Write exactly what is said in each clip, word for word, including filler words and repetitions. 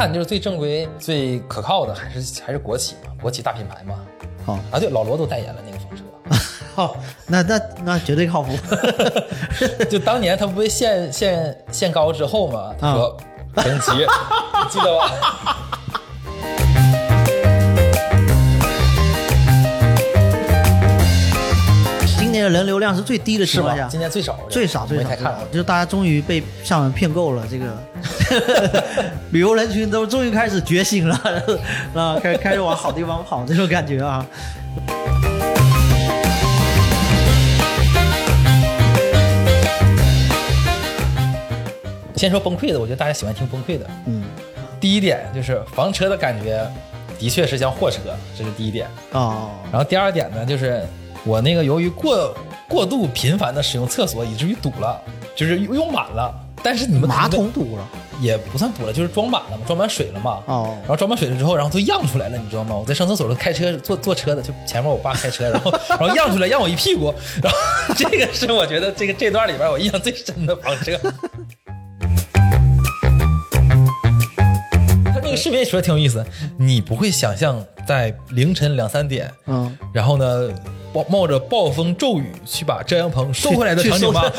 看就是最正规最可靠的还是还是国企嘛，国企大品牌嘛。 好啊，对，老罗都代言了那个房车。 好，那那那绝对靠谱。 就当年他不被限限限高之后嘛，他说升级，你记得吧？ 今年的人流量是最低的情况下， 今年最少， 最少最少， 没太看， 就是大家终于被厦门骗够了，这个旅游人群都终于开始觉醒了，啊，开开始往好地方跑，这种感觉啊。 先说崩溃的，我觉得大家喜欢听崩溃的。嗯，第一点就是房车的感觉的确是像货车，这是第一点。 哦， 然后第二点呢，就是我那个由于过过度频繁的使用厕所，以至于堵了，就是用满了。但是你们马桶堵了， 也不算堵了，就是装满了嘛，装满水了嘛。 哦， 然后装满水了之后，然后都漾出来了，你知道吗？我在上厕所的开车坐坐车的，就前面我爸开车，然后然后漾出来，漾我一屁股。然后这个是我觉得这个这段里边我印象最深的房车。他那个视频说的挺有意思，你不会想象在凌晨两三点，嗯，然后呢冒着暴风骤雨去把遮阳棚收回来的场景吗？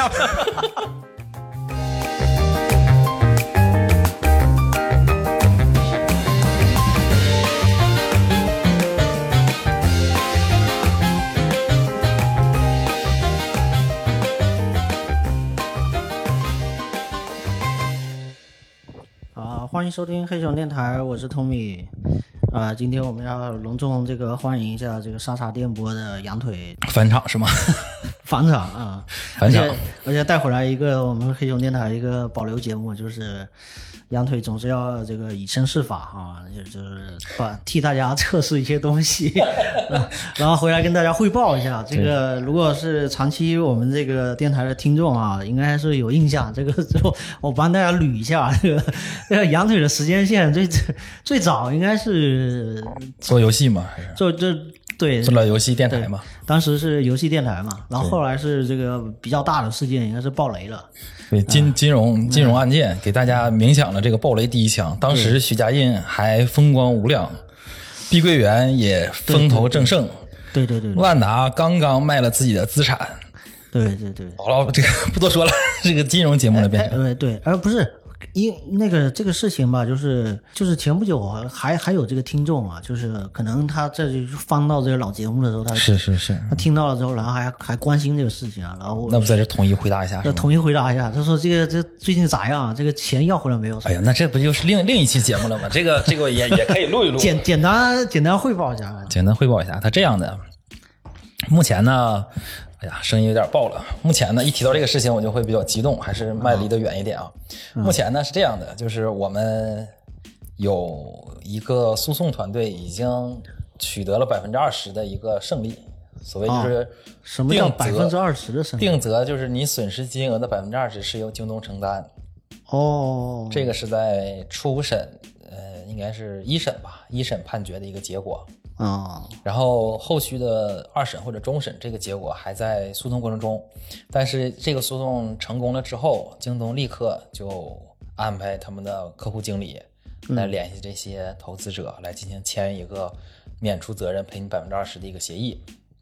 欢迎收听黑熊电台，我是 Tommy。啊、呃，今天我们要隆重这个欢迎一下这个沙茶电波的羊腿返场是吗？ 返场啊， 返场， 而且带回来一个我们黑熊电台一个保留节目，就是羊腿总是要这个以身试法啊，就是把替大家测试一些东西，然后回来跟大家汇报一下。这个如果是长期我们这个电台的听众啊，应该是有印象。这个就我帮大家捋一下，这个这个羊腿的时间线最最早应该是做游戏嘛，还是做这。对， 做了游戏电台嘛， 当时是游戏电台嘛，然后后来是这个比较大的事件，应该是爆雷了。 对，金金融金融案件、嗯、给大家鸣响了这个爆雷第一枪。当时许家印还风光无两，碧桂园也风头正盛， 对对 对, 对, 对， 万达刚刚卖了自己的资产。 对对对， 好了，这个不多说了，这个金融节目了变成。 对对，而不是。因那个这个事情吧，就是就是前不久还还有这个听众啊，就是可能他这就翻到这个老节目的时候，他是是是， 他听到了之后，然后还还关心这个事情啊，然后那不在这统一回答一下， 那统一回答一下，他说这个这最近咋样？这个钱要回来没有？ 哎呀，那这不就是另另一期节目了吗？这个这个也也可以录一录， 简简单简单汇报一下， 简单汇报一下，他这样的，目前呢。哎呀，声音有点爆了。目前呢，一提到这个事情，我就会比较激动，还是迈离得远一点啊。嗯、目前呢是这样的，就是我们有一个诉讼团队已经取得了百分之二十的一个胜利。所谓就是、哦、 什么叫百分之二十的胜利？ 定责就是你损失金额的百分之二十是由京东承担。 哦， 这个是在初审，呃，应该是一审吧，一审判决的一个结果。 啊、哦， 然后后续的二审或者终审这个结果还在诉讼过程中，但是这个诉讼成功了之后，京东立刻就安排他们的客户经理来联系这些投资者，嗯、来进行签一个免除责任赔你百分之二十的一个协议。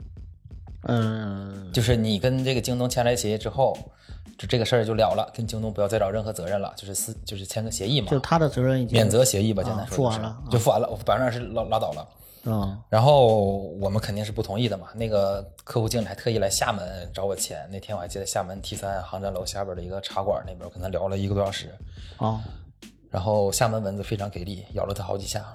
嗯， 就是你跟这个京东签来协议之后，就这个事儿就了了，跟京东不要再找任何责任了，就是私就是签个协议嘛， 就他的责任已经免责协议吧，简单说、就是啊、付完了， 就付完了，我百分之二十拉拉倒了。 嗯， 然后我们肯定是不同意的嘛。那个客户经理还特意来厦门找我签。那天我还记得厦门 T 三航站楼下边的一个茶馆那边，我跟他聊了一个多小时。 哦， 然后厦门蚊子非常给力，咬了他好几下。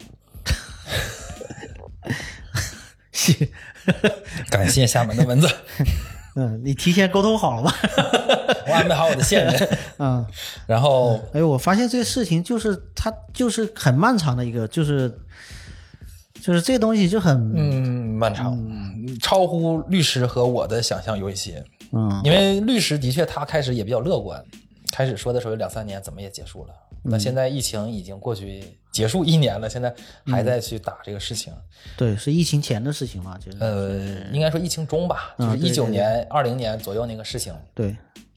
感谢厦门的蚊子。 嗯，你提前沟通好了吧？ 我安排好我的线人。 嗯， 然后， 哎，我发现这个事情就是它就是很漫长的一个，就是。就是这个东西就很嗯漫长、嗯，超乎律师和我的想象有一些。 嗯， 因为律师的确他开始也比较乐观，开始说的时候有两三年怎么也结束了。嗯、那现在疫情已经过去结束一年了，现在还在去打这个事情。 嗯、对，是疫情前的事情嘛？就是呃，应该说疫情中吧，就是一九年、二零年左右那个事情。 对。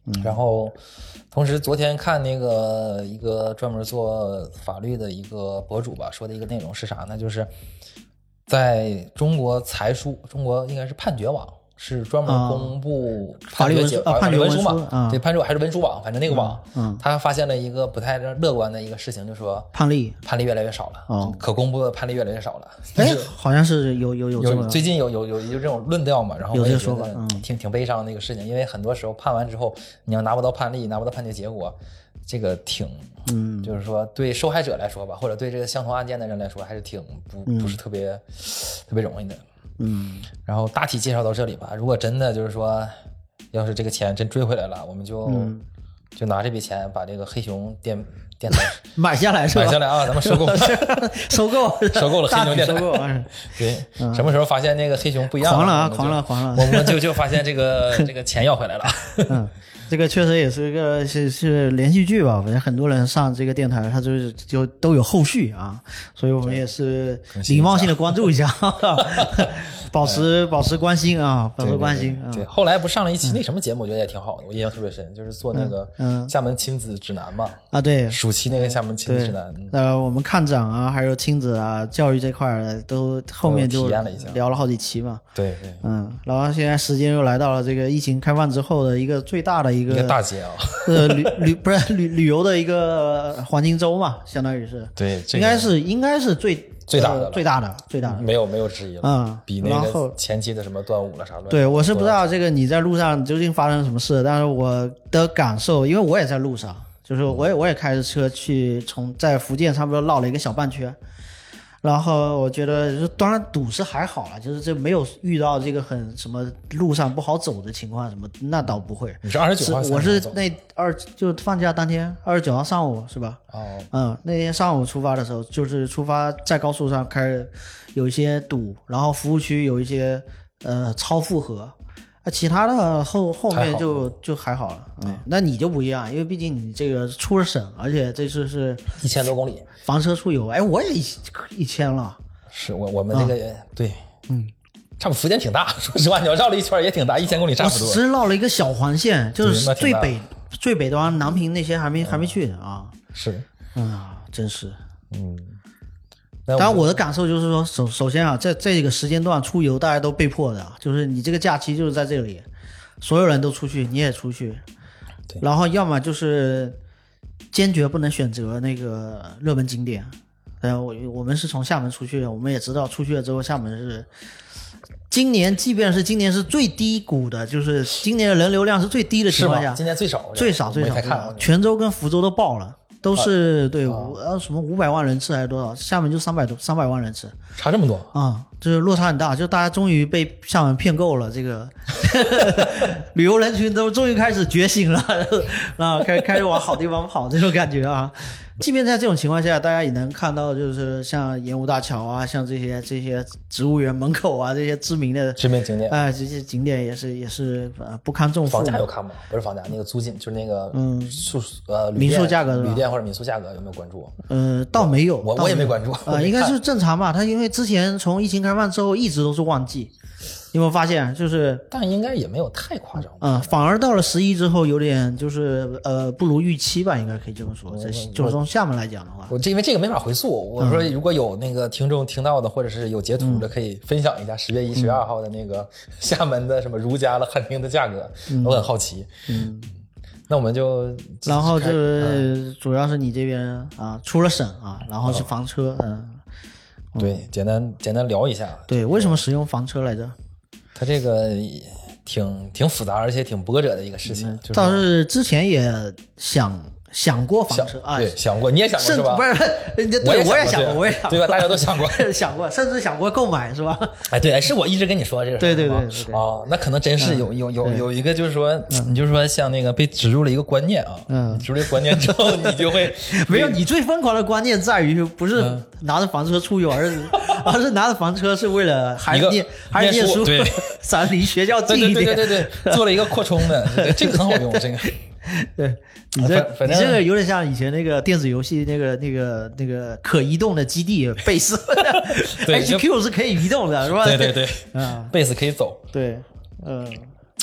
嗯、然后同时昨天看那个一个专门做法律的一个博主吧，说的一个内容是啥呢？就是在中国财书，中国应该是判决网。是专门公布判决结果、 啊、 判决文书嘛？ 啊、 对，判决还是文书网，反正那个网， 嗯， 他发现了一个不太乐观的一个事情，就是说判例判例越来越少了， 哦， 可公布的判例越来越少了。 哎，好像是有有有有最近有有有有这种论调嘛？然后我也觉得挺挺悲伤的一个事情，因为很多时候判完之后，你要拿不到判例，拿不到判决结果，这个挺， 嗯， 就是说对受害者来说吧，或者对这个相同案件的人来说，还是挺不不是特别、嗯、特别容易的。 嗯， 然后大体介绍到这里吧。如果真的就是说，要是这个钱真追回来了，我们就、嗯、就拿这笔钱把这个黑熊电电台买下来是吧？ 买下来啊，咱们收购， 收购， 收购了黑熊电台。 收购对、嗯，什么时候发现那个黑熊不一样了？ 狂了啊，狂了，狂了！ 我们就就发现这个这个钱要回来了。 嗯。这个确实也是一个是是连续剧吧，反正很多人上这个电台，他就是就都有后续啊，所以我们也是礼貌性的关注一下，保持保持关心啊，保持关心。 对, 对, 对, 对，后来不上了一期那什么节目，我觉得也挺好的，我印象特别深，就是做那个厦门亲子指南嘛。 啊，对， 暑期那个厦门亲子指南。 呃，我们看展啊，还有亲子啊，教育这块儿都后面就聊了好几期嘛。 对对， 嗯，然后现在时间又来到了这个疫情开放之后的一个最大的一个一个大节啊， 呃，旅旅不是旅旅游的一个黄金周嘛，相当于是。 对， 这个、应该是应该是最最大的、 呃、最大的最大的， 没有没有之一了。 嗯， 比那个前期的什么端午了啥乱。 对，我是不知道这个你在路上究竟发生什么事，但是我的感受，因为我也在路上，就是我也我也开着车去从在福建差不多绕了一个小半圈。然后我觉得当然堵是还好了，就是这没有遇到这个很什么路上不好走的情况什么，那倒不会。 你是二十九号？ 我是那二就放假当天二十九号上午是吧？ 哦， 嗯，那天上午出发的时候，就是出发在高速上开始有一些堵，然后服务区有一些呃超负荷。啊，其他的后后面就就还好了，嗯，那你就不一样，因为毕竟你这个出了省，而且这次是一千多公里， 房车出游，哎，我也一一千了， 是我我们这个、啊、对， 嗯， 差不多福建挺大，说实话，你要绕了一圈也挺大，一千公里差不多。 我只绕了一个小环线，就是最北最北端南平那些还没、嗯、还没去呢啊， 是， 啊，真是， 嗯。 当然我的感受就是说，首首先啊，在这个时间段出游，大家都被迫的，就是你这个假期就是在这里，所有人都出去，你也出去，然后要么就是坚决不能选择那个热门景点。呃，我我们是从厦门出去的，我们也知道出去了之后，厦门是今年，即便是今年是最低谷的，就是今年的人流量是最低的情况下， 今年最少， 最少最少，泉州跟福州都爆了。都是、啊、对五呃、啊、什么五百万人次还是多少？厦门就三百多三百万人次， 差这么多啊、嗯！就是落差很大，就大家终于被厦门骗够了，这个旅游人群都终于开始觉醒了啊，开开始往好地方跑，这种感觉啊。即便在这种情况下，大家也能看到，就是像盐湖大桥啊，像这些这些植物园门口啊，这些知名的知名景点， 哎、呃，这些景点也是也是呃不堪重负。 房价有看吗？不是房价，那个租金就是那个嗯宿呃民宿价格， 旅店或者民宿价格有没有关注？ 呃，倒没有， 我我也没关注。 呃，应该是正常吧？它因为之前从疫情开放之后一直都是旺季。你有没有发现，就是， 但应该也没有太夸张。 嗯，反而到了十一之后，有点就是呃不如预期吧，应该可以这么说。这就是从厦门来讲的话， 我这因为这个没法回溯。我说如果有那个听众听到的，或者是有截图的，可以分享一下十月一、十月二号的那个厦门的什么如家了汉庭的价格， 嗯、 我很好奇。 嗯， 那我们就然后就是主要是你这边啊出了省啊，然后是房车，嗯， 嗯对，简单简单聊一下。 对，为什么使用房车来着？ 它这个挺挺复杂，而且挺波折的一个事情。 嗯就是、 倒是之前也想想过房车啊， 对，想过，你也想过是吧？ 不是，对，我也想过，我也想过， 对吧？大家都想过， 想过，甚至想过购买，是吧？ 哎，对，是我一直跟你说这个。 对对对对对。 哦，那可能真是有有有有一个，就是说，你就是说，像那个被植入了一个观念啊，嗯，植入了观念之后，你就会没有。你最疯狂的观念在于不是拿着房车出游，而是而是拿着房车是为了孩子念孩子念书， 对， 咱离学校近一点。 对对对对对，做了一个扩充的，对，这个很好用，这个。 对你这你这个有点像以前那个电子游戏那个那个那个可移动的基地 base， H Q 是可以移动的，是吧？ 对对对， 啊 ，base 可以走。 对，嗯，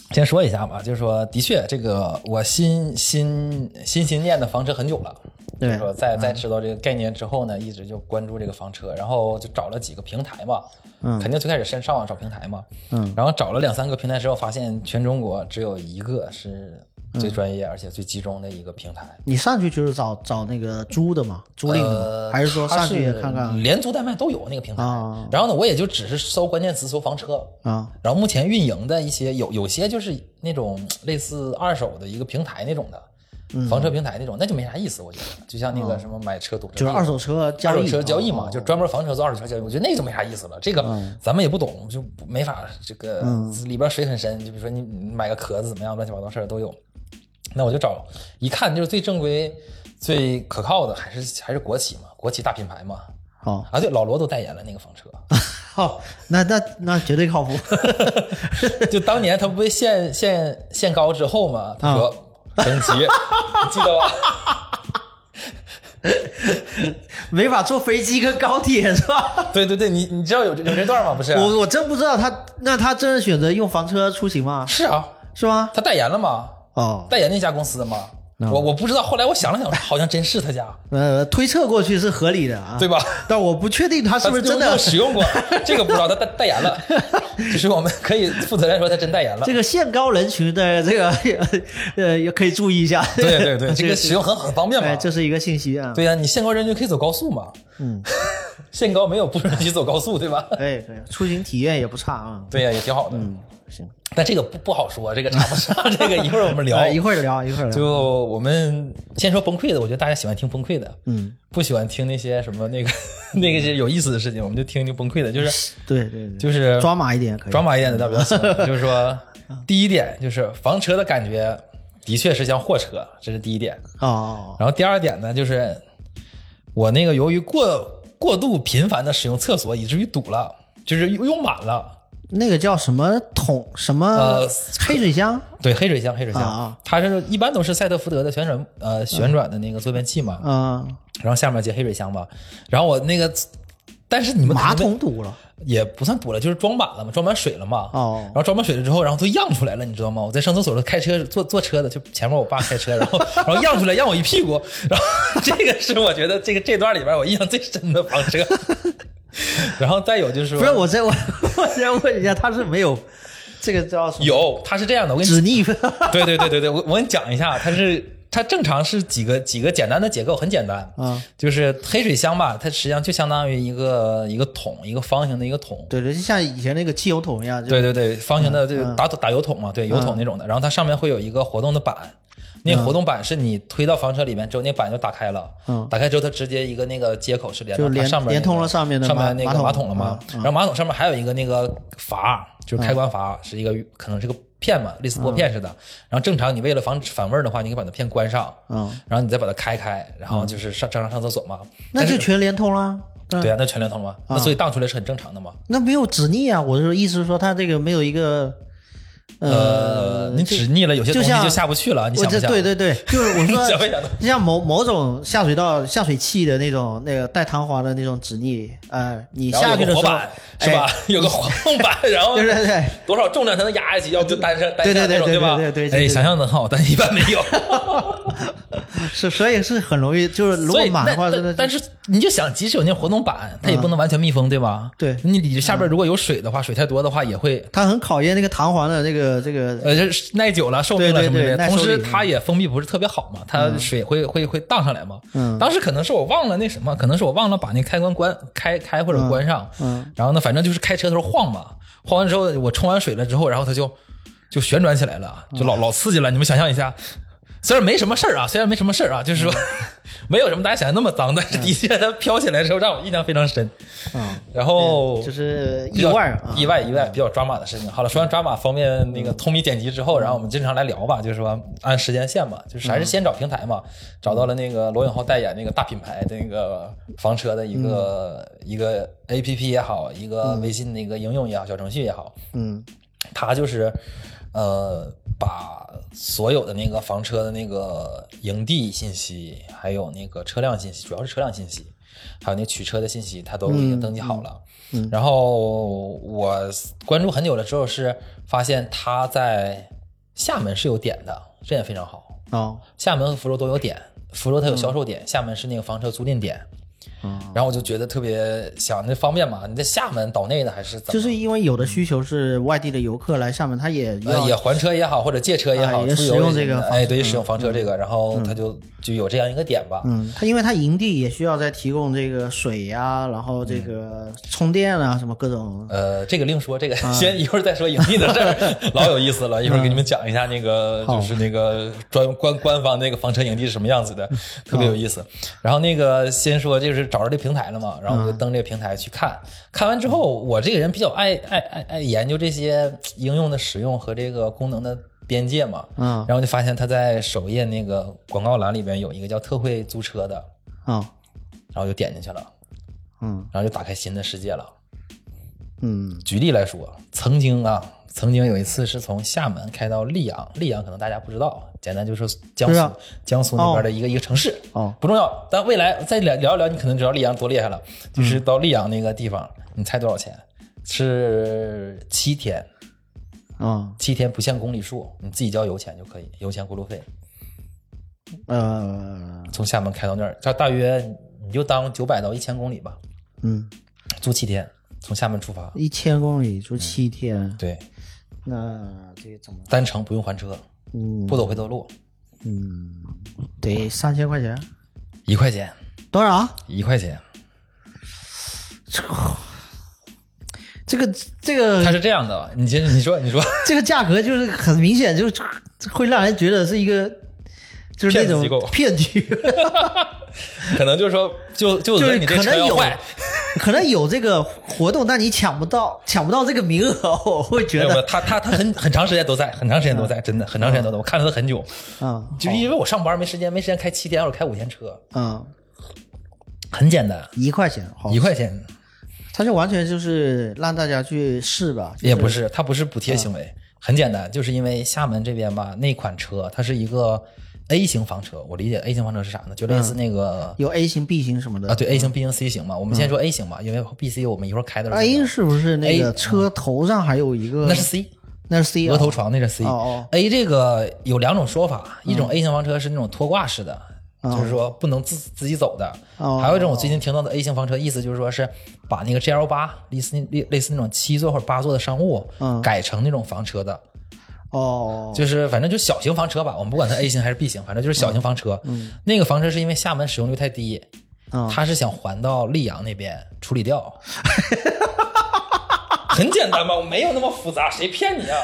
先说一下吧，就是说，的确，这个我心心心心念的房车很久了。 对， 就是说在在知道这个概念之后呢，一直就关注这个房车，然后就找了几个平台嘛，嗯，肯定最开始先上网找平台嘛，嗯，然后找了两三个平台之后，发现全中国只有一个是最专业而且最集中的一个平台。 你上去就是找找那个租的嘛，租赁的吗、呃，还是说上去看看？ 连租带卖都有那个平台。啊、然后呢，我也就只是搜关键词搜房车啊，然后目前运营的一些有有些就是那种类似二手的一个平台那种的。房车平台那种那就没啥意思，我觉得就像那个什么买车赌车、 嗯、就是二手车交易二手车交易嘛、哦、就专门房车做二手车交易，我觉得那就没啥意思了。这个咱们也不懂，就没法这个、嗯、里边水很深，就比如说你买个壳子怎么样，乱七八糟事儿都有。那我就找一看就是最正规最可靠的还是还是国企嘛，国企大品牌嘛。 哦啊对，老罗都代言了那个房车。 哦，那那那绝对靠谱。 就当年他不被限限限高之后嘛，他说、哦升级，你记得吧？ 没法坐飞机跟高铁是吧？ 对对对，你你知道有有这段吗？不是， 我我真不知道他，那他真的选择用房车出行吗？ 是啊， 是吗？ 他代言了吗？ 哦， 代言那家公司的吗？我我不知道，后来我想了想，好像真是他家。 呃，推测过去是合理的啊， 对吧？ 但我不确定他是不是真的使用过，这个不知道他代代言了，只是我们可以负责任说他真代言了。 这个限高人群的这个呃也可以注意一下。 对对对，这个使用很很方便嘛。 哎，这是一个信息啊。 对呀、啊，你限高人群可以走高速嘛。嗯，限高没有不允许走高速，对吧？ 哎，对，出行体验也不差啊。 对呀、啊，也挺好的。 嗯。行， 但这个不不好说，这个查不上，这个一会儿我们聊， 一会儿聊，一会儿聊。 就我们先说崩溃的，我觉得大家喜欢听崩溃的，嗯，不喜欢听那些什么那个那个是有意思的事情，我们就听听崩溃的，就是对对对， 就是抓马一点可以， 抓马一点的代表喜欢，就是说第一点就是房车的感觉的确是像货车，这是第一点哦。 然后第二点呢，就是我那个由于过过度频繁的使用厕所，以至于堵了，就是用满了。 那个叫什么桶什么呃黑水箱？ 对，黑水箱，黑水箱， 啊、 它是一般都是赛特福德的旋转呃旋转的那个坐便器嘛， 嗯， 然后下面接黑水箱嘛，然后我那个，但是你们马桶堵了， 也不算堵了，就是装满了嘛，装满水了嘛， 哦， 然后装满水了之后，然后都漾出来了，你知道吗？我在上厕所的时候开车坐坐车的，就前面我爸开车，然后然后漾出来，漾我一屁股，然后这个是我觉得这个这段里边我印象最深的房车。然后再有就是说， 不是我再我我再问一下，他是没有这个叫什么？ 有，他是这样的，我跟你止逆。 对对对对对，我我跟你讲一下，它是它正常是几个几个简单的结构，很简单，嗯，就是黑水箱吧，它实际上就相当于一个一个桶，一个方形的一个桶， 对对，就像以前那个汽油桶一样， 对对对，方形的这个打、嗯、打油桶嘛，对，油桶那种的，嗯、然后它上面会有一个活动的板。那个活动板是你推到房车里面之后，那板就打开了。嗯，打开之后，它直接一个那个接口是连到它上面、那个， 连通了上面的上面那个马桶了嘛。 嗯嗯、 然后马桶上面还有一个那个阀，就是开关阀，嗯、是一个可能是个片嘛，类似拨片似的。嗯、然后正常你为了防止反味的话，你可以把它片关上。嗯，然后你再把它开开，然后就是上正常上厕所嘛。 那就全连通了。 对啊，那全连通了，嗯、那所以荡出来是很正常的嘛。 那没有止逆啊，我是意思是说，它这个没有一个。 呃，你止腻了，有些东西就下不去了，你想不想？ 对对对，就是我说， 想不想就像某某种下水道下水器的那种那个带弹滑的那种止逆，呃，你下去的时候是吧？有个活动板，然后对对对， 多少重量才能压下去，要就单上单对对对对吧？ 对对对， 哎，想象的好，但一般没有。 是，所以是很容易，就是如果满的话， 但是你就想，即使有那活动板，它也不能完全密封，对吧？ 对， 你你下边如果有水的话，水太多的话也会， 它很考验那个弹簧的那个这个呃耐久了、寿命了什么的。同时它也封闭不是特别好嘛，它水会会会荡上来嘛。嗯，当时可能是我忘了那什么，可能是我忘了把那开关关开开或者关上。嗯，然后呢，反正就是开车的时候晃嘛，晃完之后我冲完水了之后，然后它就就旋转起来了，就老老刺激了。你们想象一下。虽然没什么事儿啊，虽然没什么事儿啊，就是说、嗯、没有什么大家想象那么脏，但是的确它飘起来的时候让我印象非常深。嗯，然后就是意外啊， 意外意外比较抓马的事情。好了，说完抓马方面那个通米剪辑之后，然后我们经常来聊吧，就是说按时间线嘛，就是还是先找平台嘛，嗯、找到了那个罗永浩代言那个大品牌的那个房车的一个、嗯、一个 A P P 也好，一个微信的一个应用也好，小程序也好，嗯，它就是呃把所有的那个房车的那个营地信息，还有那个车辆信息，主要是车辆信息，还有那取车的信息，它都已经登记好了。嗯嗯、然后我关注很久了之后，是发现它在厦门是有点的，这点非常好。 哦， 厦门和福州都有点，福州它有销售点，嗯、厦门是那个房车租赁点。嗯，然后我就觉得特别想，那方便嘛？你在厦门岛内的还是怎么？ 就是因为有的需求是外地的游客来厦门，他也要、 呃、也还车也好，或者借车也好， 也使用这个， 哎，对，使用房车这个，嗯、然后他就、嗯、就有这样一个点吧。 嗯，他因为他营地也需要再提供这个水呀、啊，然后这个充电啊，什么各种。 呃，这个另说，这个先一会儿再说营地的事儿，嗯、老有意思了。一会儿给你们讲一下那个，嗯、就是那个专官官方那个房车营地是什么样子的，特别有意思。然后那个先说就是找着这平台了嘛。然后我就登这个平台去看，嗯、看完之后，我这个人比较爱爱爱爱研究这些应用的使用和这个功能的边界嘛，嗯，然后就发现他在首页那个广告栏里边有一个叫特惠租车的， 嗯， 然后就点进去了， 嗯， 然后就打开新的世界了， 嗯， 举例来说，曾经啊，曾经有一次是从厦门开到溧阳，溧阳可能大家不知道，简单就是江苏、啊、江苏那边的一个、哦、一个城市， 哦， 不重要。但未来再聊聊一聊，你可能知道溧阳多厉害了。就是到溧阳那个地方，嗯、你猜多少钱？是七天， 啊、哦， 七天不限公里数，你自己交油钱就可以，油钱过路费。 呃， 从厦门开到那儿，这大约你就当九百到一千公里吧。 嗯， 租七天。从厦门出发， 一千公里租七天、嗯， 对， 那这个怎么单程不用还车， 嗯， 不走回头路， 嗯，得三千块钱， 一块钱， 多少？ 一块钱。 这个这个， 它是这样的，你先你说你说， 这个价格就是很明显，就会让人觉得是一个就是那种骗局， 可能就是说就就就是你这车要坏。 可能有这个活动，但你抢不到，抢不到这个名额，我会觉得他他他很很长时间都在，很长时间都在，真的很长时间都在，我看了他很久， 嗯， 就因为我上班没时间，没时间开七天或者开五天车， 嗯， 很简单， 一块钱，好， 一块钱， 他就完全就是让大家去试吧，就是、 也不是，他不是补贴行为，嗯、很简单，就是因为厦门这边吧，那款车它是一个。A 型房车，我理解 A 型房车是啥呢？就类似那个、 嗯、有 A 型、B 型什么的啊，对 A 型、B 型、C 型嘛。我们先说 A 型吧，嗯、因为 B、C 我们一会儿开的时候。 A 是不是那个车头上还有一个？ 那是 C， 那是 C， 额头床那是 C。 哦哦 A 这个有两种说法，一种 A 型房车是那种拖挂式的， 嗯、 就是说不能自自己走的。 哦、 还有一种我最近听到的 A 型房车，意思就是说是把那个 G L 八 类似类似那种七座或者八座的商务， 嗯、 改成那种房车的。 哦， 就是反正就小型房车吧，我们不管它 A 型还是 B 型，反正就是小型房车。 嗯， 那个房车是因为厦门使用率太低， 嗯， 他是想还到溧阳那边处理掉。很简单吧，我没有那么复杂，谁骗你啊？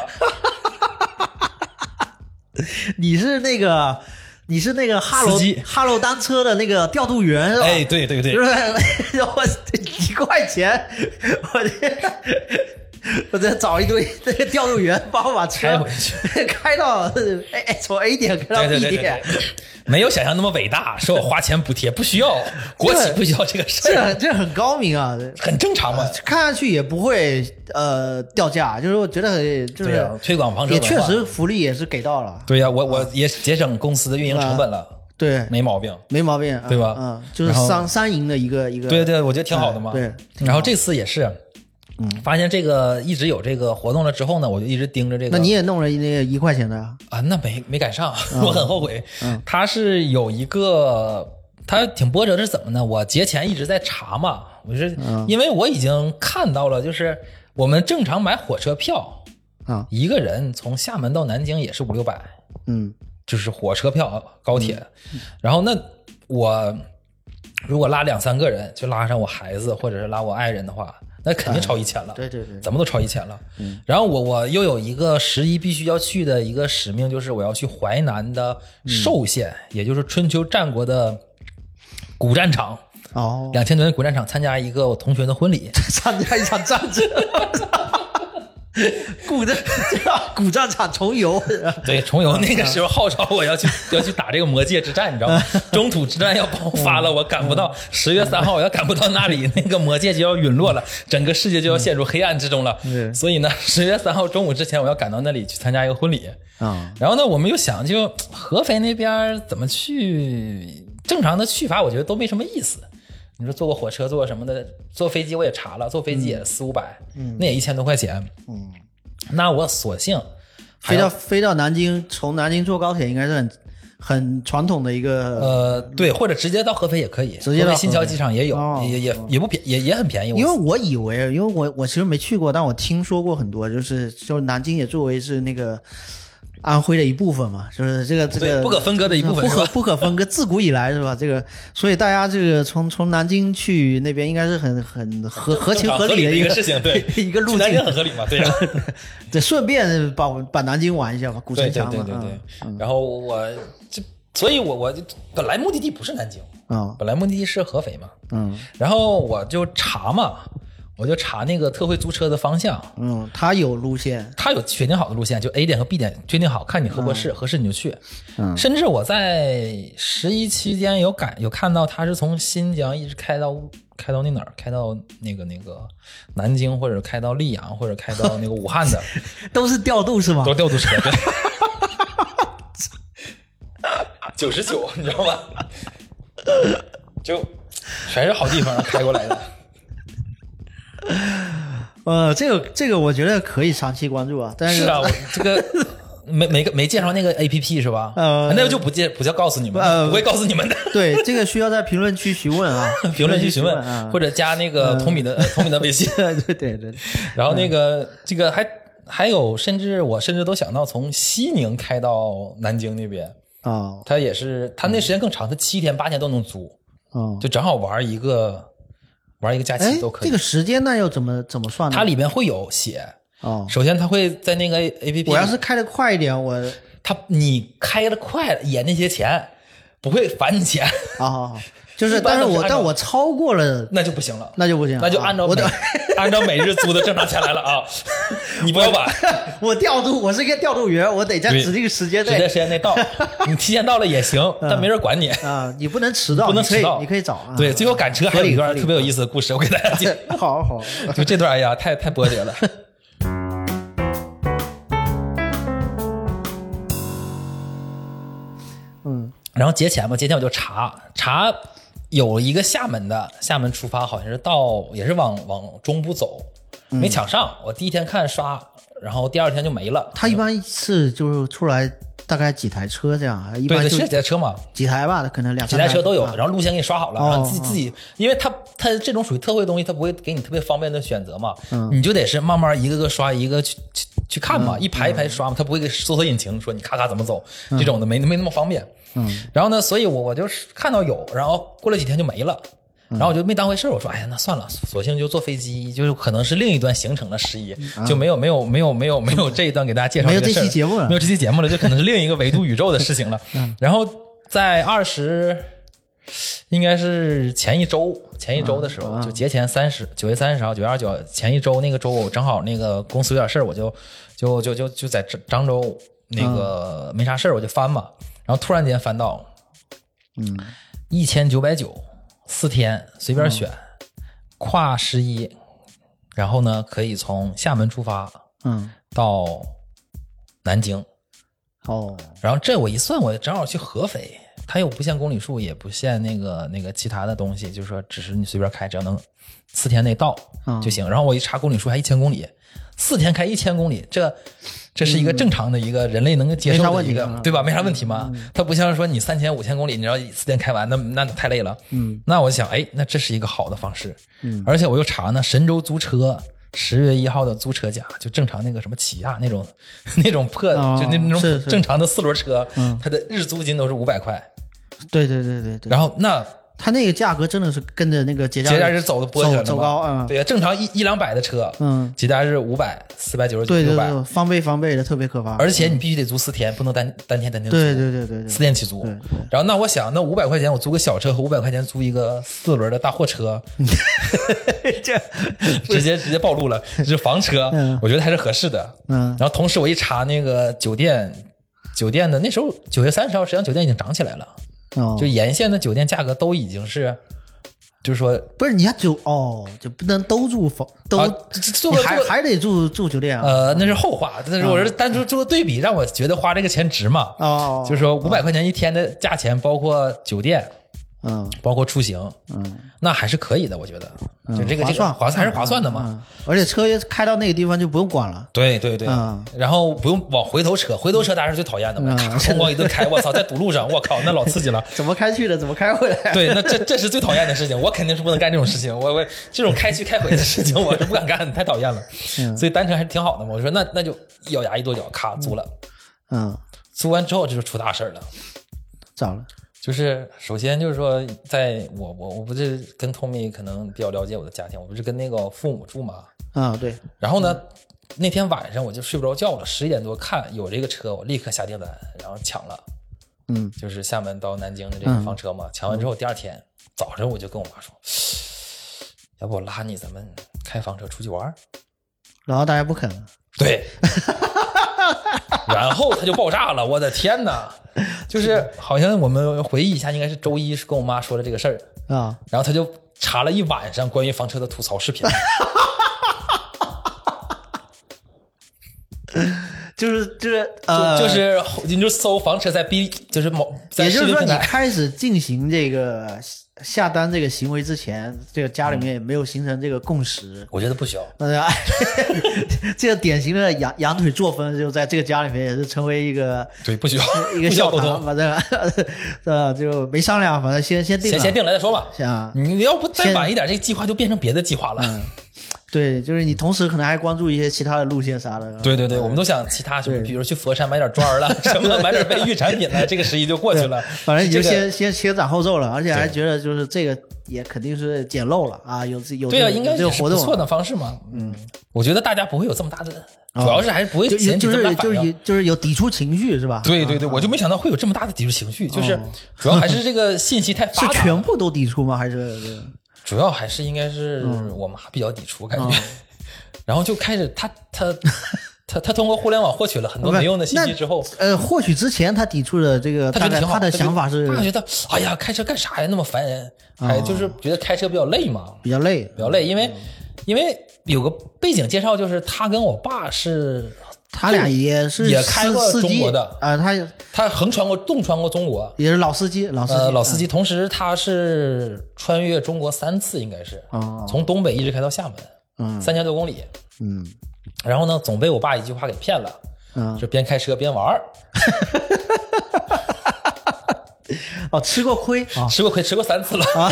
你是那个，你是那个哈罗哈罗单车的那个调度员是吧？ 哎，对对对， 就是我一块钱，我这。我再找一堆那个调度员帮我把车开回去， 开到哎哎从 A 点开到 B 点， 对对对对对，没有想象那么伟大，说我花钱补贴，不需要，国企不需要这个事儿，这这很高明啊， 很正常嘛， 看上去也不会呃掉价，就是我觉得就是对、啊、推广房车也确实福利也是给到了， 对呀、啊，我我也节省公司的运营成本了。啊对， 没毛病， 没毛病， 对吧？ 嗯，就是三三赢的一个一个， 对对，我觉得挺好的嘛。 对， 然后这次也是， 嗯， 发现这个一直有这个活动了之后呢，我就一直盯着这个。 那你也弄了那个一块钱的啊？那没没赶上， 嗯、 我很后悔。 嗯， 它是有一个，它挺波折的是怎么呢？我节前一直在查嘛，我是、 嗯、 因为我已经看到了，就是我们正常买火车票啊， 一个人从厦门到南京也是五六百， 嗯。 就是火车票、高铁，嗯、然后那我如果拉两三个人，就拉上我孩子或者是拉我爱人的话，那肯定超一千了。 哎、对对对， 怎么都超一千了。 嗯， 然后我我又有一个十一必须要去的一个使命，就是我要去淮南的寿县，嗯、也就是春秋战国的古战场。 哦， 两千多人古战场参加一个我同学的婚礼， 参加一场战争。古的古战场重游， 对，重游那个时候号召我要去要去打这个魔界之战，你知道吗？中土之战要爆发了，我赶不到十月三号，我要赶不到那里，那个魔界就要陨落了，整个世界就要陷入黑暗之中了。所以呢，十月三号中午之前，我要赶到那里去参加一个婚礼。 啊， 然后呢，我们又想，就合肥那边怎么去？正常的去法，我觉得都没什么意思。你说坐过火车，坐过什么的，坐飞机我也查了，坐飞机也四五百， 嗯， 那也一千多块钱， 嗯， 那我索性飞到飞到南京，从南京坐高铁应该是很很传统的一个呃，对，或者直接到合肥也可以， 直接到合肥新桥机场也有， 哦、 也也也不便也也很便宜。 因为我以为，因为我我其实没去过，但我听说过很多，就是就是南京也作为是那个安徽的一部分嘛，就是这个这个不可分割的一部分， 不可不可分割，自古以来是吧？这个，所以大家这个从从南京去那边应该是很很合合情合理的一个事情，对， 一个路径， 南京很合理嘛，对呀、啊， 对，顺便把把南京玩一下吧，古城墙嘛， 对对对对对。 嗯、 然后我这，所以我我本来目的地不是南京啊， 哦、 本来目的地是合肥嘛， 嗯， 然后我就查嘛。我就查那个特惠租车的方向， 嗯，它有路线， 它有确定好的路线，就 A 点和 B 点确定好，看你合不合适，嗯、合适你就去。 嗯， 甚至我在十一期间有感有看到，它是从新疆一直开到开到那哪儿，开到那个那个南京，或者开到溧阳，或者开到那个武汉的， 都是调度是吗？ 都是调度车，对。九十九，你知道吗？就全是好地方开过来的。 呃，这个这个我觉得可以长期关注啊，但是是啊，我这个没没没介绍那个 A P P 是吧？呃，那个就不介不叫告诉你们，呃，不会告诉你们的。 对，这个需要在评论区询问啊， 评论区询问， 啊、 或者加那个同米的、呃、同米的微信。 对对对对。 然后那个、嗯、这个还还有，甚至我甚至都想到从西宁开到南京那边啊，哦、 它也是，它那时间更长，它七天八天都能租， 哦， 就正好玩一个。玩一个假期都可以。 这个时间那又怎么怎么算呢？ 它里面会有写哦。 首先它会在那个 A P P， 我要是开的快一点，我它你开的快也那些钱不会返你钱啊、哦，就是但是我但我超过了那就不行了， 那就不行了， 那就按照我按照每日租的正常钱来了啊！你不要晚， 我调度我是一个调度员，我得在指定时间内， 指定时间内到。你提前到了也行，但没人管你啊！你不能迟到， 不能迟到， 你可以找。 对，最后赶车还有一段特别有意思的故事，我给大家讲。 好好， 就这段，哎呀，太太波折了。 嗯， 然后节前嘛，节前我就查查。有一个厦门的，厦门出发好像是到也是往往中部走，没抢上。嗯、我第一天看刷，然后第二天就没了。 他一般是就是出来大概几台车这样，一般就对对是几台车嘛， 几台吧，可能两几台车都有，然后路线给你刷好了， 哦、 然后自己自己，因为他他这种属于特惠的东西，他不会给你特别方便的选择嘛， 嗯、 你就得是慢慢一个个刷，一个去去去看嘛， 嗯、 一排一排刷嘛，他不会给搜索引擎说你咔咔怎么走， 嗯、 这种的没没那么方便。 嗯， 然后呢，所以我我就看到有，然后过了几天就没了。然后我就没当回事，我说哎呀那算了，索性就坐飞机，就是可能是另一段行程的事宜， 啊、 就没有没有没有没有没有这一段给大家介绍这个事， 没有这期节目了， 没有这期节目了，就可能是另一个维度宇宙的事情了。 嗯、 然后在二十，应该是前一周前一周的时候， 啊、 就节前三十九月三十号九月二十九前一周那个周，我正好那个公司有点事儿，我就就就就就在漳州那个没啥事儿，我就翻嘛，然后突然间翻到， 嗯， 一千九百九。四天随便选，嗯、跨十一，然后呢可以从厦门出发， 嗯， 到南京， 哦， 然后这我一算，我正好去合肥，它又不限公里数，也不限那个那个其他的东西，就是说只是你随便开，只要能四天内到就行。嗯、然后我一查公里数还一千公里，四天开一千公里，这。这是一个正常的一个人类能够接受的一个， 嗯、 对吧？没啥问题嘛。嗯、它不像说你三千五千公里，你要四天开完，那那太累了。 嗯， 那我想，哎，那这是一个好的方式。 嗯， 而且我又查呢，神州租车十月一号的租车价，就正常那个什么起亚那种那种破， 哦、 就那那种正常的四轮车， 嗯、 它的日租金都是五百块。 对对对对对。 然后那。 它那个价格真的是跟着那个节假节假日走的波起来走高啊、嗯！ 对呀，正常一一两百的车， 嗯， 节假日五百、四百九十九、 六百， 翻倍翻倍的，特别可怕。 而且你必须得租四天，不能单单天单天租。 对对对对对， 四天起租。然后那我想，那五百块钱我租个小车和五百块钱租一个四轮的大货车， 这直接直接暴露了，是房车， 嗯、 我觉得还是合适的。 嗯， 然后同时我一查那个酒店，酒店的那时候九月三十号，实际上酒店已经涨起来了， 哦， 就沿线的酒店价格都已经是。就是说， 不是你还酒哦，就不能都住房都， 啊、 你还还得住住酒店啊？ 呃，那是后话，但是我是单纯做个对比，让我觉得花这个钱值嘛。 哦， 就是说五百块钱一天的价钱，包括酒店， 嗯， 包括出行， 嗯， 那还是可以的，我觉得， 嗯、 就这个划算， 划算还是划算的嘛、 嗯嗯。而且车开到那个地方就不用管了。 对对对， 嗯， 然后不用往回头扯，回头车当然是最讨厌的嘛，咣咣一顿开，我操，在堵路上，我靠，那老刺激了。 怎么开去的，怎么开回来？ 对，那这这是最讨厌的事情，我肯定是不能干这种事情，我我这种开去开回的事情我是不敢干，太讨厌了。 嗯、 所以单车还是挺好的嘛，我说那那就咬牙一跺脚，咔租了。 嗯， 租完之后这就出大事了。 咋了？ 就是首先就是说，在我我我不是跟 Tommy 可能比较了解我的家庭，我不是跟那个父母住嘛。 啊，对。 然后呢，那天晚上我就睡不着觉了，十一点多看有这个车，我立刻下订单，然后抢了。 嗯， 就是厦门到南京的这个房车嘛。嗯、抢完之后，第二天早上我就跟我妈说，要不我拉你，咱们开房车出去玩。 然后大家不肯。 对。然后他就爆炸了，我的天哪！就是好像我们回忆一下，应该是周一是跟我妈说的这个事儿啊， 然后他就查了一晚上关于房车的吐槽视频。 就是就是呃， 就就是你就搜房车在 B 就是某， 也就是说你开始进行这个下单这个行为之前，这个家里面也没有形成这个共识。 我觉得不需要。 这个典型的羊羊腿作风，就在这个家里面也是成为一个对不需要一个笑谈，反正呃就没商量，反正先先定了， 先先定了再说吧。 啊， 你要不再晚一点，这个计划就变成别的计划了。 嗯，对，就是你同时可能还关注一些其他的路线啥的。 对对对，我们都想其他什么，比如去佛山买点砖了，什么买点卫浴产品了，这个十一就过去了。 反正你就先、这个、先先斩后奏了，而且还觉得就是这个也肯定是捡漏了啊，有有对啊，应该这个活动不错的方式嘛。嗯，我觉得大家不会有这么大的，主要是还是不会就掀起这么大反应， 就是就是有抵触情绪是吧？ 对对对，我就没想到会有这么大的抵触情绪，就是主要还是这个信息太发达。 是全部都抵触吗？还是主要还是应该是我妈比较抵触，感觉。然后就开始他他他他通过互联网获取了很多没用的信息之后， 呃，获取之前他抵触的这个， 他觉得挺好， 他的想法是， 他觉得哎呀，开车干啥呀，那么烦人，哎，就是觉得开车比较累嘛， 比较累， 比较累，因为因为有个背景介绍，就是他跟我爸是。 他俩也是也开过中国的啊、呃，他他横穿过纵穿过中国， 也是老司机，老司机， 呃、老司机。同时他是穿越中国三次，应该是， 哦、 从东北一直开到厦门， 嗯， 三千多公里， 嗯。 然后呢，总被我爸一句话给骗了， 嗯， 就边开车边玩。 哦，吃过亏， 啊、吃过亏，吃过三次了啊。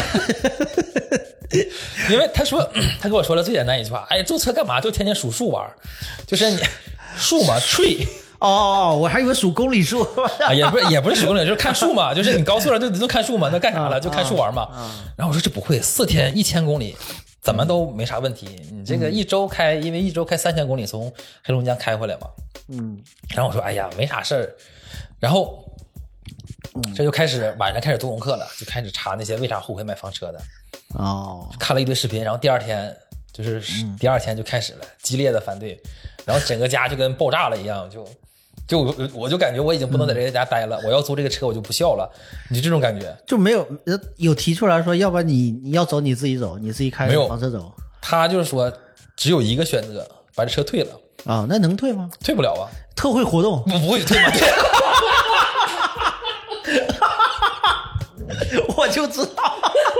因为他说，他跟我说了最简单一句话，哎，坐车干嘛？就天天数数玩，就是你。数嘛 tree 哦哦，我还以为数公里数啊，也不是也不是数公里，就是看数嘛，就是你高速上就就看数嘛，那干啥了？就看数玩嘛。然后我说这不会，四天一千公里，怎么都没啥问题。你这个一周开，因为一周开三千公里从黑龙江开回来嘛。 嗯。 然后我说哎呀没啥事儿，然后这就开始晚上开始做功课了，就开始查那些为啥后悔买房车的。 哦。 看了一堆视频，然后第二天就是第二天就开始了激烈的反对。然后整个家就跟爆炸了一样，就就我就感觉我已经不能在这个家待了，我要租这个车我就不笑了，你就这种感觉。 就没有有提出来说，要不然你你要走你自己走，你自己开房车走。 他就是说只有一个选择，把这车退了啊，那能退吗？ 退不了啊， 特惠活动不不会退吗？ 我就知道。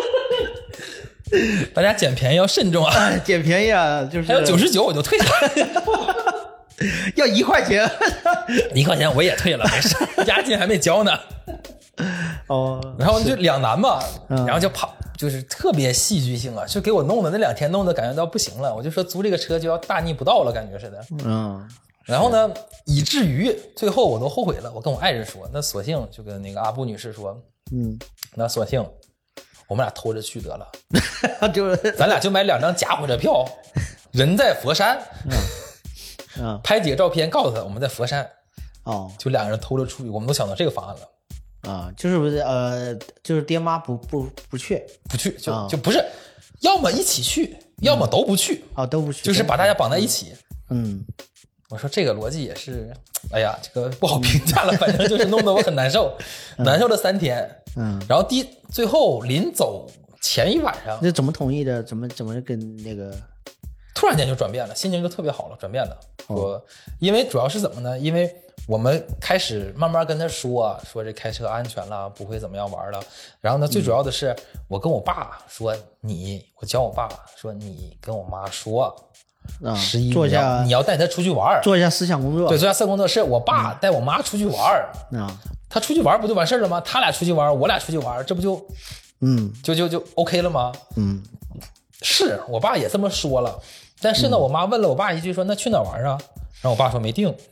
大家捡便宜要慎重啊！ 哎、捡便宜啊，就是还有九十九我就退了， 要一块钱， 一块钱我也退了，没事，押金还没交呢。 哦， 然后就两难嘛，然后就跑，就是特别戏剧性啊，就给我弄的那两天弄的感觉到不行了，我就说租这个车就要大逆不道了，感觉似的。 嗯， 然后呢，以至于最后我都后悔了，我跟我爱人说，那索性就跟那个阿布女士说， 嗯， 那索性。我们俩偷着去得了， 就是咱俩就买两张假火车票，人在佛山， 嗯嗯、 拍几个照片，告诉他我们在佛山， 哦， 就两个人偷着出去，我们都想到这个方案了， 啊，就是不是呃，就是爹妈不不不去， 不去就、 啊、 就不是，要么一起去，要么都不去， 啊、嗯哦、都不去， 就是把大家绑在一起， 嗯， 我说这个逻辑也是，哎呀，这个不好评价了，反正就是弄得我很难受， 嗯、 难受了三天。 嗯， 然后第最后临走前一晚上， 那怎么同意的？怎么怎么跟那个？ 突然间就转变了，心情就特别好了，转变了。说、 哦， 因为主要是怎么呢？因为我们开始慢慢跟他说说这开车安全了，不会怎么样玩了。然后呢，最主要的是我跟我爸说，你我教我爸说你跟我妈说。 啊， 十一做一下你要带他出去玩， 做一下思想工作。 对，做一下思想工作是我爸带我妈出去玩啊， 他出去玩不就完事了吗？他俩出去玩，我俩出去玩，这不就嗯就就就 OK 了吗？ 嗯， 是我爸也这么说了，但是呢，我妈问了我爸一句说：“那去哪玩啊？”然后我爸说没定。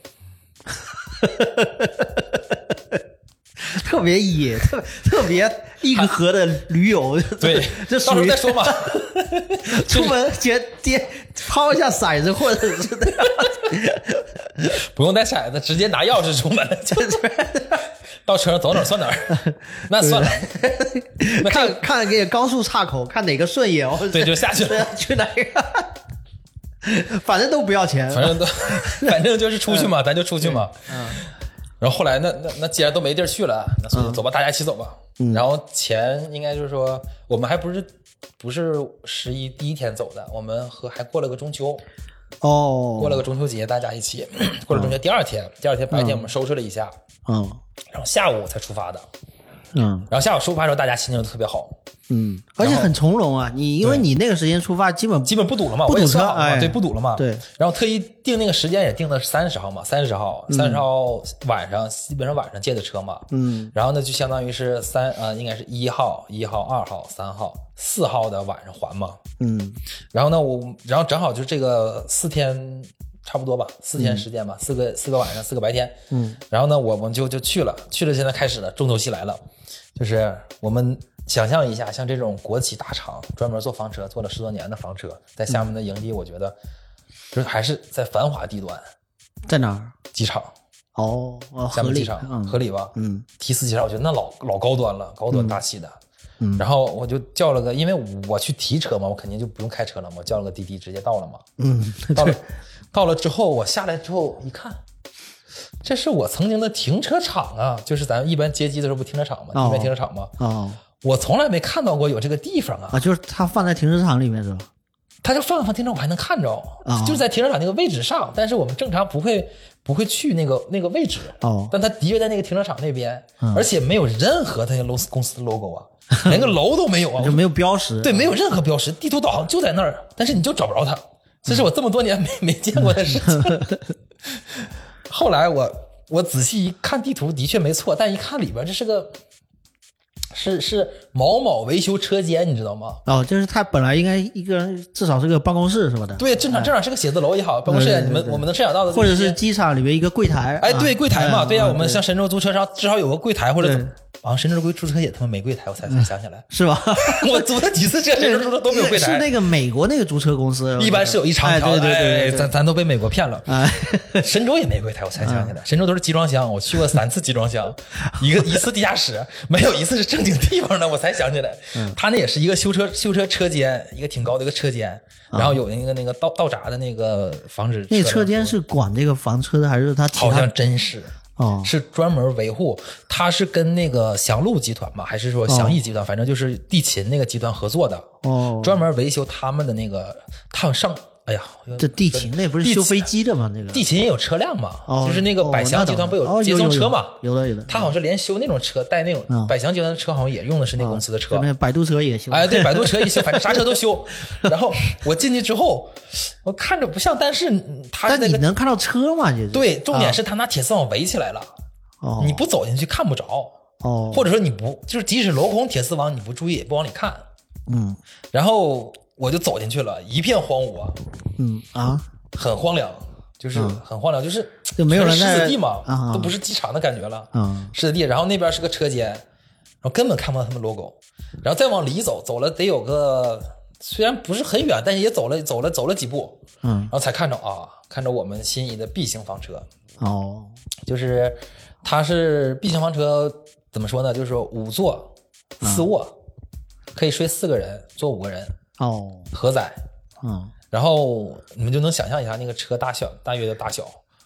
特别野，特特别硬核的驴友， 对， 这到时候再说嘛。 出门前跌抛一下骰子，或者是那样， 不用带骰子，直接拿钥匙出门，到车上走哪儿算哪儿。那算了，那看看给高速岔口，看哪个顺眼， 对，就下去了， 去哪个，反正都不要钱， 反正都，反正就是出去嘛，咱就出去嘛。嗯。然后后来那那那既然都没地儿去了，那所以走吧，嗯、大家一起走吧。嗯、然后前应该就是说，我们还不是不是十一第一天走的，我们和还过了个中秋。 哦， 过了个中秋节，大家一起过了中秋。第二天，第二天白天我们收拾了一下， 嗯， 然后下午才出发的， 嗯， 然后下午出发的时候，大家心情都特别好。 嗯，而且很从容啊，你因为你那个时间出发，基本基本不堵了嘛， 不堵车， 哎，对，不堵了嘛， 对。 然后特意定那个时间也定的是三十号嘛，三十号，三十号晚上，基本上晚上借的车嘛， 嗯。 然后呢，就相当于是三呃，应该是一号、一号、二号、三号、四号的晚上还嘛， 嗯。 然后呢，我然后正好就这个四天差不多吧，四天时间吧，四个四个晚上，四个白天， 嗯。 然后呢，我们就就去了，去了，现在开始了，重头戏来了，就是我们。想象一下，像这种国企大厂，专门做房车，做了十多年的房车，在厦门的营地，我觉得就是还是在繁华地段。 在哪儿？ 机场。 哦， 厦门机场、嗯、合理吧？ 嗯， 提四机场，我觉得那老老高端了，高端大气的。 嗯， 然后我就叫了个，因为我去提车嘛，我肯定就不用开车了嘛，我叫了个滴滴，直接到了嘛。 嗯， 到了，到了之后，我下来之后一看。这是我曾经的停车场啊，就是咱一般接机的时候不停车场吗？地面停车场吗？ 哦， 我从来没看到过有这个地方啊！ 啊，就是它放在停车场里面是吧？ 它就放放停车场，我还能看着， 哦、 就是在停车场那个位置上，但是我们正常不会不会去那个那个位置哦。 但它的确在那个停车场那边， 嗯、 而且没有任何那个公司的 logo 啊，连个楼都没有啊， 就没有标识。 对，没有任何标识，地图导航就在那儿，但是你就找不着它，这是我这么多年没没见过的事情。后来我。我仔细一看地图，的确没错，但一看里边，这是个是是某某维修车间，你知道吗？ 哦，就是它本来应该一个至少是个办公室是吧的？ 对，正常正常是个写字楼也好，办公室也你们我们能设想到的， 或者是机场里面一个柜台。 哎，对，柜台嘛，对呀，我们像神州租车上至少有个柜台或者。好像深圳租车也他妈没柜台，我才才想起来， 是吧？ 我租了几次车，深圳租车都没有柜台。 是那个美国那个租车公司， 一般是有一长条的， 对对对， 咱咱都被美国骗了。神州也没柜台，我才想起来，神州都是集装箱，我去过三次集装箱，一个一次地下室，没有一次是正经地方的，我才想起来。他那也是一个修车修车车间，一个挺高的一个车间，然后有那个那个道道闸的那个防止。 那车间是管这个房车的，还是他？ 好像真是。 哦， 是专门维护，他是跟那个祥路集团吧，还是说祥义集团？哦、反正就是地勤那个集团合作的， 哦， 专门维修他们的那个，他们上，哎呀， 这地勤那不是修飞机的吗？那个地勤也有车辆嘛， 哦、 就是那个百祥集团不有接送车嘛？ 有的有的， 他好像是连修那种车，带那种、嗯、百祥集团的车，好像也用的是那公司的车， 哦、那摆渡车也修， 哎，对，摆渡车也修，反正啥车都修。然后我进去之后，我看着不像，但是他、那个、 但你能看到车吗？就是对，重点是他拿铁丝网围起来了。 哦， 你不走进去看不着哦， 或者说你不就是即使镂空铁丝网你不注意不往里看， 嗯， 然后我就走进去了，一片荒芜， 嗯啊， 很荒凉，就是很荒凉，就是就没有人在湿子地嘛， 啊、 都不是机场的感觉了， 嗯， 湿子地，然后那边是个车间，然后根本看不到他们 logo， 然后再往里走，走了得有个虽然不是很远，但是也走了走了走了几步， 嗯， 然后才看着啊，看着我们心仪的 B 型房车， 哦， 就是。它是 B 型房车，怎么说呢？就是说五座四卧，嗯、可以睡四个人，坐五个人哦， 荷载， 嗯， 然后你们就能想象一下那个车大小大约的大小，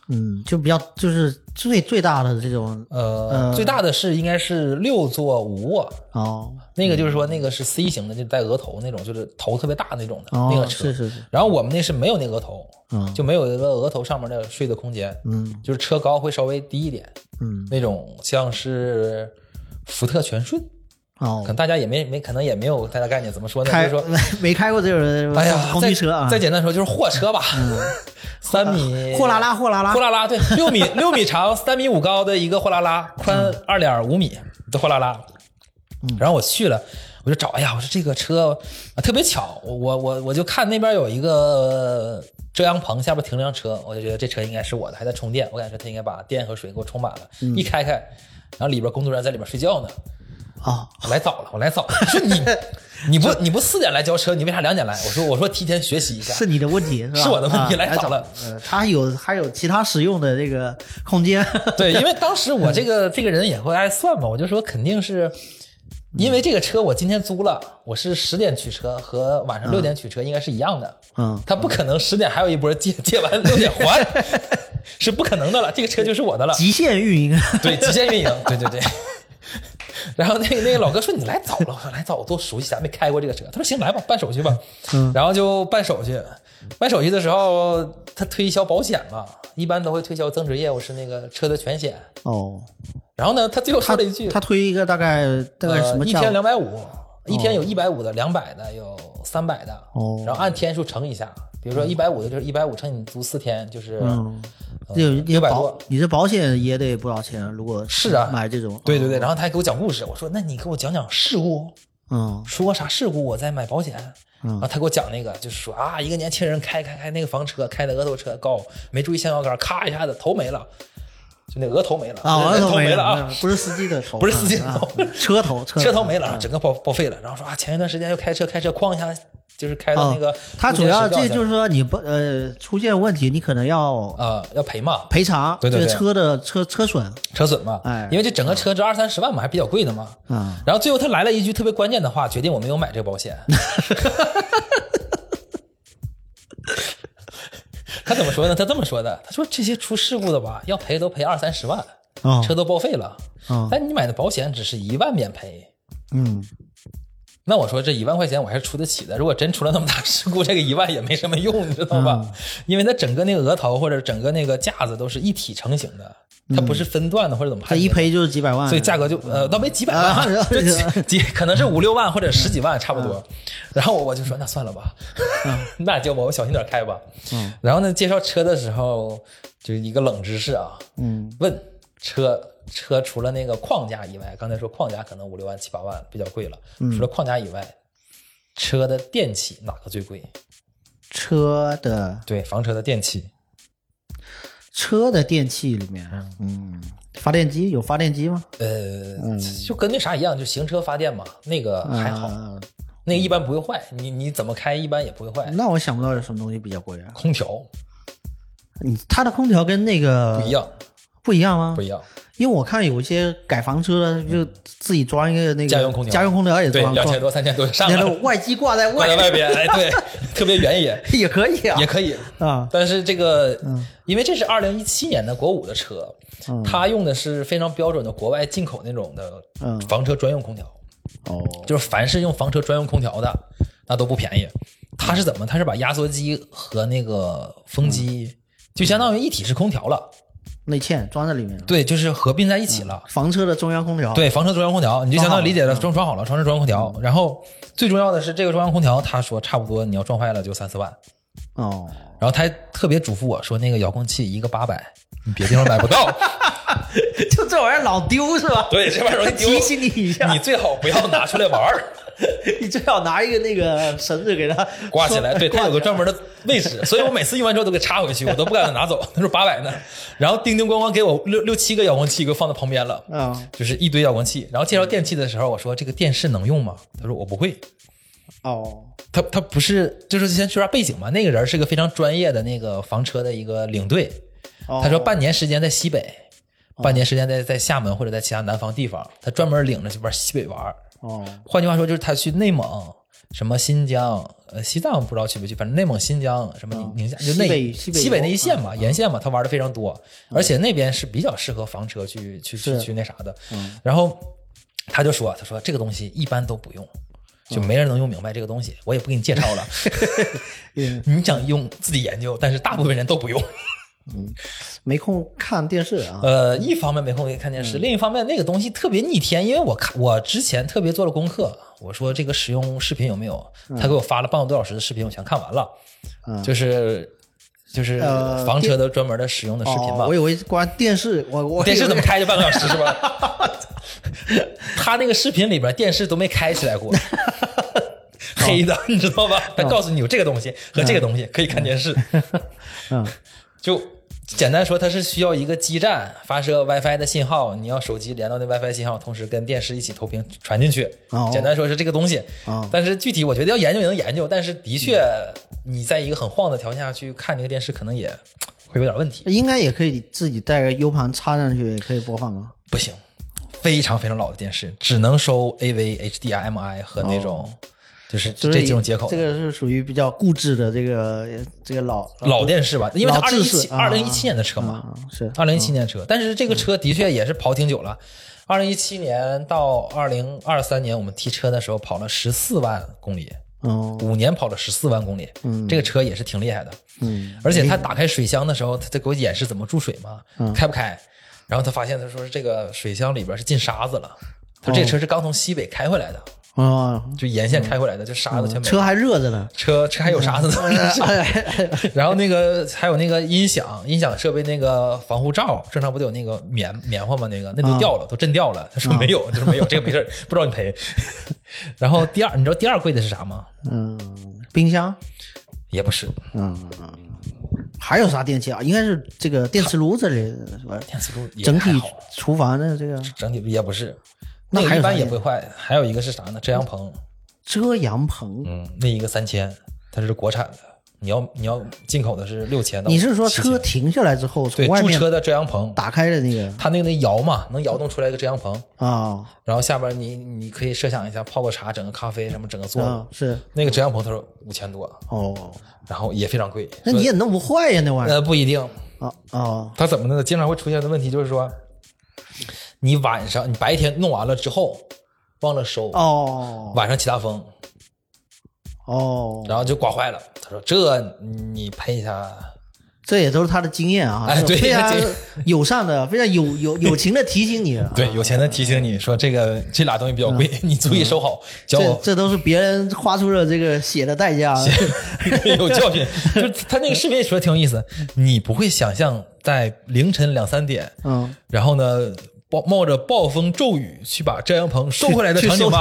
嗯，就比较就是最最大的这种呃， 呃最大的是应该是六座五卧。 哦， 那个就是说那个是 C 型的，就带额头那种，就是头特别大那种的、 哦那个车。 是是是。 然后我们那是没有那个额头， 嗯， 就没有一个额头上面的睡的空间。 嗯， 就是车高会稍微低一点。 嗯， 那种像是福特全顺。 哦， 可能大家也没没可能也没有太大概念，怎么说呢？ 开就是说没开过这种哎呀， 工具车啊， 再简单说就是货车吧，嗯、三米货拉拉货拉拉货拉拉，对，六米六米长，三米五高的一个货拉拉，宽二点五米的货拉拉。嗯，然后我去了，我就找，哎呀，我说这个车啊特别巧，我我我就看那边有一个遮阳棚，下边停辆车，我就觉得这车应该是我的，还在充电，我感觉他应该把电和水给我充满了。嗯、一开开，然后里边工作人员在里边睡觉呢。 啊、 我来早了，我来早了。说你，你不你不四点来交车，你为啥两点来？我说我说提前学习一下， 是你的问题，是吧？ 是我的问题， 啊、 来早了。 呃，他有还有其他使用的这个空间。 对，因为当时我这个这个人也会爱算嘛，我就说肯定是因为这个车我今天租了，我是十点取车和晚上六点取车应该是一样的。 嗯， 他不可能十点还有一波借借完六点还，是不可能的了。这个车就是我的了， 极限运营。 对，极限运营，对对对。然后那个那个老哥说你来早了，我说来早，我多熟悉，咱没开过这个车。他说行，来吧，办手续吧。嗯，然后就办手续。办手续的时候，他推销保险嘛，一般都会推销增值业务是那个车的全险。 哦。 然后呢，他最后说了一句， 他, 他推一个大概大概什么价、 呃？一天两百五，一天有一百五的，两百的，有三百的。 哦。 然后按天数乘一下，比如说一百五的就是一百五乘你租四天就是。 嗯。 六百多， 你这保险也得不少钱，如果是啊， 买这种， 对对对，然后他还给我讲故事，我说那你给我讲讲事故， 嗯， 出过啥事故我再买保险， 嗯， 然后他给我讲那个，就是说啊，一个年轻人开开开那个房车，开的额头车高，没注意向摇杆，咔一下子头没了，就那额头没了啊，额头没了啊， 不是司机的头， 不是司机的头， 啊、车头车头没了，整个报报废了，然后说啊，前一段时间又开车开车哐一下。就是开到那个、哦， 他主要这就是说你不呃出现问题，你可能要呃要赔嘛， 赔偿， 对对对， 这个车的车车损车损嘛， 哎， 因为这整个车值二三十万嘛，还比较贵的嘛， 嗯， 然后最后他来了一句特别关键的话，决定我没有买这个保险。他怎么说呢？他这么说的，他说这些出事故的吧，要赔都赔二三十万， 哦、 车都报废了， 哦、 但你买的保险只是一万免赔， 嗯。 那我说这一万块钱我还是出得起的，如果真出了那么大事故，这个一万也没什么用，你知道吧？ 嗯、 因为它整个那个额头或者整个那个架子都是一体成型的，它不是分段的或者怎么判。 这一赔就是几百万， 所以价格就呃倒没几百万，啊、就几几可能是五六万或者十几万差不多。嗯、然后我就说那算了吧，嗯、那就我小心点开吧。 嗯、 然后呢，介绍车的时候就是一个冷知识啊， 嗯， 问车。车除了那个框架以外，刚才说框架可能五六万七八万比较贵了， 嗯、 除了框架以外，车的电器哪个最贵？ 车的对，房车的电器， 车的电器里面，嗯，发电机有发电机吗？ 呃，嗯、就跟那啥一样，就行车发电嘛，那个还好， 呃、 那个一般不会坏，你你怎么开一般也不会坏。 那我想不到有什么东西比较贵啊？ 空调， 你它的空调跟那个不一样， 不一样吗？ 不一样。 因为我看有一些改房车的，就自己装一个那个家用空调， 家用空调也装， 对，两千多、三千多上来， 外机挂在外， 挂在外边，哎，对，特别原野也可以啊， 也可以啊。 但是这个， 嗯， 因为这是二零一七年的国五的车， 嗯， 它用的是非常标准的国外进口那种的房车专用空调， 哦， 就是凡是用房车专用空调的，那都不便宜。它是怎么？它是把压缩机和那个风机，嗯，就相当于一体式空调了。 内嵌装在里面， 对，就是合并在一起了。 嗯、房车的中央空调， 对，房车中央空调，你就相当于理解了，装装好了，装成中央空调。嗯、然后最重要的是，这个中央空调，他说差不多你要撞坏了就三四万。 哦。 然后他还特别嘱咐我说，那个遥控器一个八百，你别地方买不到。 就这玩意儿老丢是吧？ 对，这玩意儿容易丢。 提醒你一下， 你最好不要拿出来玩儿。 你最好拿一个那个绳子给它挂起来，对，它有个专门的位置，所以我每次用完之后都给插回去，我都不敢拿走。他说八百呢，然后叮叮咣咣给我六六七个遥控器给我放在旁边了， 啊、 嗯，就是一堆遥控器。然后介绍电器的时候，我说这个电视能用吗？他说我不会。 哦， 他他不是，就是先说下背景嘛。那个人是个非常专业的那个房车的一个领队， 哦、 他说半年时间在西北，半年时间在在厦门或者在其他南方地方，他专门领着去玩西北玩。 哦， 换句话说就是他去内蒙什么新疆呃西藏不知道去不去，反正内蒙新疆什么宁夏、 嗯、 就那西北西北西北那一线嘛、 嗯、 沿线嘛，他玩的非常多，而且那边是比较适合房车去去去去那啥的、 嗯、 然后他就说他说这个东西一般都不用，就没人能用明白这个东西，我也不给你介绍了你想用自己研究，但是大部分人都不用嗯，没空看电视啊。 呃，一方面没空看电视、嗯，另一方面那个东西特别逆天，因为我看我之前特别做了功课，我说这个使用视频有没有， 嗯、 他给我发了半个多小时的视频，我全看完了，嗯、就是就是房车的专门的使用的视频嘛。 呃哦、我以为关电视，我我电视怎么开就半个小时是吧？他那个视频里边电视都没开起来过。黑的，你知道吧？他告诉你有这个东西和这个东西可以看电视。 嗯， 就简单说，它是需要一个基站发射 WiFi 的信号，你要手机连到那 WiFi 信号，同时跟电视一起投屏传进去。 哦、 简单说是这个东西。 哦、 但是具体我觉得要研究也能研究，但是的确你在一个很晃的条件下去看那个电视，可能也会有点问题。 应该也可以自己带个 U 盘插上去，也可以播放啊。 不行，非常非常老的电视，只能收 A V、H D R M I 和那种。哦就是这几种接口， 这个是属于比较固执的这个这个老老电视吧，因为它二零一七啊二零一七年的车嘛， 啊、是二零一七年的车，但是这个车的确也是跑挺久了。二零一七年到二零二三年，我们提车的时候跑了十四万公里， 哦， 五年跑了十四万公里， 嗯， 这个车也是挺厉害的， 嗯， 而且他打开水箱的时候，他在给我演示怎么注水嘛， 嗯、 开不开，然后他发现他说这个水箱里边是进沙子了，他这个车是刚从西北开回来的。 哦， 就沿线开回来的，嗯、就沙子全没了、 嗯。车还热着呢， 车车还有沙子呢。 嗯、 然后那个还有那个音响，音响设备那个防护罩，正常不得有那个棉棉花吗？那个那都掉了，嗯、都震掉了。他说没有，就是没有，这个没事，不知道你赔。然后第二，你知道第二贵的是啥吗？ 嗯，冰箱也不是。 嗯，还有啥电器啊？应该是这个电磁炉之类的，是吧？ 电磁炉也整体厨房的这个整体也不是。那个一般也不会坏，还有一个是啥呢？遮阳棚， 遮阳棚， 嗯，那一个三千，它是国产的，你要你要进口的是六千到。 你是说车停下来之后， 对，驻车的遮阳棚打开的那个， 它那个能摇嘛，能摇动出来一个遮阳棚啊、哦， 然后下边你你可以设想一下，泡个茶，整个咖啡什么，整个做、 哦、是那个遮阳棚，他说五千多哦， 然后也非常贵。 那你也弄不坏呀，那玩意儿？ 呃，不一定啊哦， 它怎么呢？经常会出现的问题就是说，你晚上你白天弄完了之后。忘了收哦， 晚上起大风哦， 然后就刮坏了。他说：“这你赔一下。” 这也都是他的经验啊， 哎，对， 非常友善的，非常有有友情的提醒你。 对，有钱的提醒你说这个这俩东西比较贵，嗯、你注意收好。教我这，这都是别人花出了这个血的代价。 有教训，就他那个视频也说的挺有意思。你不会想象在凌晨两三点， 嗯， 然后呢？冒着暴风骤雨去把遮阳棚收回来的场景吧，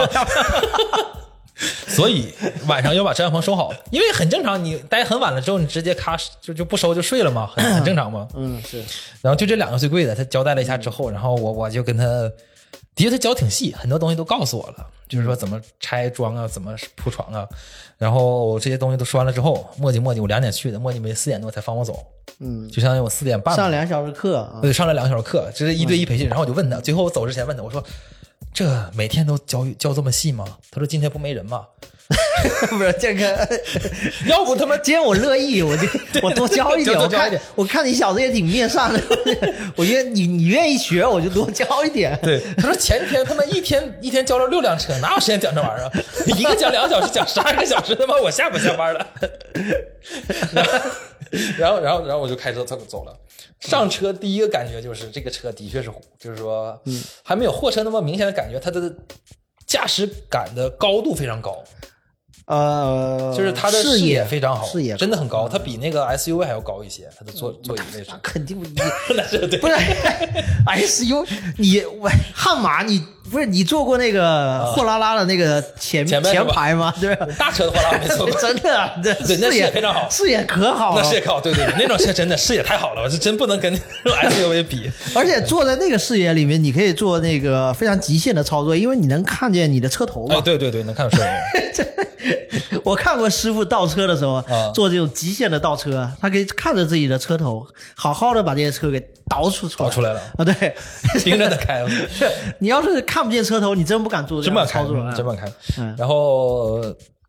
所以晚上要把遮阳棚收好，因为很正常，你待很晚了之后，你直接咔就就不收就睡了嘛，很很正常嘛。 嗯，是。 然后就这两个最贵的，他交代了一下之后，然后我我就跟他，的确他教挺细，很多东西都告诉我了，就是说怎么拆装啊，怎么铺床啊，然后这些东西都说完了之后，磨叽磨叽，我两点去的，磨叽磨叽四点多才放我走。 嗯， 就相当于我四点半上两小时课，啊、 对，上了两个小时课，这是一对一培训。嗯、然后我就问他，最后我走之前问他，我说：“这每天都教教这么细吗？”他说：“今天不没人吗？” 不是这个， 要不他妈今天我乐意，我就我多教一点。 多教一点， 我看你小子也挺面善的，我觉得你你愿意学，我就多教一点。 对，他说前天他妈一天一天教了六辆车，哪有时间讲这玩意儿？一个讲两个小时，讲十二个小时，他妈我下不下班了？然后然后然后然后我就开车走走了。上车第一个感觉就是这个车的确是，就是说，嗯，还没有货车那么明显的感觉，它的驾驶感的高度非常高。 呃， 就是它的视野非常好， 视野真的很高，它比那个 S U V 还要高一些，它的座座椅位置肯定不一那是对， 不是 S U， 你我汉马你不是你坐过那个货拉拉的那个前、 前, 前排吗？对吧？ 大车的货拉拉没坐过， 真的，对， 对，那视野非常好， 视野可好了， 那视野可好，对对对，那种车真的视野太好了，我是真不能跟 S U V 比。 而且坐在那个视野里面，你可以做那个非常极限的操作，因为你能看见你的车头嘛。 哎，对对对，能看到车头。 我看过师傅倒车的时候、啊、做这种极限的倒车，他可以看着自己的车头，好好的把这些车给倒出出来， 倒出来了啊！对， 盯着的开。 你要是看不见车头，你真不敢做这样的操作， 真不敢开，真不敢开。嗯、然后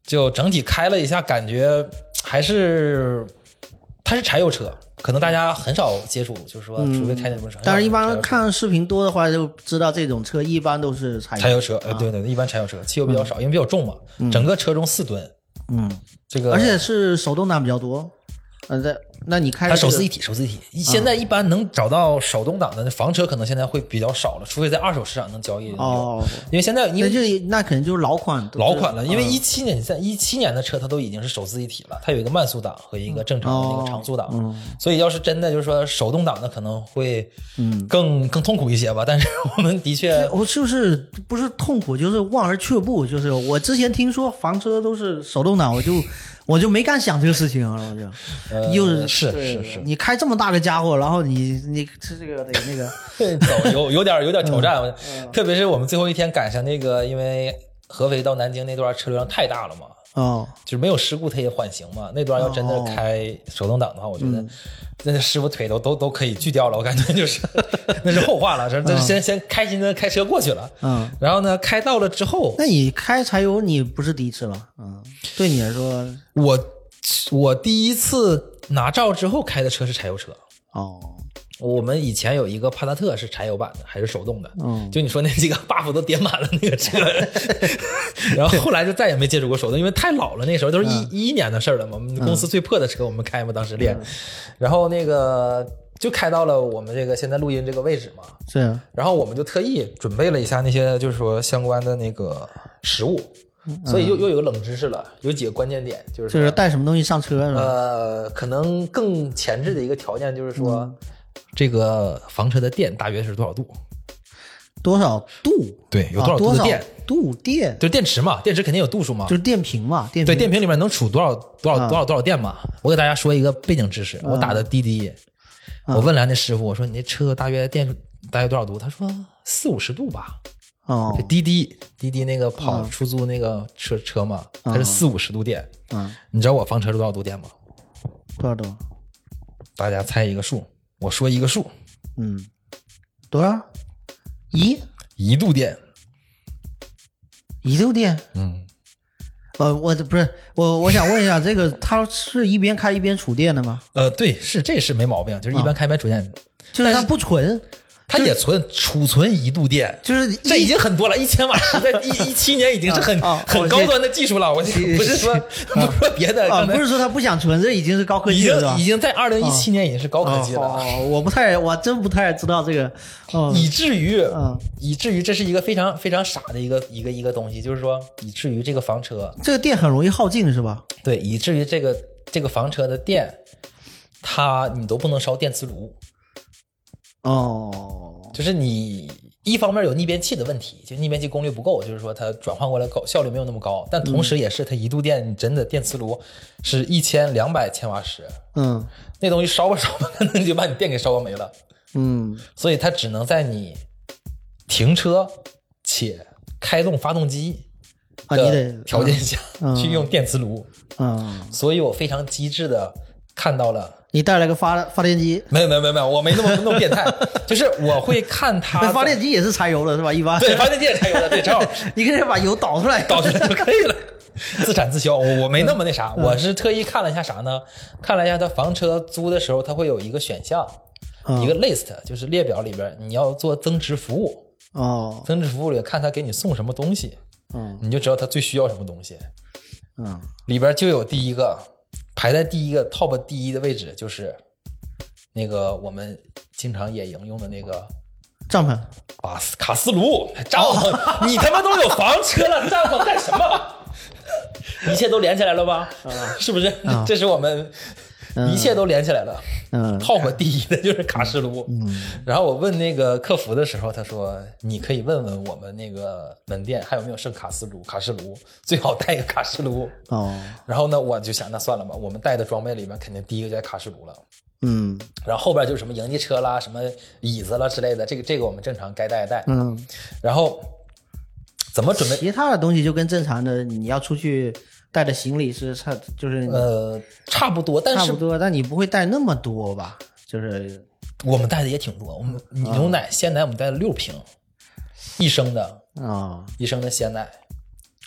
就整体开了一下，感觉还是它是柴油车，可能大家很少接触，就是说除非开那种车。 但是一般看视频多的话，就知道这种车一般都是柴油柴油车，呃，对对对，一般柴油车，汽油比较少，因为比较重嘛，整个车重四吨。 嗯， 这个而且是手动挡比较多。嗯，那那你开、这个、 它手自一体，手自一体。现在一般能找到手动挡的房车，可能现在会比较少了，除非在二手市场能交易。 哦， 因为现在因为那那肯定就是老款， 老款了。因为一七年，在一七年的车，它都已经是手自一体了，它有一个慢速档和一个正常的那个长速档。 哦嗯、 所以要是真的就是说手动挡的，可能会更、嗯、更痛苦一些吧。但是我们的确， 我是不是不是痛苦，就是望而却步。就是我之前听说房车都是手动挡，我就。我就没敢想这个事情啊，我就， 呃、 又是是是， 你开这么大个家伙，然后你你这这个得那个走有有点有点挑战， 嗯嗯、 特别是我们最后一天赶上那个，因为合肥到南京那段车流量太大了嘛， 哦， 就是没有事故它也缓行嘛，那段要真的开手动挡的话，我觉得。嗯那师傅腿都都都可以锯掉了，我感觉就是那是后话了，这这先、嗯、先开心的开车过去了， 嗯， 然后呢开到了之后， 那你开柴油你不是第一次了，嗯，对你来说， 我我第一次拿照之后开的车是柴油车， 哦。 我们以前有一个帕萨特是柴油版的，还是手动的， 嗯， 就你说那几个 buff 都点满了那个车，然后后来就再也没接触过手动，因为太老了，那时候都是一一一年的事了嘛。我们公司最破的车我们开嘛，当时练，然后那个就开到了我们这个现在录音这个位置嘛， 是、啊， 然后我们就特意准备了一下那些就是说相关的那个食物。所以又又有个冷知识了，有几个关键点，就是就是带什么东西上车是吧？ 呃，可能更前置的一个条件就是说。嗯这个房车的电大约是多少度？ 多少度？ 对，有多少度的电？ 啊、度电就是电池嘛，电池肯定有度数嘛， 就是电瓶嘛，电瓶对，电瓶里面能储多少多少多少多少电嘛？我给大家说一个背景知识，我打的滴滴， 啊、 我问来那师傅，我说你那车大约电大约多少度？他说四五十度吧。 哦， 滴滴滴滴那个跑出租那个车、嗯、车嘛，它是四五十度电。 嗯， 你知道我房车是多少度电吗？ 多少度？ 大家猜一个数。我说一个数， 嗯，多少？一一度电， 一度电， 嗯， 呃，我不是我，我想问一下，这个它是一边开一边储电的吗？ 呃，对，是这是没毛病，就是一边开一边储电， 哦、就是它不存。 它也存储存一度电， 就是这已经很多了，一千瓦时在一一七年已经是很、 啊、 很高端的技术了。我不是说、啊、不是说别的， 啊、不是说他不想存，这已经是高科技了， 已经已经在二零一七年已经是高科技了。 哦哦、我不太，我真不太知道这个，哦、 以至于， 嗯， 以至于这是一个非常非常傻的一个一个一个东西，就是说，以至于这个房车， 这个电很容易耗尽，是吧？ 对，以至于这个这个房车的电，它你都不能烧电磁炉。 哦。 就是你一方面有逆变器的问题，就逆变器功率不够，就是说它转换过来高效率没有那么高，但同时也是它一度电，你真的电磁炉是一千两百千瓦时， 嗯， 那东西烧吧烧吧，可能就把你电给烧没了， 嗯， 所以它只能在你停车且开动发动机的条件下去用电磁炉， 嗯， 所以我非常机智的看到了。 你带了个发发电机？ 没有没有没有没有，我没那么那么变态，就是我会看它。 发电机也是柴油的是吧？一般对，发电机也柴油的，对，正好你可以把油导出来， 导出来就可以了，自产自销。我我没那么那啥，我是特意看了一下啥呢？看了一下他房车租的时候，他会有一个选项， 嗯、 一个 list， 就是列表里边你要做增值服务哦， 增值服务里看他给你送什么东西， 嗯， 你就知道他最需要什么东西， 嗯， 里边就有第一个。排在第一个 top 第一的位置就是那个我们经常野营用的那个帐篷啊，卡斯炉帐篷、哦、你他妈都有房车了，帐篷干什么？一切都连起来了吧、嗯、是不是、嗯、这是我们一切都连起来了。 嗯 top 第一的就是卡式炉。 嗯， 然后我问那个客服的时候，他说你可以问问我们那个门店还有没有剩卡式炉，卡式炉最好带一个卡式炉。 哦， 然后呢，我就想那算了吧，我们带的装备里面肯定第一个就是卡式炉了。 嗯， 然后后边就是什么营地车啦、什么椅子啦之类的，这个这个我们正常该带带。 嗯， 然后怎么准备？ 其他的东西就跟正常的你要出去带的行李是差，就是呃差不多，但是差不多，但你不会带那么多吧？就是我们带的也挺多，我们牛奶、哦、鲜奶我们带了六瓶，一升的啊， 一升的鲜奶。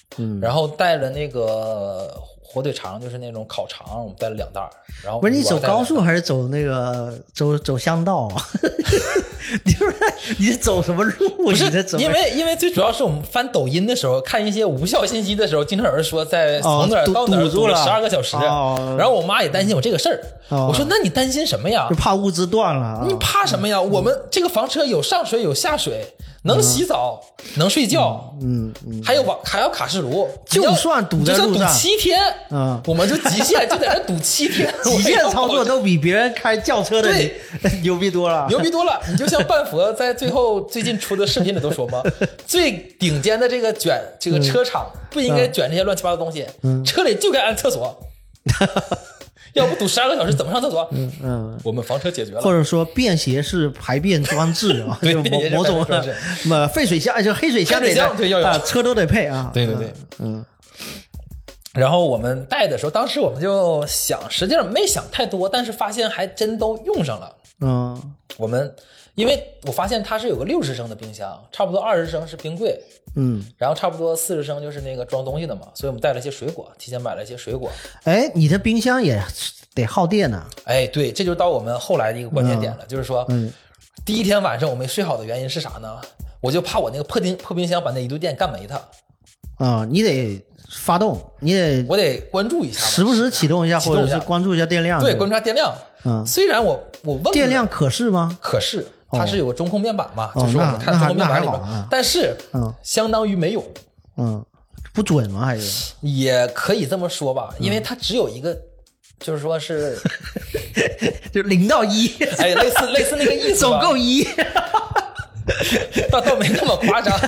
嗯， 然后带了那个火腿肠，就是那种烤肠，我们带了两袋。然后不是你走高速还是走那个走走乡道啊？你不是你走什么路？ 不是你在走因为因为最主要是我们翻抖音的时候，看一些无效信息的时候，经常有人说在从哪儿到哪儿堵了十二个小时， 哦， 然后我妈也担心我这个事儿。 哦， 我说那你担心什么呀？ 就怕物资断了。 你怕什么呀？我们这个房车有上水有下水，能洗澡，嗯、能睡觉， 嗯嗯， 还有网还有卡式炉， 就算堵在路上堵七天， 嗯， 我们就极限就在这堵七天， 极限操作都比别人开轿车的牛逼多了， 牛逼多了。你就像半佛在最后最近出的视频里都说嘛，最顶尖的这个卷这个车厂不应该卷这些乱七八糟的东西，嗯、车里就该安厕所。要不堵十二个小时怎么上厕所？嗯嗯，我们房车解决了， 或者说便携式排便装置啊， 对， 某某种什么废水箱，就黑水箱， 黑水箱对要有、 啊，车都得配啊。 对对对， 嗯。 然后我们带的时候，当时我们就想，实际上没想太多，但是发现还真都用上了。 嗯， 我们因为我发现它是有个六十升的冰箱，差不多二十升是冰柜。 嗯， 然后差不多四十升就是那个装东西的嘛，所以我们带了一些水果，提前买了一些水果。 哎，你的冰箱也得耗电呢。 哎，对，这就到我们后来的一个关键点了， 嗯、 就是说， 嗯， 第一天晚上我没睡好的原因是啥呢？我就怕我那个破冰破冰箱把那移动电干没它。 啊、嗯，你得发动，你得我得关注一下， 时不时启动一下， 或者是关注一下电量。 对，关注一下电量。 嗯， 虽然我我问电量可视吗？ 可视。它是有个中控面板嘛， 哦、 就是我们看中控面板里面， 啊、 但是嗯， 相当于没有， 嗯，不准吗？还是也可以这么说吧，因为它只有一个，嗯、就是说是就零到一， 哎，类似类似那个意思， 总够一， 倒倒没那么夸张，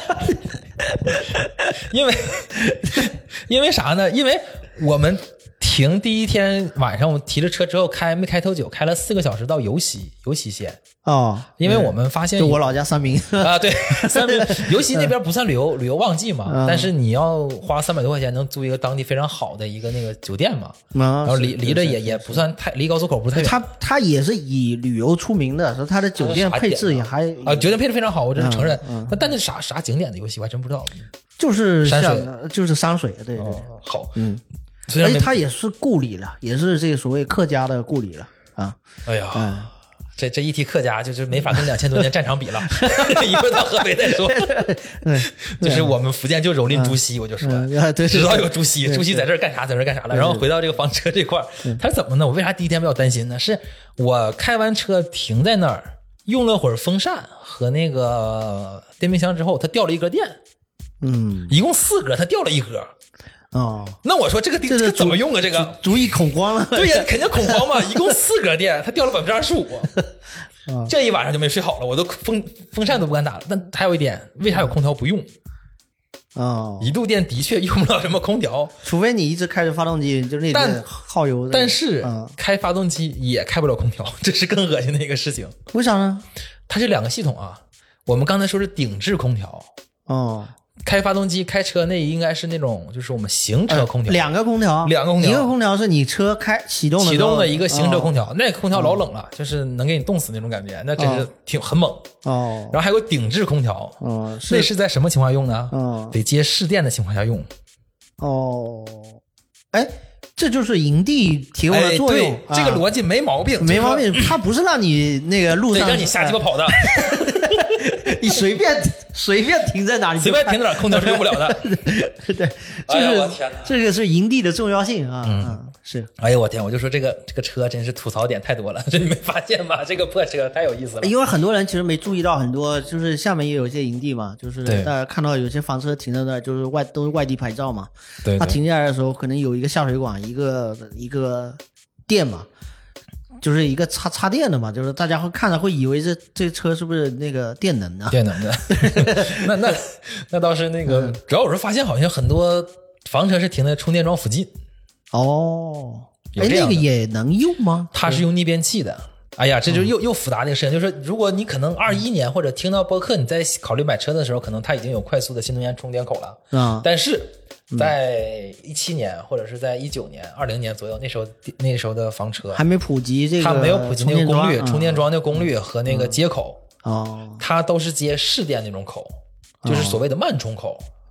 因为因为啥呢？因为我们。停第一天晚上，我提着车之后开没开多久，开了四个小时到尤溪尤溪县哦， 因为我们发现就我老家三明啊，对，三明尤溪那边不算旅游旅游旺季嘛， 嗯、 但是你要花三百多块钱能租一个当地非常好的一个那个酒店嘛， 嗯、 然后离离着也也不算太离高速口不是太远， 它它也是以旅游出名的，说它的酒店配置也还啊，酒店配置非常好，我真是承认。 嗯嗯、 但但是啥啥景点的游戏我还真不知道， 就是山水， 就是山水，对对、 哦，好， 嗯。而且它也是故里了，也是这个所谓客家的故里了啊！ 哎呀， 嗯、 这这一提客家，就是没法跟两千多年战场比了。一会儿到合肥再说。 嗯， 就是我们福建就蹂躏朱熹，我就说， 嗯、对， 知道有朱熹，朱熹在这儿干啥，在这儿干啥了。然后回到这个房车这块儿，他是怎么呢？我为啥第一天比较担心呢？是我开完车停在那儿，用了会儿风扇和那个电冰箱之后，它掉了一格电。 嗯， 一共四格，它掉了一格。 哦， 那我说这个这个怎么用啊？这个足以恐慌了。 对呀，肯定恐慌嘛！一共四格电，它掉了百分之二十五，这一晚上就没睡好了，我都风风扇都不敢打了。但还有一点，为啥有空调不用？ 哦， 一度电的确用不了什么空调， 除非你一直开着发动机，就是那个耗油。 但是、 嗯、 开发动机也开不了空调，这是更恶心的一个事情。 为啥呢？ 它这两个系统啊，我们刚才说是顶置空调。 哦。 开发动机开车那应该是那种就是我们行车空调、 呃、两个空调两个空调一个空调是你车开启动的启动的一个行车空调、 哦、 那个空调老冷了、哦、就是能给你冻死那种感觉，那真是挺、哦、很猛哦。 然后还有顶置空调哦， 那是在什么情况用呢？ 哦， 得接市电的情况下用。 哦，哎，这就是营地提供的作用、 哎、对、啊、这个逻辑没毛病没毛病，它不是让你那个路上让你瞎鸡巴跑的你随便随便停在哪里， 随便停在哪空调是用不了的对，这是、哎、这个是营地的重要性啊。 嗯， 嗯是。 哎呀我天，我就说这个这个车真是吐槽点太多了，这你没发现吗？这个破车太有意思了。 因为很多人其实没注意到，很多就是厦门也有一些营地嘛，就是大家看到有些房车停在那，就是外都是外地牌照嘛。 对， 他停下来的时候可能有一个下水管，一个一个电嘛。就是一个插插电的嘛，就是大家会看着会以为这这车是不是那个电能的？ 电能的，那那那倒是那个，嗯、主要我是发现好像很多房车是停在充电桩附近。 哦，哎，那个也能用吗？ 它是用逆变器的。哎呀，这就又、嗯、又复杂的一个事情，就是如果你可能二一年或者听到播客，你在考虑买车的时候，可能它已经有快速的新能源充电口了。 啊、嗯， 但是。在一七年或者是在一九年、二零年左右，那时候那时候的房车还没普及这个， 它没有普及那个功率， 充充电桩的功率和那个接口， 哦， 它都是接市电那种口，就是所谓的慢充口。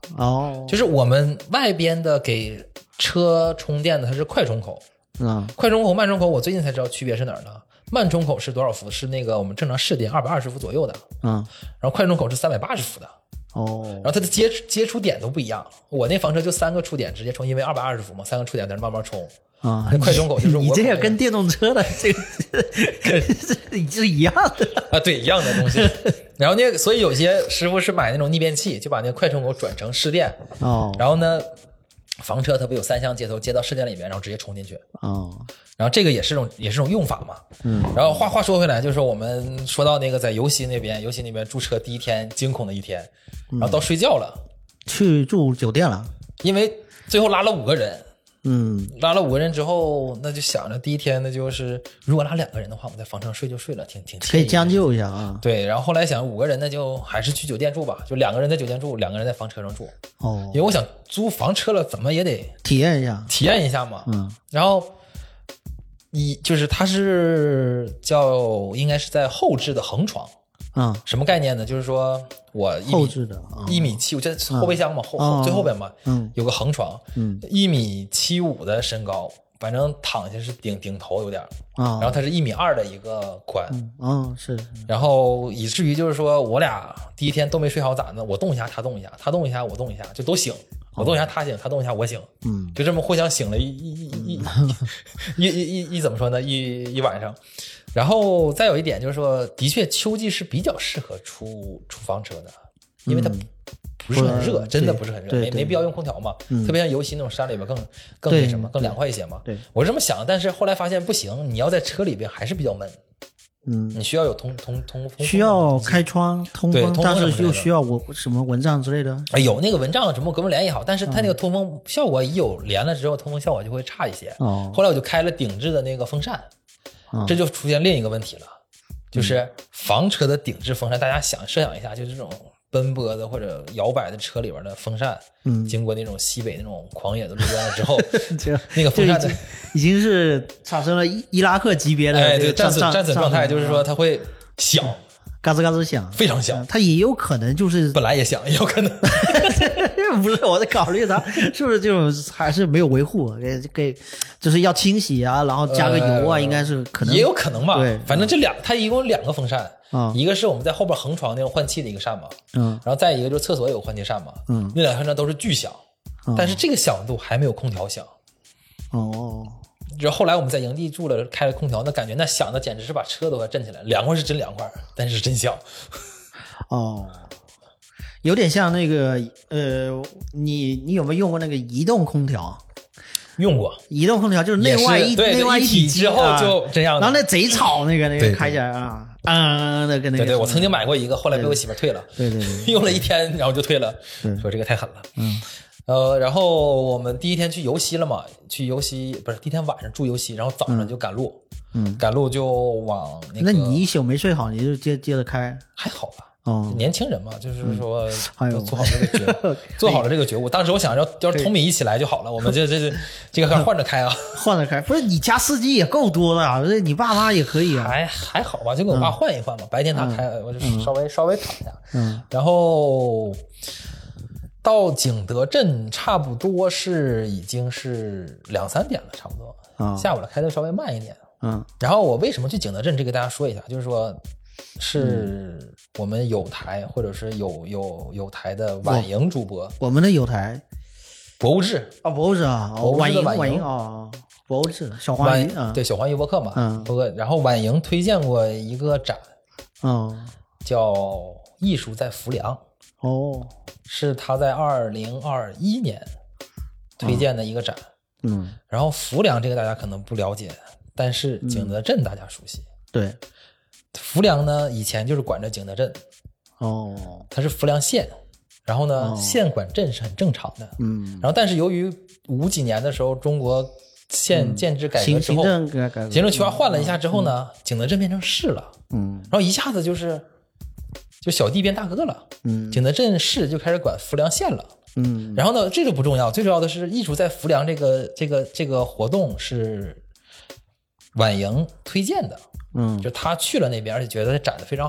哦， 就是我们外边的给车充电的它是快充口， 嗯， 快充口慢充口我最近才知道区别是哪儿呢？慢充口是多少伏？是那个我们正常市电二百二十伏左右的， 嗯， 然后快充口是三百八十伏的。 哦， 然后它的接接触点都不一样，我那房车就三个触点直接充，因为二百二十伏嘛，三个触点在那慢慢充。 啊， 那快充口就是我你这个跟电动车的这个是一样的啊，对，一样的东西。然后那个，所以有些师傅是买那种逆变器，就把那个快充口转成市电， 哦， 然后呢，房车它不有三相接头，接到市电里面，然后直接充进去。 哦， 然后这个也是种也是种用法嘛。嗯。然后话话说回来，就是我们说到那个在尤溪那边，尤溪那边驻车第一天惊恐的一天，然后到睡觉了， 嗯、去住酒店了， 因为最后拉了五个人。 嗯， 拉了五个人之后，那就想着第一天那就是如果拉两个人的话，我们在房车睡就睡了，挺挺可以将就一下啊。 对，然后后来想五个人那就还是去酒店住吧，就两个人在酒店住，两个人在房车上住。 哦， 因为我想租房车了，怎么也得体验一下， 体验一下嘛。 嗯， 然后一就是它是叫应该是在后置的横床。 嗯， 什么概念呢？就是说我一米后置的一米七，我这后备箱嘛，后哦最后边嘛， 嗯， 有个横床， 嗯， 一米七五的身高，反正躺下是顶顶头有点， 啊， 然后它是一米二的一个宽， 嗯，哦，是， 然后以至于就是说我俩第一天都没睡好咋呢？我动一下他动一下，他动一下我动一下，就都醒，我动一下他醒，他动一下我醒， 嗯， 就这么互相醒了一一一一一一一一怎么说呢？一一晚上。然后再有一点就是说，的确秋季是比较适合出出房车的，因为它不是很热，嗯、真的不是很热，没没必要用空调嘛。 嗯、 特别像尤其那种山里边更更那什么，更凉快一些嘛。 对， 我是这么想，但是后来发现不行，你要在车里边还是比较闷。 嗯， 你需要有通通通风， 需要开窗通风， 通风但是又需要我什么蚊帐之类的。 哎，有那个蚊帐什么隔膜帘也好，但是它那个通风效果一有连了之后，通风效果就会差一些。 哦， 后来我就开了顶置的那个风扇， 哦、 这就出现另一个问题了。就是房车的顶置风扇，大家想设想一下，就是这种奔波的或者摇摆的车里边的风扇， 嗯， 经过那种西北那种狂野的路段了之后，那个风扇的已经是产生了伊拉克级别的， 哎，对，战损战损状态，就是说它会响， 嘎吱嘎吱响， 非常响。 它也有可能就是本来也响，也有可能不是我在考虑它是不是这种还是没有维护，给给就是要清洗啊，然后加个油啊，呃、应该是可能也有可能吧。 对， 反正这两它一共有两个风扇， 嗯， 一个是我们在后边横床那种换气的一个扇嘛， 嗯， 然后再一个就是厕所有换气扇嘛， 嗯， 那两个扇都是巨响， 嗯， 但是这个响度还没有空调响。 哦。 就后来我们在营地住了，开了空调，那感觉那响的简直是把车都快震起来，凉快是真凉快，但是真响。 哦，有点像那个呃，你你有没有用过那个移动空调？ 用过， 移动空调就是内外一内外一体之后就这样、啊， 然后那贼吵，那个那个开起来啊，啊的跟那个。 对对，我曾经买过一个，后来被我媳妇退了。 对对对， 用了一天，然后就退了，说这个太狠了。 嗯。 呃，然后我们第一天去游溪了嘛，去游溪不是第一天晚上住游溪，然后早上就赶路， 嗯， 赶路就往那个。 那你一宿没睡好，你就接接着开？ 还好吧， 哦， 年轻人嘛，就是说， 哎呦， 做好这个觉悟，做好了这个觉悟。当时我想要要是同米一起来就好了，我们这这这这个换着开啊， 换着开。不是你家司机也够多的啊，你爸妈也可以啊， 还还好吧，就跟我爸换一换嘛，白天他开，我就稍微稍微躺一下， 嗯， 然后。到景德镇差不多是已经是两三点了，差不多、 哦、 下午了，开的稍微慢一点。 嗯， 然后我为什么去景德镇，这个大家说一下，就是说是我们有台或者是有有有台的晚营主播， 我们的有台博物志啊，博物志啊， 晚营晚营啊，博物志小黄鱼啊， 对小黄鱼播客嘛， 嗯， 播客。然后晚营推荐过一个展， 嗯， 叫艺术在浮梁。 哦， 是他在二零二一年推荐的一个展， 嗯， 然后浮梁这个大家可能不了解，但是景德镇大家熟悉。 嗯、对， 浮梁呢以前就是管着景德镇， 哦， 它是浮梁县，然后呢、 哦、 县管镇是很正常的， 嗯， 然后但是由于五几年的时候中国县建制改革之后， 行政改革， 行政区划换了一下之后呢，嗯、景德镇变成市了， 嗯， 然后一下子就是。就小弟变大哥了， 嗯， 景德镇市就开始管浮梁县了， 嗯， 然后呢，这个不重要，最重要的是艺术在浮梁这个这个这个活动是晚营推荐的， 嗯， 就他去了那边，而且觉得展的非常好，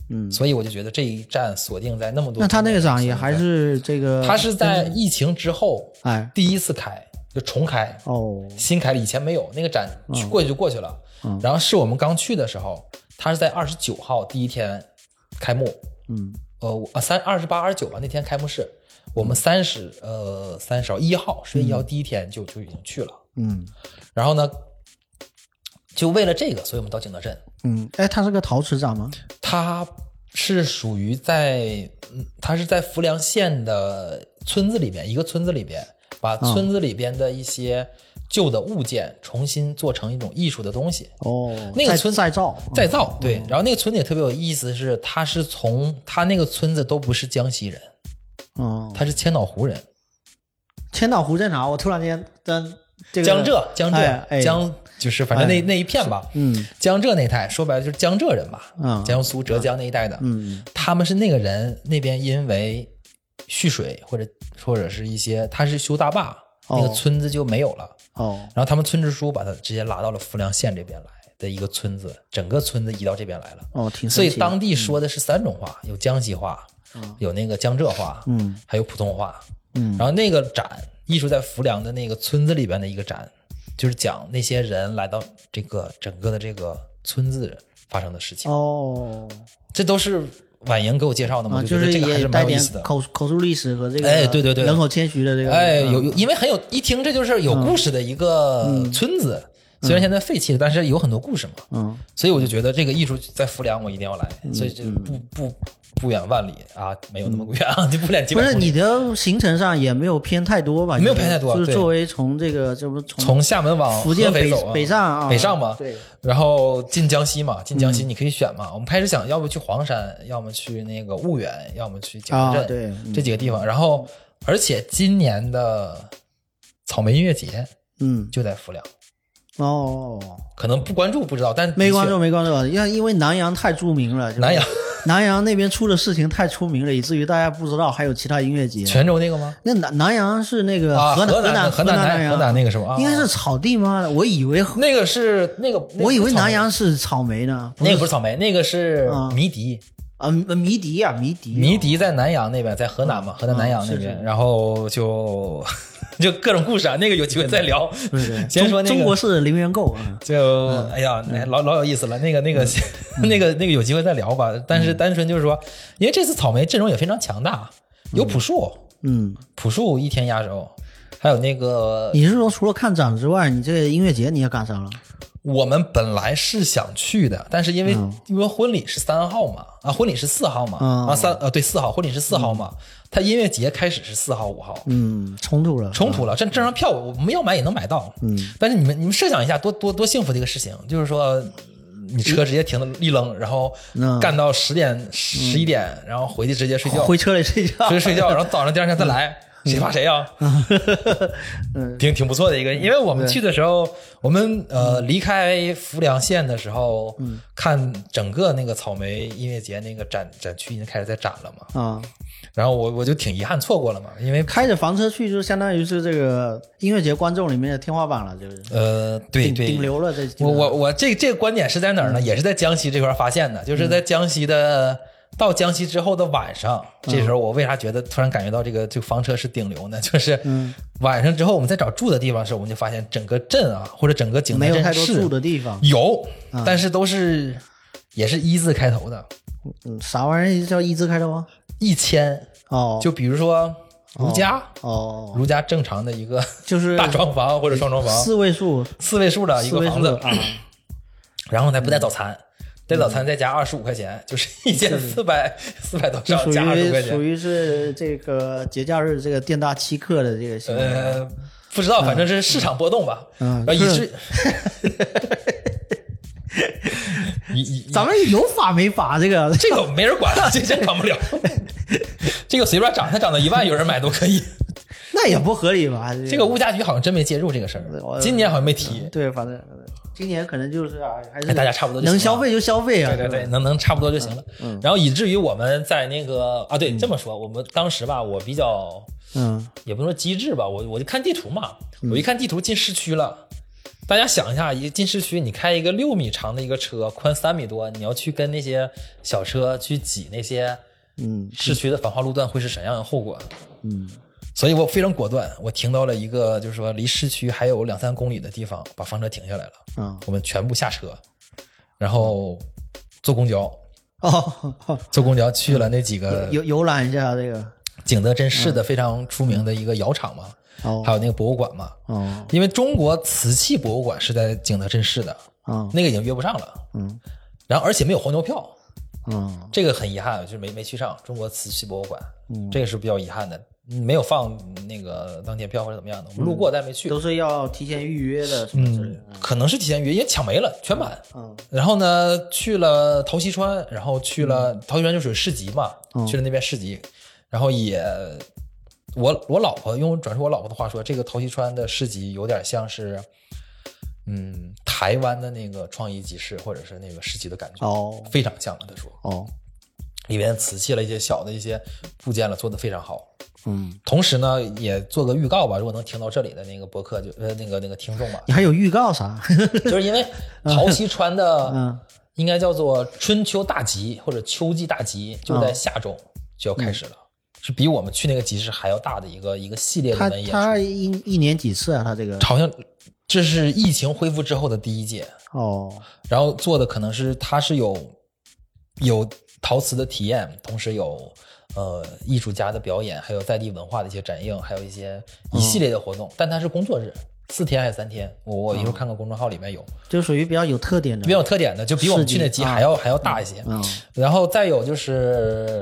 嗯， 所以我就觉得这一站锁定在那么多。 那他那个展也还是这个， 他是在疫情之后， 哎， 第一次开，就重开哦， 新开的，以前没有那个展，去过去就过去了。 嗯、 然后是我们刚去的时候，他是在二十九号第一天开幕， 嗯， 呃啊三二十八二十九吧那天开幕式，我们三十呃三十一号十月一号第一天就、嗯、就已经去了， 嗯， 然后呢，就为了这个，所以我们到景德镇。 嗯，哎，它是个陶瓷展吗？ 它是属于在，它是在浮梁县的村子里边，一个村子里边，把村子里边的一些旧的物件重新做成一种艺术的东西。 哦， 那个村再造， 再造，对。然后那个村子也特别有意思，是它是从它那个村子都不是江西人， 哦， 他是千岛湖人。 千岛湖在哪？我突然间真这个江浙，江浙， 哎哎、 江。就是反正那、哎、那一片吧， 嗯， 江浙那一带说白了就是江浙人吧， 嗯， 江苏、浙江那一带的， 嗯， 他们是那个人那边因为蓄水或者或者是一些，他是修大坝， 哦、 那个村子就没有了， 哦， 然后他们村支书把他直接拉到了浮梁县这边来的一个村子，整个村子移到这边来了， 哦，挺所以当地说的是三种话，嗯、有江西话， 嗯， 有那个江浙话， 嗯， 还有普通话， 嗯， 然后那个展艺术在浮梁的那个村子里边的一个展。就是讲那些人来到这个整个的这个村子发生的事情哦， 这都是婉莹给我介绍的嘛， 啊、 就觉得这个还是蛮有意思的， 口口述历史和这个哎，对对对， 人口迁徙的这个， 哎，有有，因为很有一听这就是有故事的一个村子，嗯、虽然现在废弃了，但是有很多故事嘛， 嗯， 所以我就觉得这个艺术在浮梁我一定要来， 嗯、 所以就不不。不远万里啊，没有那么远啊，就不远几百公里。 不是你的行程上也没有偏太多吧？ 没有偏太多， 就是作为从这个这不从厦门往福建北走、啊、 北上啊， 北上嘛， 对， 然后进江西嘛，进江西你可以选嘛。嗯、我们开始想要不去黄山，要么去那个婺源，要么去景德镇， 啊、对、 嗯，这几个地方。然后，而且今年的草莓音乐节， 嗯， 就在浮梁。 哦， 可能不关注不知道，但没关注没关注，因为因为南阳太著名了， 南阳。 南阳那边出的事情太出名了，以至于大家不知道还有其他音乐节。 泉州那个吗？ 那南南阳是那个河南、啊、河南河南南河南那个是吧？ 应该是草地吗？我以为那个是那个， 我以为南阳是草莓呢。 那个不是草莓，那个是迷笛。 啊，迷笛呀，迷笛， 迷笛在南阳那边，在河南嘛，河南南阳那边，然后就就各种故事啊，那个有机会再聊。 对对， 先说那个中国式零元购， 就哎呀，老老有意思了。那个那个那个那个有机会再聊吧。但是单纯就是说，因为这次草莓阵容也非常强大，有朴树， 嗯， 朴树一天压轴，还有那个， 你是说除了看展之外，你这个音乐节你也赶上了？ 我们本来是想去的，但是因为、嗯、因为婚礼是三号嘛，啊，婚礼是四号嘛， 嗯、 啊三呃对四号，婚礼是四号嘛，嗯、他音乐节开始是四号五号， 嗯，冲突了， 冲突了，这这张票我们要买也能买到， 嗯， 但是你们你们设想一下，多多多幸福的一个事情，就是说你车直接停了一扔，然后干到十点十一点，嗯、然后回去直接睡觉， 回车里睡觉， 回去睡觉，然后早上第二天再来。嗯谁怕谁呀、啊？ 嗯， 挺挺不错的一个，因为我们去的时候，我们呃离开浮梁县的时候， 嗯， 看整个那个草莓音乐节那个展展区已经开始在展了嘛， 啊， 然后我我就挺遗憾错过了嘛，因为开着房车去，就相当于是这个音乐节观众里面的天花板了，就是呃对对顶流了这。 我我我这这个观点是在哪儿呢？嗯、也是在江西这块发现的，就是在江西的。嗯到江西之后的晚上，这时候我为啥觉得突然感觉到这个这个房车是顶流呢？就是晚上之后我们在找住的地方的时候，我们就发现整个镇啊，或者整个景德镇市没有太多住的地方， 有，但是都是也是一字开头的。 嗯，啥玩意儿叫一字开头啊？ 一千哦， 就比如说如家哦， 如家正常的一个就是大床房或者双床房， 四位数四位数的一个房子啊， 然后还不带早餐。带早餐再加二十五块钱，就是一千四百四百多上加二十五块钱， 属于是这个节假日这个店大欺客的这个行为。 呃，不知道，反正是市场波动吧。 嗯， 以致咱们有法没法？这个这个没人管，这真管不了。这个随便涨，它涨到一万，有人买都可以。 那也不合理吧？ 这个物价局好像真没介入这个事儿，今年好像没提。 嗯、对，反正。今年可能就是啊，还是大家差不多就能消费就消费啊， 对对对，能能差不多就行了。 嗯， 然后以至于我们在那个啊，对，这么说，我们当时吧，我比较， 嗯， 也不能说机智吧，我我就看地图嘛，我一看地图进市区了， 大家想一下，一进市区，你开一个六米长的一个车，宽三米多，你要去跟那些小车去挤那些嗯市区的繁华路段，会是什么样的后果？ 嗯， 所以我非常果断，我停到了一个就是说离市区还有两三公里的地方，把房车停下来了。 嗯， 我们全部下车，然后坐公交。 哦， 坐公交去了那几个游游览一下这个景德镇市的非常出名的一个窑厂嘛。 哦， 还有那个博物馆嘛， 哦， 因为中国瓷器博物馆是在景德镇市的， 哦， 那个已经约不上了， 嗯， 然后而且没有黄牛票， 嗯， 这个很遗憾，就是没没去上中国瓷器博物馆， 嗯， 这个是比较遗憾的，没有放那个当天票或者怎么样的，我们路过但没去， 都是要提前预约的，什么之类的， 嗯，可能是提前预约，也抢没了，全满， 嗯， 然后呢去了陶溪川，然后去了、嗯、陶溪川就属于市集嘛， 嗯、 去了那边市集，然后也。我我老婆用转述我老婆的话说，这个陶溪川的市集有点像是，嗯，台湾的那个创意集市或者是那个市集的感觉， 哦， 非常像的。他说， 哦， 里面瓷器了一些小的一些部件了，做得非常好。 嗯， 同时呢，也做个预告吧，如果能听到这里的那个播客就呃那个那个听众嘛， 你还有预告啥？ 就是因为陶溪川的， 嗯， 应该叫做春秋大集或者秋季大集，就在下周就要开始了。嗯，是比我们去那个集市还要大的一个一个系列的文演出。 他他一一年几次啊？他这个好像这是疫情恢复之后的第一届哦。 然后做的可能是他是有有陶瓷的体验，同时有呃艺术家的表演，还有在地文化的一些展映，还有一些一系列的活动。嗯、但它是工作日，四天还是三天？我我一会儿看看公众号里面有， 就属于比较有特点的， 比较有特点的，就比我们去那集还要、啊、还要大一些。 嗯， 然后再有就是。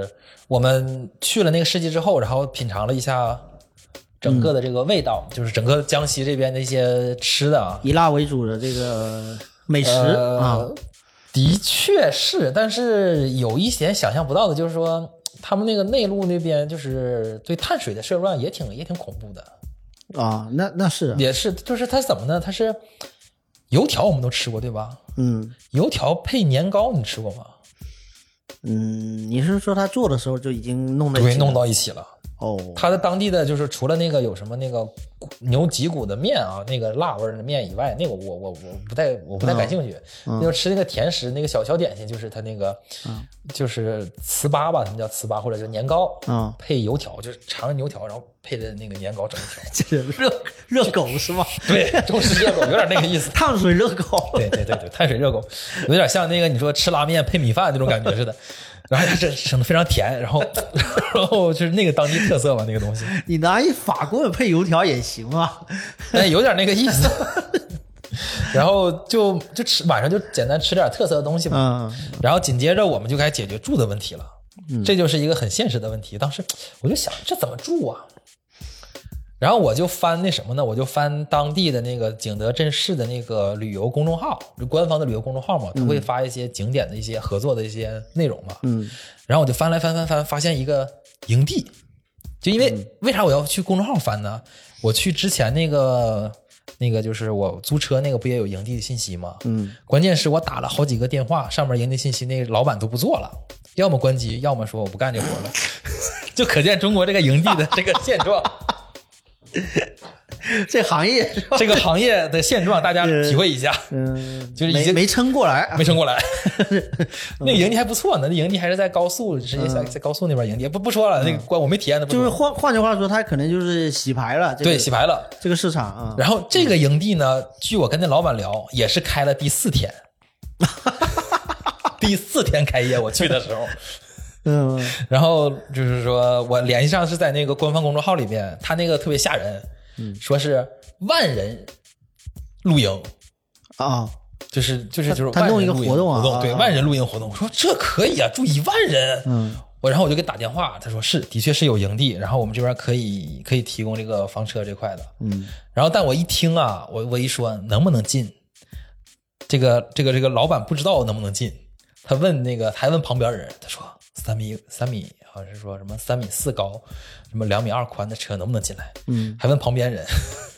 我们去了那个市集之后，然后品尝了一下整个的这个味道，嗯、就是整个江西这边的一些吃的啊， 以辣为主的这个美食、呃、啊， 的确是，但是有一些想象不到的，就是说他们那个内陆那边就是对碳水的摄入量也挺也挺恐怖的啊，那那是、啊、 也是，就是它怎么呢？它是油条我们都吃过对吧？ 嗯， 油条配年糕你吃过吗？ 嗯，你是说他做的时候就已经弄到对弄到一起了哦？ 他的当地的就是除了那个有什么那个牛脊骨的面啊，那个辣味的面以外，那个我我我不太我不太感兴趣。嗯、那个吃那个甜食，那个小小点心，就是他那个、嗯、就是糍粑吧，他们叫糍粑或者是年糕， 嗯， 配油条，就是长的牛条，然后配的那个年糕整一条， 这是热热狗是吗？ 对，中式热狗有点那个意思， 碳水热狗。 对对对对，碳水热狗有点像那个你说吃拉面配米饭那种感觉似的。然后它这整的非常甜，然后然后就是那个当地特色嘛，那个东西。 你拿一法棍配油条也行啊， 哎，有点那个意思。然后就就吃晚上就简单吃点特色的东西嘛。嗯。然后紧接着我们就该解决住的问题了，嗯、这就是一个很现实的问题。当时我就想，这怎么住啊？然后我就翻那什么呢？我就翻当地的那个景德镇市的那个旅游公众号，就官方的旅游公众号嘛，他会发一些景点的一些合作的一些内容嘛。 嗯。 然后我就翻来翻翻翻，发现一个营地，就因为为啥我要去公众号翻呢？我去之前那个那个就是我租车那个不也有营地的信息吗？ 嗯。 关键是我打了好几个电话，上面营地信息那个老板都不做了，要么关机，要么说我不干这活了，就可见中国这个营地的这个现状。 这行业这个行业的现状大家体会一下。 嗯， 就是已经没撑过来没撑过来。那个营地还不错呢，那营地还是在高速，直接在在高速那边营地，不不说了，那个关我没体验的。 就是换换句话说，他可能就是洗牌了。 对，洗牌了这个市场啊。 然后这个营地呢，据我跟那老板聊，也是开了第四天。第四天开业，我去的时候。 嗯， 然后就是说我联系上是在那个官方公众号里边，他那个特别吓人， 嗯， 说是万人露营啊， 就是就是就是他弄一个活动啊， 活动对，万人露营活动。我说这可以啊，住一万人， 嗯， 我然后我就给打电话，他说是，的确是有营地，然后我们这边可以可以提供这个房车这块的， 嗯， 然后但我一听啊，我我一说能不能进，这个这个这个老板不知道能不能进，他问那个还问旁边人，他说。三米三米好像是说什么三米四高，什么两米二宽的车能不能进来？ 嗯， 还问旁边人，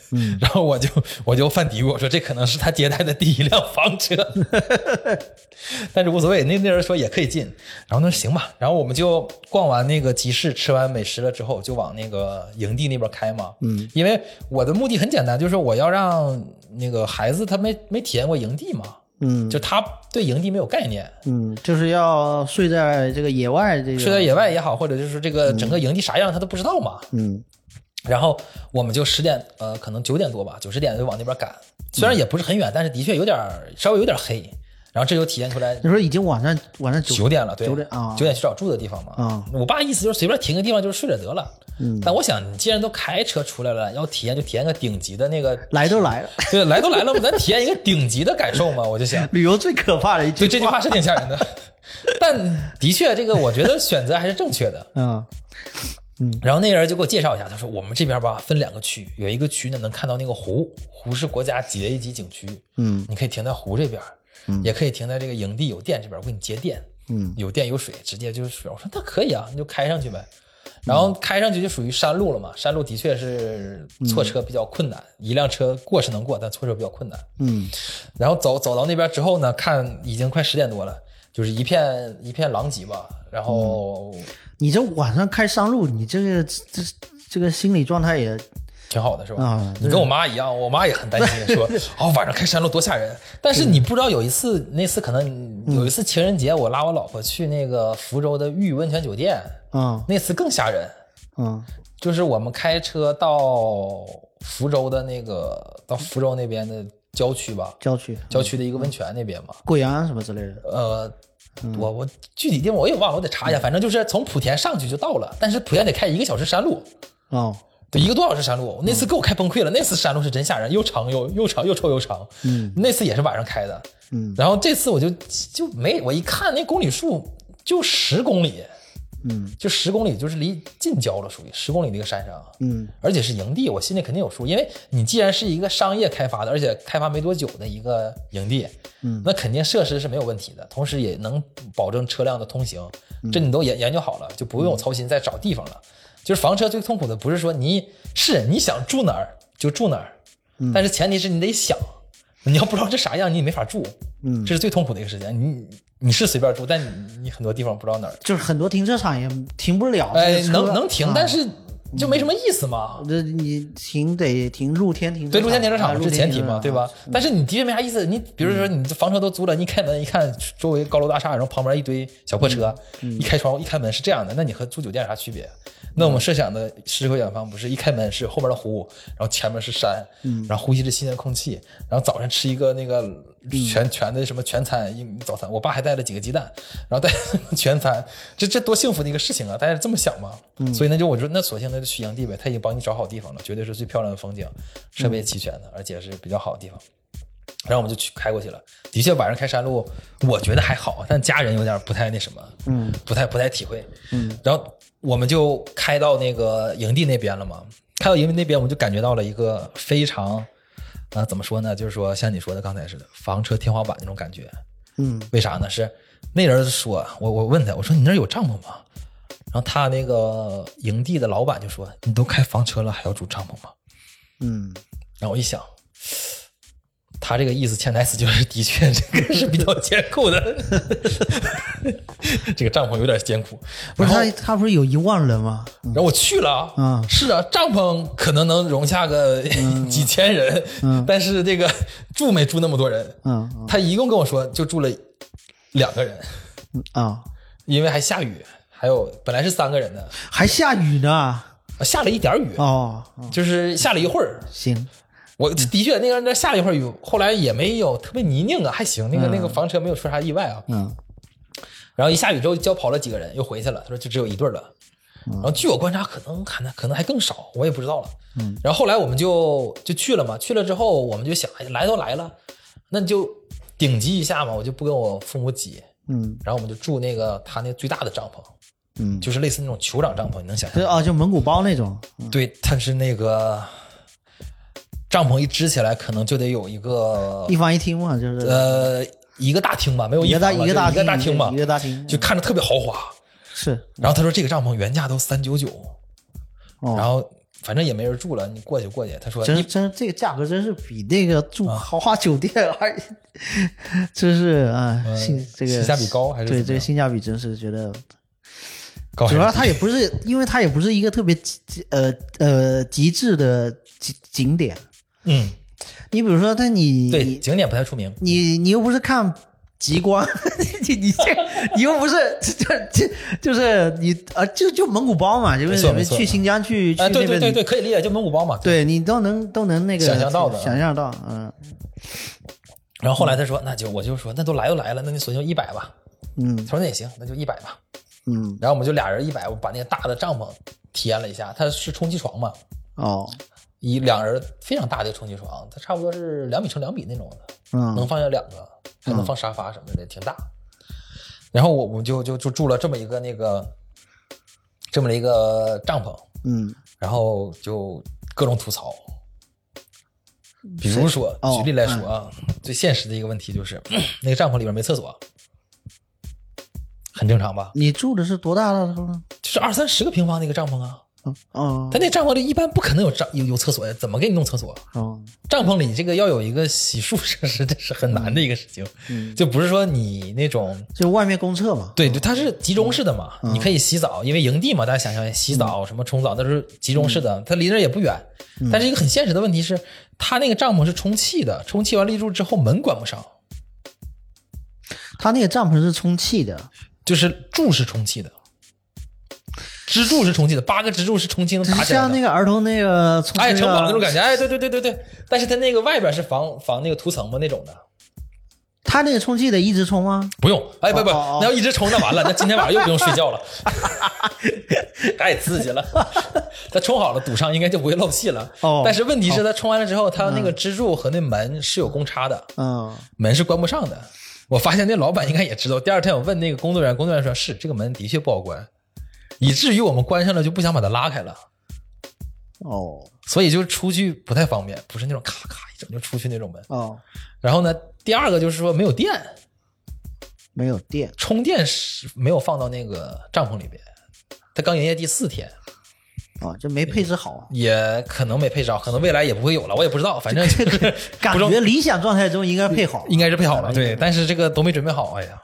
嗯，然后我就我就犯嘀咕，我说这可能是他接待的第一辆房车，但是无所谓，那那人说也可以进，然后那行吧，然后我们就逛完那个集市，吃完美食了之后，就往那个营地那边开嘛，嗯，因为我的目的很简单，就是我要让那个孩子他没没体验过营地嘛。嗯，就他对营地没有概念， 嗯，就是要睡在这个野外，这个睡在野外也好，或者就是这个整个营地啥样他都不知道嘛，嗯，然后我们就十点呃可能九点多吧，九十点就往那边赶，虽然也不是很远，但是的确有点稍微有点黑，然后这就体现出来， 你说已经晚上晚上九点了，对， 九点啊， 九点去找住的地方嘛，啊，我爸意思就是随便停个地方就是睡着得了。嗯，但我想你既然都开车出来了，要体验就体验个顶级的那个， 来都来了， 对，来都来了，咱体验一个顶级的感受嘛，我就想， 旅游最可怕的一句话， 对，这句话是挺吓人的，但的确这个我觉得选择还是正确的，嗯嗯。然后那人就给我介绍一下，他说我们这边吧分两个区，有一个区呢能看到那个湖，湖是国家几 A 级景区，嗯，你可以停在湖这边，嗯，也可以停在这个营地有电这边，我给你接电，嗯，有电有水，直接就是水，我说那可以啊，你就开上去呗。然后开上去就属于山路了嘛，山路的确是错车比较困难，嗯，一辆车过是能过，但错车比较困难。嗯，然后走走到那边之后呢，看已经快十点多了，就是一片一片狼藉吧。然后， 嗯，你这晚上开山路，你这个这这个心理状态也挺好的是吧？啊，你跟我妈一样，我妈也很担心，说哦晚上开山路多吓人。但是你不知道有一次，那次可能有一次情人节，我拉我老婆去那个福州的玉宇温泉酒店。嗯，那次更吓人。嗯，就是我们开车到福州的那个，到福州那边的郊区吧， 郊区， 郊区的一个温泉那边嘛， 贵阳什么之类的。 呃，嗯，我我具体地方我也忘了，我得查一下。反正就是从莆田上去就到了，但是莆田得开一个小时山路。哦，对，一个多小时山路。那次给我开崩溃了，那次山路是真吓人，又长又又长又臭又长。嗯，那次也是晚上开的。嗯，然后这次我就就没，我一看那公里数就十公里。嗯，就十公里，就是离近郊了，属于十公里的一个山上，嗯，而且是营地，我心里肯定有数，因为你既然是一个商业开发的，而且开发没多久的一个营地，嗯，那肯定设施是没有问题的，同时也能保证车辆的通行，这你都研研究好了，就不用操心再找地方了。就是房车最痛苦的不是说你是你想住哪儿就住哪儿，但是前提是你得想，你要不知道这啥样，你也没法住，嗯，这是最痛苦的一个事情。你你是随便住，但你你很多地方不知道哪儿， 就是很多停车场也停不了。 哎，能能停，啊，但是就没什么意思嘛。 这，嗯，你停得停露天停车场， 对，露天停车场是前提嘛，对吧？嗯，但是你的确没啥意思。你比如说你房车都租了，你开门一看周围高楼大厦，然后旁边一堆小破车，嗯嗯，一开窗一开门是这样的，那你和住酒店有啥区别？那我们设想的诗和远方不是一开门是后边的湖，然后前面是山，嗯，然后呼吸着新鲜空气，然后早上吃一个那个全全的什么全餐早餐，我爸还带了几个鸡蛋，然后带全餐，这这多幸福的一个事情啊！大家这么想嘛？嗯，所以那就我说那索性那就去营地呗，他已经帮你找好地方了，绝对是最漂亮的风景，设备齐全的，而且是比较好的地方。然后我们就去开过去了，的确晚上开山路，我觉得还好，但家人有点不太那什么，嗯，不太不太体会，嗯。然后我们就开到那个营地那边了嘛，开到营地那边，我们就感觉到了一个非常，呃，怎么说呢？就是说像你说的刚才似的，房车天花板那种感觉，嗯。为啥呢？是那人说，我我问他，我说你那儿有帐篷吗？然后他那个营地的老板就说，你都开房车了，还要住帐篷吗？嗯。然后我一想。他这个意思潜台词就是的确这个是比较艰苦的这个帐篷有点艰苦。 不是他他不是有一万人吗？ 然后我去了，嗯，是啊，帐篷可能能容下个几千人，嗯，但是这个住没住那么多人，嗯，他一共跟我说就住了两个人，啊，因为还下雨，还有本来是三个人的， 还下雨呢， 下了一点雨哦，就是下了一会儿， 行。 我的确那个那下了一会儿雨，后来也没有特别泥泞啊，还行，那个、嗯、那个房车没有出啥意外啊。嗯。然后一下雨之后，交跑了几个人，又回去了。他说就只有一对了。嗯、然后据我观察，可能可能可能还更少，我也不知道了。嗯。然后后来我们就就去了嘛，去了之后我们就想，哎，来都来了，那就顶级一下嘛，我就不跟我父母挤。嗯。然后我们就住那个他那最大的帐篷。嗯。就是类似那种酋长帐篷，你能想象？ 对啊，就蒙古包那种。 嗯、对，它是那个。帐篷一支起来，可能就得有一个一房一厅嘛，就是呃一个大厅吧，没有一房一个大一个大厅嘛， 一个大厅， 就看着特别豪华。 是。 然后他说这个帐篷原价都三九九，然后反正也没人住了，你过去过去。他说真真这个价格真是比那个住豪华酒店还，真是啊， 呃、 性这个性价比高还是对这个性价比真是觉得。 高， 主要它也不是，因为它也不是一个特别呃呃极致的景景点。 嗯， 你比如说，它你对景点不太出名， 你你又不是看极光，你你这你又不是这这就是你啊就就蒙古包嘛，就是你去新疆去去那边， 对对对对，可以理解，就蒙古包嘛， 对你都能都能那个想象到的， 想象到，嗯。 然后后来他说，那就我就说，那都来都来了，那你索性一百吧。 嗯， 他说那也行，那就一百吧。 嗯， 然后我们就俩人一百，我把那个大的帐篷体验了一下，它是充气床嘛， 哦， 一两人非常大的充气床，它差不多是两米乘两米那种的， 嗯， 能放下两个，还能放沙发什么的，挺大。然后我我们就就就住了这么一个那个这么一个帐篷， 嗯， 然后就各种吐槽，比如说举例来说啊，嗯、最现实的一个问题就是那个帐篷里边没厕所。很正常吧？ 你住的是多大的？ 就是二三十个平方那个帐篷啊。 哦， 他那帐篷里一般不可能有帐有有厕所呀，怎么给你弄厕所？ 哦， 帐篷里这个要有一个洗漱设施，这是很难的一个事情。 嗯， 就不是说你那种就外面公厕嘛。 对对，它是集中式的嘛， 嗯、 你可以洗澡，因为营地嘛，大家想想洗澡、嗯、什么冲澡，那是集中式的，它离那也不远。 嗯、 但是一个很现实的问题是，它那个帐篷是充气的，充气完立住之后门关不上。 它那个帐篷是充气的。 就是柱是充气的，支柱是充气的，八个支柱是充气能打起来的， 像那个儿童那个充气哎城堡那种感觉，哎对对对对对，但是它那个外边是防防那个涂层嘛那种的。 它那个充气得一直充吗？ 不用，哎不不， 哦哦那要一直充那完了，那今天晚上又不用睡觉了，太刺激了。它充好了堵上应该就不会漏气了。 哦， 但是问题是它充完了之后，它那个支柱和那门是有公差的， 嗯， 门是关不上的。我发现那老板应该也知道，第二天我问那个工作人员，工作人员说是这个门的确不好关，以至于我们关上了就不想把它拉开了。 哦， 所以就出去不太方便，不是那种咔咔一整就出去那种门。 哦， 然后呢，第二个就是说没有电， 没有电，充电是没有放到那个帐篷里边，他刚营业第四天。 哦，就没配置好啊， 也可能没配置好，可能未来也不会有了，我也不知道，反正就是感觉理想状态中应该配好， 应该是配好了，对，但是这个都没准备好，哎呀。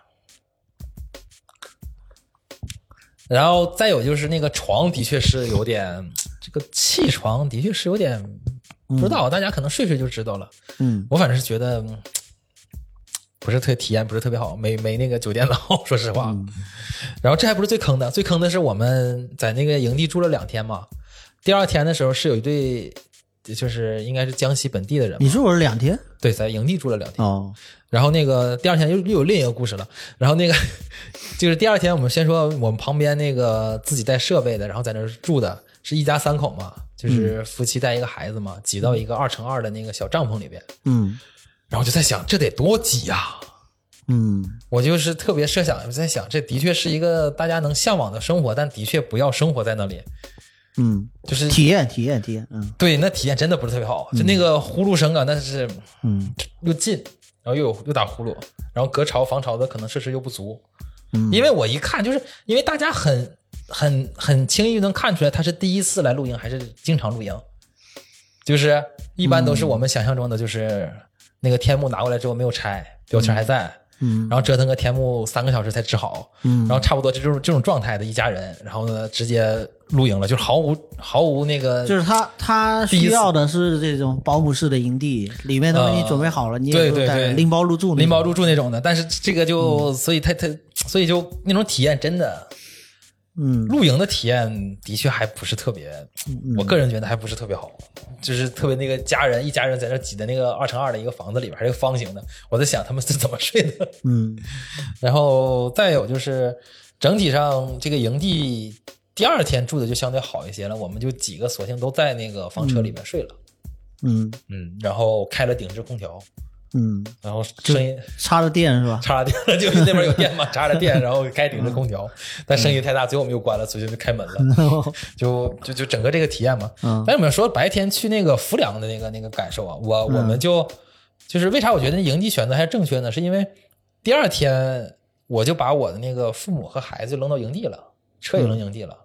然后再有就是那个床的确是有点，这个气床的确是有点不知道，大家可能睡睡就知道了。 嗯， 我反正是觉得不是特体验不是特别好，没没那个酒店的好，说实话。嗯、然后这还不是最坑的，最坑的是我们在那个营地住了两天嘛，第二天的时候是有一对，就是应该是江西本地的人。 你住了两天？ 对，在营地住了两天。 哦。 然后那个第二天又又有另一个故事了。然后那个就是第二天我们先说我们旁边那个自己带设备的，然后在那儿住的是一家三口嘛，就是夫妻带一个孩子嘛，挤到一个二乘二的那个小帐篷里边。 嗯。 然后就在想这得多挤呀。 嗯， 我就是特别设想，我在想这的确是一个大家能向往的生活，但的确不要生活在那里。 嗯， 就是体验体验体验，嗯， 对，那体验真的不是特别好，就那个呼噜声啊，那是嗯又近，然后又有又打呼噜，然后隔潮防潮的可能设施又不足。 嗯， 因为我一看就是因为大家很很很轻易能看出来他是第一次来露营还是经常露营，就是一般都是我们想象中的就是那个天幕拿过来之后没有拆，标签还在。 嗯， 然后折腾个天幕三个小时才支好， 嗯， 然后差不多这种这种状态的一家人，然后呢直接露营了，就是毫无毫无那个， 就是他他需要的是这种保姆式的营地，里面都给你准备好了，呃、你也对对对拎包入住拎包入住那种的，但是这个就、嗯、所以他他所以就那种体验真的。 嗯， 露营的体验的确还不是特别、嗯、我个人觉得还不是特别好，就是特别那个家人一家人在那挤的那个二乘二的一个房子里边，还是个方形的，我在想他们是怎么睡的。 嗯， 然后再有就是整体上这个营地第二天住的就相对好一些了，我们就几个索性都在那个房车里面睡了。 嗯嗯，然后开了顶置空调。 嗯， 然后声音插着电是吧？ 插了电了，就那边有电嘛，插着电，然后开顶着空调，但声音太大，最后我们又关了，所以就开门了，就就就整个这个体验嘛。 嗯， 但是我们说白天去那个浮梁的那个那个感受啊，我、嗯、我们就就是为啥我觉得营地选择还是正确呢？是因为第二天我就把我的那个父母和孩子扔到营地了，车也扔营地了，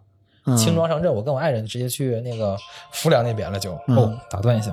轻装上阵，我跟我爱人直接去那个浮梁那边了就。就、 嗯、 哦，打断一下。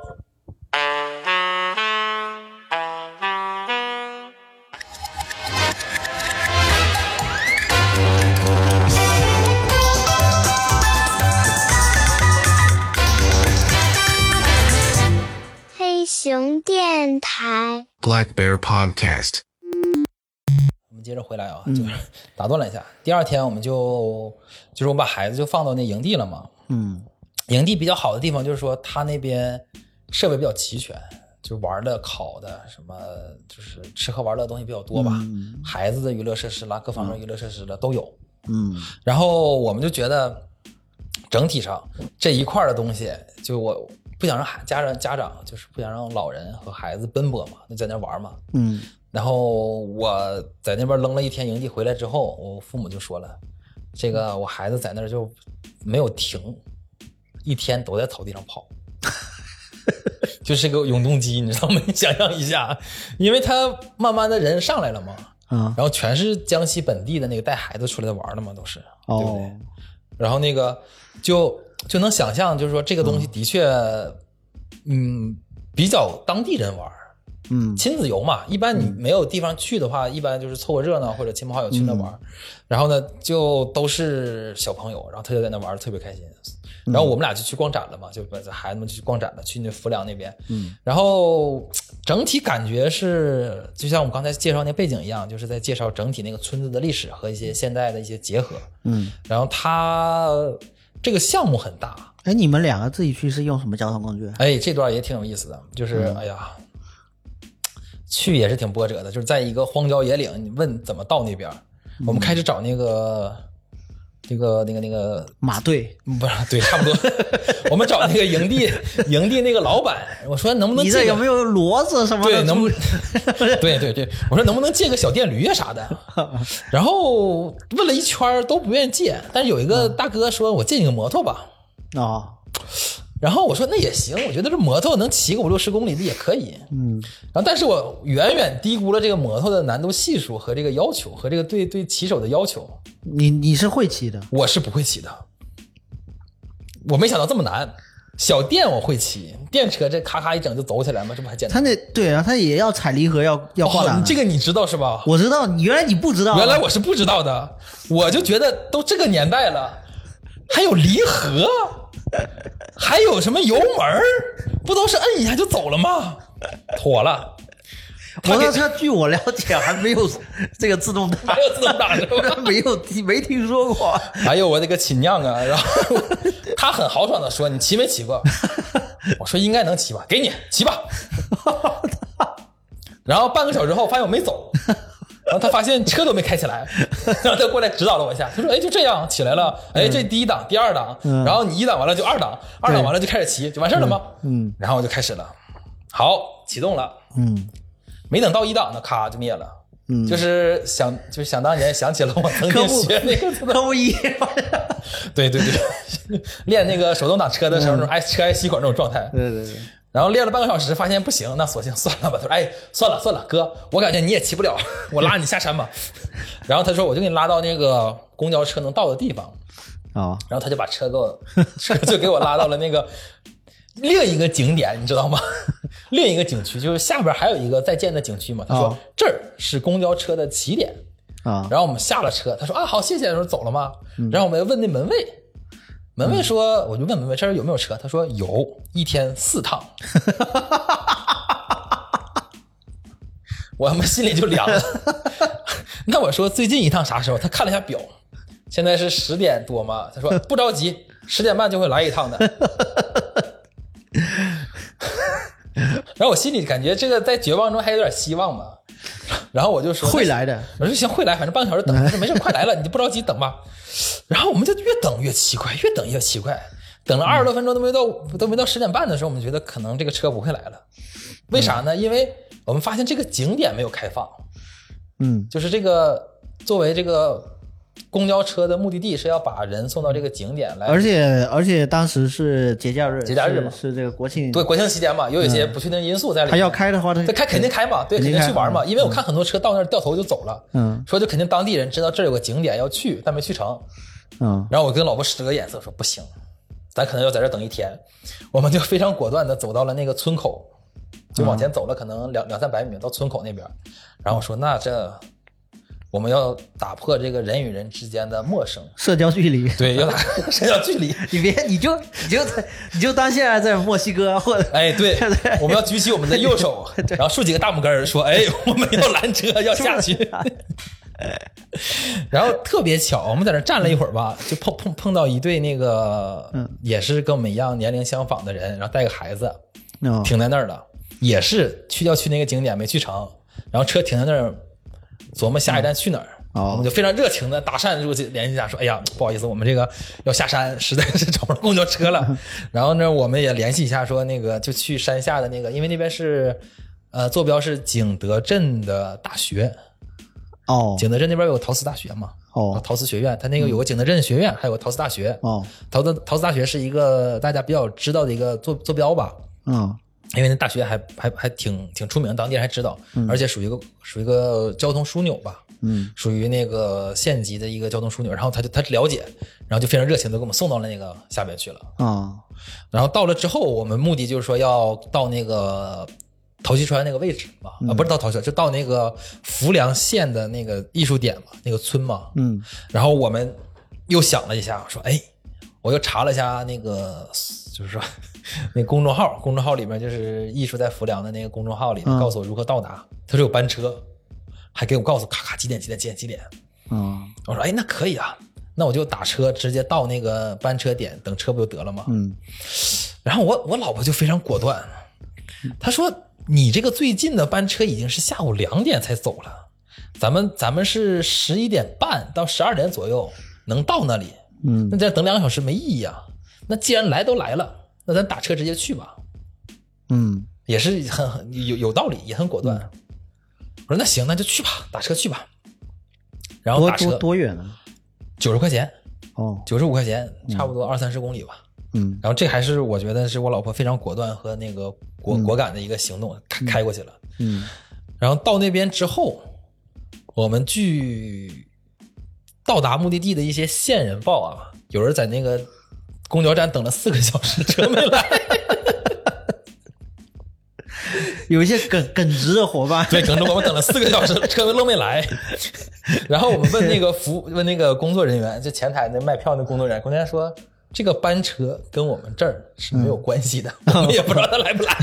黑熊电台 Black Bear Podcast。 我们接着回来啊，就是打断了一下。第二天我们就就是我们把孩子就放到那营地了嘛。 嗯， 营地比较好的地方就是说他那边设备比较齐全，就玩的、烤的，什么就是吃喝玩乐的东西比较多吧。 嗯、 孩子的娱乐设施啦，各方面娱乐设施的都有。 嗯， 然后我们就觉得整体上这一块的东西，就我不想让家人家长就是不想让老人和孩子奔波嘛，就在那玩嘛。 嗯。 然后我在那边扔了一天营地回来之后，我父母就说了，这个我孩子在那儿就没有停，一天都在草地上跑，就是个永动机，你知道吗？你想象一下，因为他慢慢的人上来了嘛， 嗯， 然后全是江西本地的那个带孩子出来的玩的嘛，都是， 哦、 对不对？然后那个就就能想象，就是说这个东西的确，嗯, 嗯，比较当地人玩。 嗯， 亲子游嘛，一般你没有地方去的话，嗯、一般就是凑个热闹或者亲朋好友去那玩、嗯，然后呢就都是小朋友，然后他就在那玩的特别开心。然后我们俩就去逛展了嘛，就把孩子们就去逛展了，去那浮梁那边。嗯，然后整体感觉是就像我们刚才介绍那背景一样，就是在介绍整体那个村子的历史和一些现代的一些结合。嗯，然后它这个项目很大。 哎，你们两个自己去是用什么交通工具？ 哎，这段也挺有意思的，就是、嗯、哎呀。去也是挺波折的，就是在一个荒郊野岭，你问怎么到那边、嗯、我们开始找那个那个那个那个马队， 不是对，差不多我们找那个营地营地那个老板，我说能不能借个， 你这有没有骡子什么的？ 对，能不对对对，我说能不能借个小电驴啊啥的，然后问了一圈都不愿意借，但是有一个大哥说我借你个摩托吧。 哦， 然后我说那也行，我觉得这摩托能骑个五六十公里的也可以。嗯，然后但是我远远低估了这个摩托的难度系数和这个要求，和这个对对骑手的要求。 你你是会骑的？ 我是不会骑的，我没想到这么难。小电我会骑，电车这咔咔一整就走起来嘛，这不还简单？ 他那对啊，他也要踩离合，要要挂档、 哦。这个你知道是吧？ 我知道，原来你不知道、啊。 原来我是不知道的，我就觉得都这个年代了，还有离合。还有什么油门不都是摁一下就走了吗？妥了。 摩托车据我了解还没有这个自动挡， 还有自动挡是吧？ 没有，没听说过。 还有我那个亲娘啊，然后他很豪爽的说：“你骑没骑过？”我说：“应该能骑吧，给你骑吧。”然后半个小时后发现我没走。然后他发现车都没开起来，然后他过来指导了我一下，他说：“哎，就这样起来了，哎，这第一档、第二档，嗯、然后你一档完了就二档，二档完了就开始骑，就完事了吗？”嗯，然后我就开始了，好，启动了，嗯，没等到一档呢，咔就灭了，嗯，就是想就是想当年想起了我曾经学那个科目一， 对对对，练那个手动挡车的时候，那种哎车挨吸管那种状态， 对对对。 然后练了半个小时，发现不行，那索性算了吧。他说：“哎，算了算了，哥，我感觉你也骑不了，我拉你下山吧。”然后他说：“我就给你拉到那个公交车能到的地方。” 啊， 然后他就把车给我，车就给我拉到了那个另一个景点，你知道吗？另一个景区，就是下边还有一个在建的景区嘛。他说、哦、这儿是公交车的起点啊。然后我们下了车，他说：“啊，好，谢谢。”说走了吗？嗯、然后我们问那门卫。门卫说、嗯、我就问门卫这儿有没有车，他说有，一天四趟。我们心里就凉了。那我说最近一趟啥时候？他看了一下表，现在是十点多嘛，他说不着急，十点半就会来一趟的。然后我心里感觉这个在绝望中还有点希望嘛，然后我就说会来的， 我说行会来，反正半个小时等。他说没事，快来了，你就不着急等吧。然后我们就越等越奇怪，越等越奇怪，等了二十多分钟都没到，嗯、都没到十点半的时候，我们觉得可能这个车不会来了。为啥呢？因为我们发现这个景点没有开放。嗯，就是这个作为这个公交车的目的地是要把人送到这个景点来， 而且而且当时是节假日， 节假日嘛， 是, 是这个国庆， 对国庆期间嘛，有一些不确定因素在里面。 他要开的话，他开肯定开嘛，对，肯定去玩嘛。因为我看很多车到那儿掉头就走了，嗯，说就肯定当地人知道这儿有个景点要去，但没去成， 嗯， 然后我跟老婆使个眼色说不行，咱可能要在这等一天，我们就非常果断的走到了那个村口，就往前走了可能两两三百米到村口那边，然后我说那这我们要打破这个人与人之间的陌生社交距离， 对，要打社交距离。 你别你就你就你就当现在在墨西哥或者哎，对，我们要举起我们的右手，然后竖几个大拇根说，哎，我们要拦车要下去。然后特别巧，我们在那站了一会儿吧，就碰碰碰到一对那个，嗯，也是跟我们一样年龄相仿的人，然后带个孩子， 哦停在那儿了，也是去要去那个景点没去成，然后车停在那儿，琢磨下一站去哪儿。 哦我们就非常热情的搭讪入去联系一下，说：“哎呀，不好意思，我们这个要下山，实在是找不着公交车了。”然后呢，我们也联系一下，说那个就去山下的那个，因为那边是，呃，坐标是景德镇的大学。 哦， 景德镇那边有个陶瓷大学嘛， 哦， 陶瓷学院，它那个有个景德镇学院，还有个陶瓷大学。 哦， 陶瓷陶瓷大学是一个大家比较知道的一个坐坐标吧。 嗯， 因为那大学还还还挺挺出名，当地人还知道， 嗯、 而且属于一个属于一个交通枢纽吧。 嗯， 属于那个县级的一个交通枢纽，然后他就他了解，然后就非常热情的给我们送到了那个下边去了。 啊、哦， 然后到了之后，我们目的就是说要到那个陶溪川那个位置嘛， 嗯、 啊，不是到陶溪川，就到那个浮梁县的那个艺术点嘛，那个村嘛。 嗯， 然后我们又想了一下，说，哎，我又查了一下那个，就是说那公众号，公众号里面就是艺术在浮梁的那个公众号里面，告诉我如何到达，他说有班车。还给我告诉咔咔几点几点几点几点， 嗯， 我说哎那可以啊，那我就打车直接到那个班车点，等车不就得了吗？ 嗯， 然后我我老婆就非常果断，她说你这个最近的班车已经是下午两点才走了，咱们咱们是十一点半到十二点左右能到那里， 嗯， 那在等两个小时没意义啊。那既然来都来了，那咱打车直接去吧。 嗯， 也是很很有有道理，也很果断。嗯我说那行，那就去吧，打车去吧。然后打车多多多远呢？ 九十块钱， 哦， 九十五块钱，差不多二三十公里吧。 嗯， 然后这还是我觉得是我老婆非常果断和那个果、嗯、果敢的一个行动，开开过去了。 嗯， 然后到那边之后，我们据到达目的地的一些线人报啊，有人在那个公交站等了四个小时，车没来。 有一些耿耿直的伙伴， 对，耿直伙伴等了四个小时，车愣没来。然后我们问那个服问那个工作人员，就前台那卖票那工作人员，工作人员说这个班车跟我们这儿是没有关系的，嗯、我们也不知道他来不来。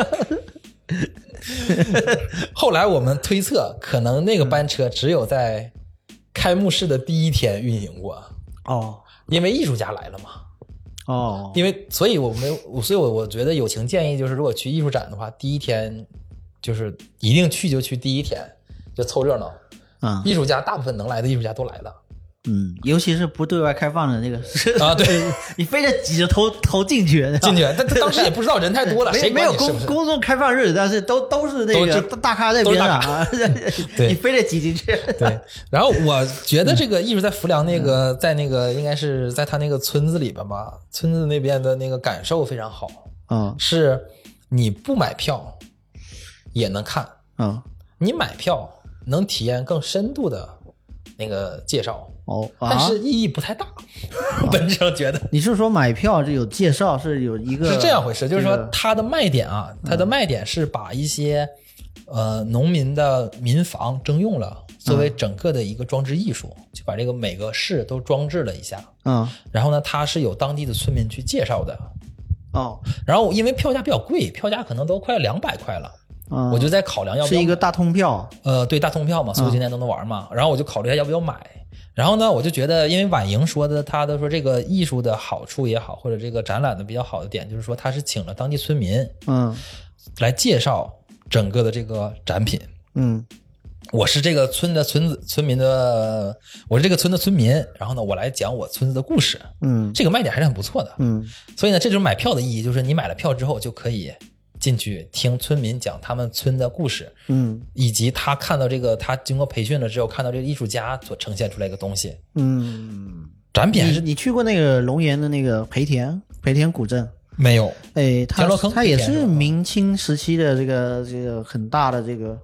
后来我们推测，可能那个班车只有在开幕式的第一天运行过。 哦， 因为艺术家来了嘛。 哦， 因为所以我们所以我我觉得友情建议就是，如果去艺术展的话，第一天就是一定去就去第一天，就凑热闹。 嗯， 艺术家大部分能来的艺术家都来了。 嗯，尤其是不对外开放的那个啊，对， 你非得挤着头头进去， 进去，但当时也不知道人太多了，谁没有公是是公众开放日，但是都都是那个大咖在边上啊， 对， 你非得挤进去。 对，然后我觉得这个艺术在浮梁那个，嗯、在那个应该是在他那个村子里边吧，村子那边的那个感受非常好。 嗯， 是你不买票也能看， 嗯， 你买票能体验更深度的那个介绍。 哦， 啊、但是意义不太大，我本质上觉得。 你是说买票这有介绍是有一个是这样回事，就是说它的卖点啊，它的卖点是把一些、嗯、呃农民的民房征用了，作为整个的一个装置艺术，嗯、就把这个每个市都装置了一下。 嗯， 然后呢，它是有当地的村民去介绍的。 哦， 然后因为票价比较贵，票价可能都快两百块了。 嗯， 我就在考量要不要是一个大通票。 呃，对，大通票嘛，所有景点都能玩嘛。嗯、然后我就考虑一下要不要买。然后呢，我就觉得，因为婉莹说的，他的说这个艺术的好处也好，或者这个展览的比较好的点，就是说他是请了当地村民， 嗯， 来介绍整个的这个展品。 嗯， 我是这个村的村子村民的，我是这个村的村民，然后呢，我来讲我村子的故事。 嗯， 这个卖点还是很不错的。 嗯， 所以呢，这就是买票的意义，就是你买了票之后就可以进去听村民讲他们村的故事， 嗯， 以及他看到这个，他经过培训了之后看到这个艺术家所呈现出来的东西， 嗯， 展品还是你, 你去过那个龙岩的那个培田培田古镇没有？ 哎，它田螺坑它也是明清时期的这个这个很大的这个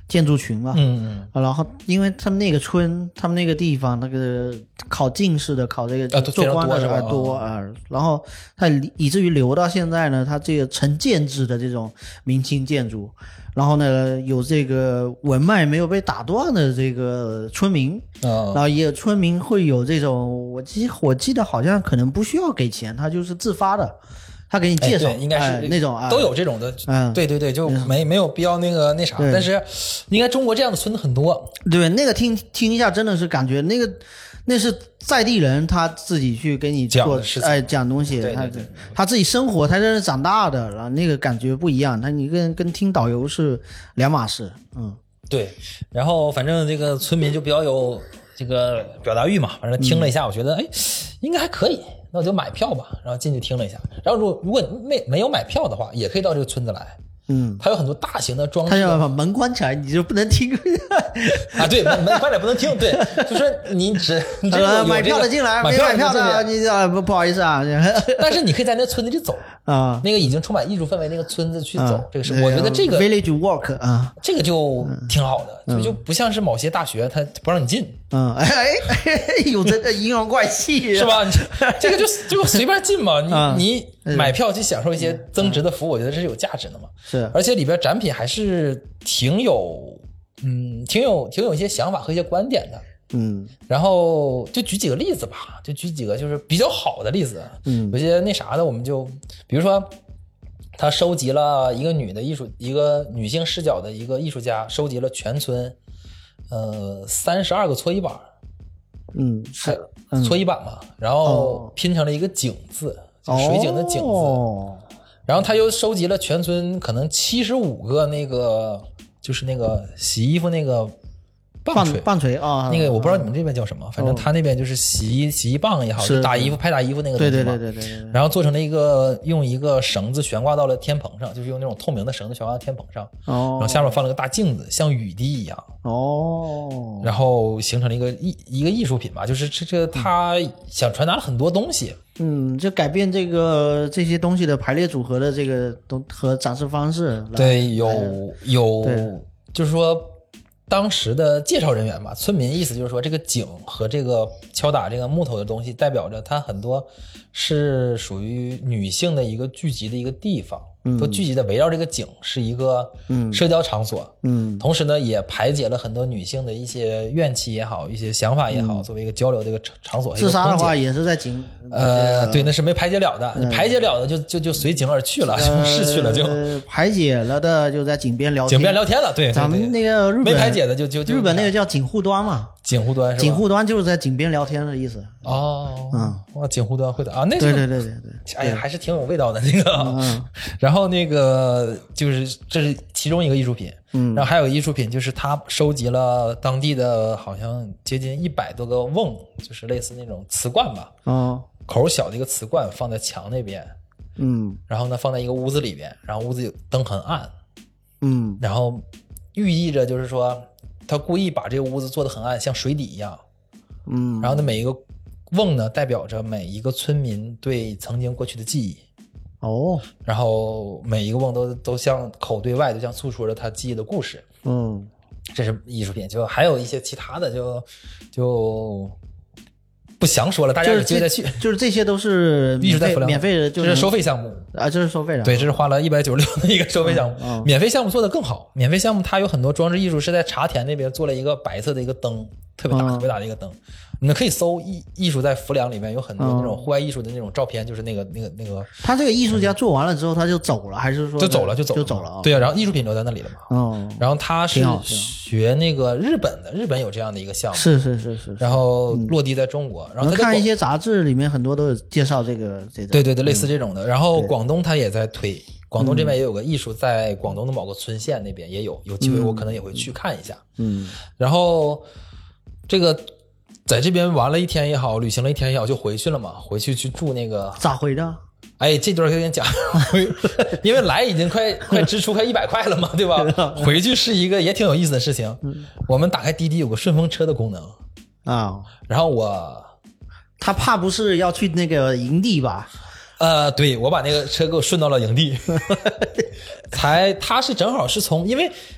建筑群嘛， 嗯嗯，然后因为他们那个村，他们那个地方那个考进士的、考这个啊做官的还多啊，然后他以至于留到现在呢，他这个成建制的这种明清建筑，然后呢有这个文脉没有被打断的这个村民， 嗯， 然后也有村民会有这种，我记我记得好像可能不需要给钱，他就是自发的。他给你介绍， 哎、应该是、 哎、那种啊， 都有这种的， 嗯， 对对对，就没、嗯、没有必要那个那啥，但是应该中国这样的村子很多。 对，那个听听一下，真的是感觉那个那是在地人他自己去给你做哎讲东西， 对对对对他他自己生活，他这是长大的，然后那个感觉不一样，他你跟跟听导游是两码事，嗯， 对。然后反正这个村民就比较有这个表达欲嘛，反正听了一下，我觉得、嗯、哎应该还可以。那我就买票吧，然后进去听了一下。然后如果如果没没有买票的话，也可以到这个村子来。嗯，它有很多大型的装饰。 他要把门关起来，你就不能听啊？对，门门关起来不能听。对，就是你只你这个、 呃、买票的进来，没买票的你啊不不好意思啊。 但是你可以在那村子里走啊， 那个已经充满艺术氛围那个村子去走， 啊、 这个是我觉得这个 village walk 啊， 这个就挺好的， 嗯、 就就不像是某些大学它不让你进。 嗯，哎哎，有这个阴阳怪气是吧？这个就就随便进嘛，你、 啊、 你买票去享受一些增值的服务，我觉得这是有价值的嘛。 是， 而且里边展品还是挺有，嗯，挺有挺有一些想法和一些观点的。 嗯， 然后就举几个例子吧，就举几个就是比较好的例子。 嗯， 有些那啥的，我们就比如说，他收集了一个女的艺术，一个女性视角的一个艺术家，收集了全村。呃，三十二个搓衣板， 嗯，是、嗯、 搓衣板嘛，然后拼成了一个井字，哦、就水井的井字。 哦、 然后他又收集了全村可能七十五个那个，就是那个洗衣服那个棒槌， 棒槌啊， 那个我不知道你们这边叫什么，哦、反正他那边就是洗衣洗衣棒也好，就打衣服拍打衣服那个东西嘛。 对对对对对对。 然后做成了一个用一个绳子悬挂到了天棚上，就是用那种透明的绳子悬挂到天棚上， 哦， 然后下面放了个大镜子，像雨滴一样。 哦， 然后形成了一个艺一个艺术品吧，就是这这他想传达了很多东西。 嗯，就改变这个这些东西的排列组合的这个东和展示方式。 对，有有，就是说当时的介绍人员吧，村民意思就是说，这个井和这个敲打这个木头的东西，代表着它很多是属于女性的一个聚集的一个地方。都聚集的围绕这个井是一个社交场所， 嗯， 同时呢也排解了很多女性的一些怨气也好，一些想法也好，嗯、作为一个交流的一个场所。 自杀的话也是在井， 呃，对，那是没排解了的， 嗯、 排解了的就就就随井而去了，呃、就逝去了就。 排解了的就在井边聊天， 井边聊天了，对，对对咱们那个日本没排解的就就就日本那个叫井户端嘛。 井户端是吧？ 井户端就是在井边聊天的意思。 哦， 嗯， 哇，井户端会的啊，那对对对对对， 哎呀，还是挺有味道的那个。 嗯， 然后那个就是这是其中一个艺术品， 嗯， 然后还有艺术品就是他收集了当地的好像接近一百多个瓮，就是类似那种瓷罐吧， 哦， 口小的一个瓷罐放在墙那边， 嗯， 然后呢放在一个屋子里边，然后屋子灯很暗， 嗯， 然后寓意着就是说。他故意把这个屋子做得很暗，像水底一样， 嗯， 然后呢，每一个瓮呢，代表着每一个村民对曾经过去的记忆， 哦， 然后每一个瓮都都像口对外，都像诉说着他记忆的故事， 嗯， 这是艺术品，就还有一些其他的就，就不详说了，大家有机会再去， 就是这些都是艺术在免费的， 这是收费项目啊，这是收费的， 对，这是花了一百九十六的一个收费项目， 嗯嗯、 免费项目做得更好，免费项目它有很多装置艺术是在茶田那边做了一个白色的一个灯，特别大、 嗯、 特别大的一个灯，你们可以搜艺艺术在浮梁里面有很多那种户外艺术的那种照片，就是那个那个那个。 他这个艺术家做完了之后他就走了，还是说就走了就走了就走了、哦？ 对啊，然后艺术品留在那里了嘛。 哦， 然后他是学那个日本的，日本有这样的一个项目， 是是是是， 然后落地在中国，嗯、然后他看一些杂志里面很多都有介绍这个这种， 对对对，类似这种的。然后广东他也在推，广东这边也有个艺术，在广东的某个村县那边也有，有机会我可能也会去看一下。 嗯，然后这个。在这边玩了一天也好，旅行了一天也好，就回去了嘛。回去去住那个咋回的？ 哎，这段跟你讲，因为来已经快快支出快一百块了嘛，对吧？回去是一个也挺有意思的事情。我们打开滴滴有个顺风车的功能啊， 然后我他怕不是要去那个营地吧？ 呃，对，我把那个车给我顺到了营地，才他是正好是从因为。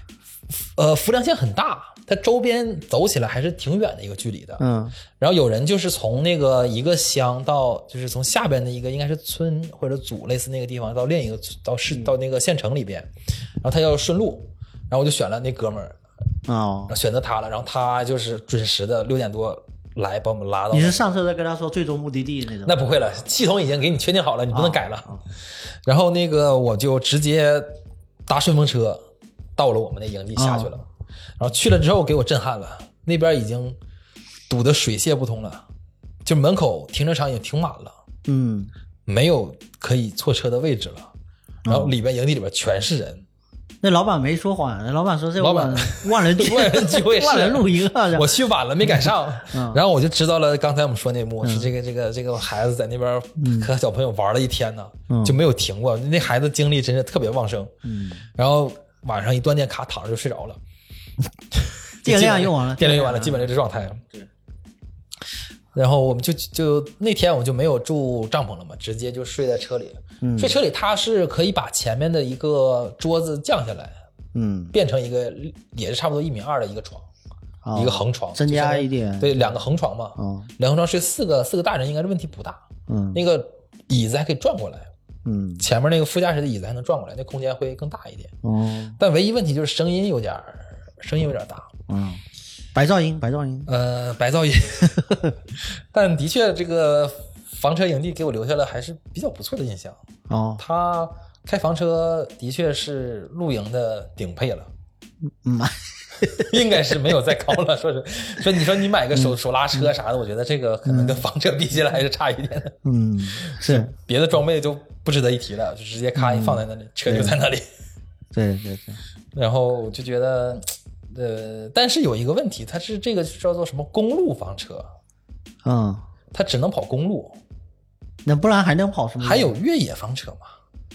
呃，浮梁县很大，它周边走起来还是挺远的一个距离的。 嗯， 然后有人就是从那个一个乡到，就是从下边的一个应该是村或者组类似那个地方到另一个到市到那个县城里边，然后他要顺路，然后我就选了那哥们儿， 哦， 选择他了，然后他就是准时的六点多来把我们拉到。 你是上车再跟他说最终目的地那种？ 那不会了，系统已经给你确定好了，你不能改了。哦哦、然后那个我就直接搭顺风车到了我们的营地下去了。哦，然后去了之后给我震撼了，那边已经堵得水泄不通了，就门口停车场已经停满了， 嗯， 没有可以错车的位置了，然后里边营地里边全是人。 嗯，那老板没说谎，那老板说这老板万人聚万人聚会， 万人露营啊！ 我去晚了没赶上， 嗯， 然后我就知道了刚才我们说那幕，嗯，是这个这个这个孩子在那边和小朋友玩了一天呢，嗯，就没有停过，那孩子精力真是特别旺盛， 嗯， 然后晚上一断电卡躺着就睡着了。 电量用完了， 电量用完了，基本就这状态。对。然后我们就就那天我们就没有住帐篷了嘛，直接就睡在车里。嗯，睡车里它是可以把前面的一个桌子降下来， 嗯， 变成一个也是差不多一米二的一个床，哦，一个横床， 增加一点。 对，两个横床嘛。 嗯， 两个横床睡四个四个大人应该是问题不大。 嗯， 那个椅子还可以转过来。 嗯， 前面那个副驾驶的椅子还能转过来，那空间会更大一点。 哦， 但唯一问题就是声音有点声音有点大。 嗯，白噪音，白噪音， 呃，白噪音。但的确，这个房车营地给我留下了还是比较不错的印象。 哦， 他开房车的确是露营的顶配了。 嗯， 应该是没有再高了。说是说，你说你买个手、嗯、手拉车啥的，我觉得这个可能跟房车比起来还是差一点的。 嗯，是别的装备就不值得一提了，就直接咔一放在那里，嗯，车就在那里。 对对对。 然后我就觉得。呃，但是有一个问题，它是这个叫做什么公路房车， 嗯， 它只能跑公路， 那不然还能跑什么？ 还有越野房车嘛？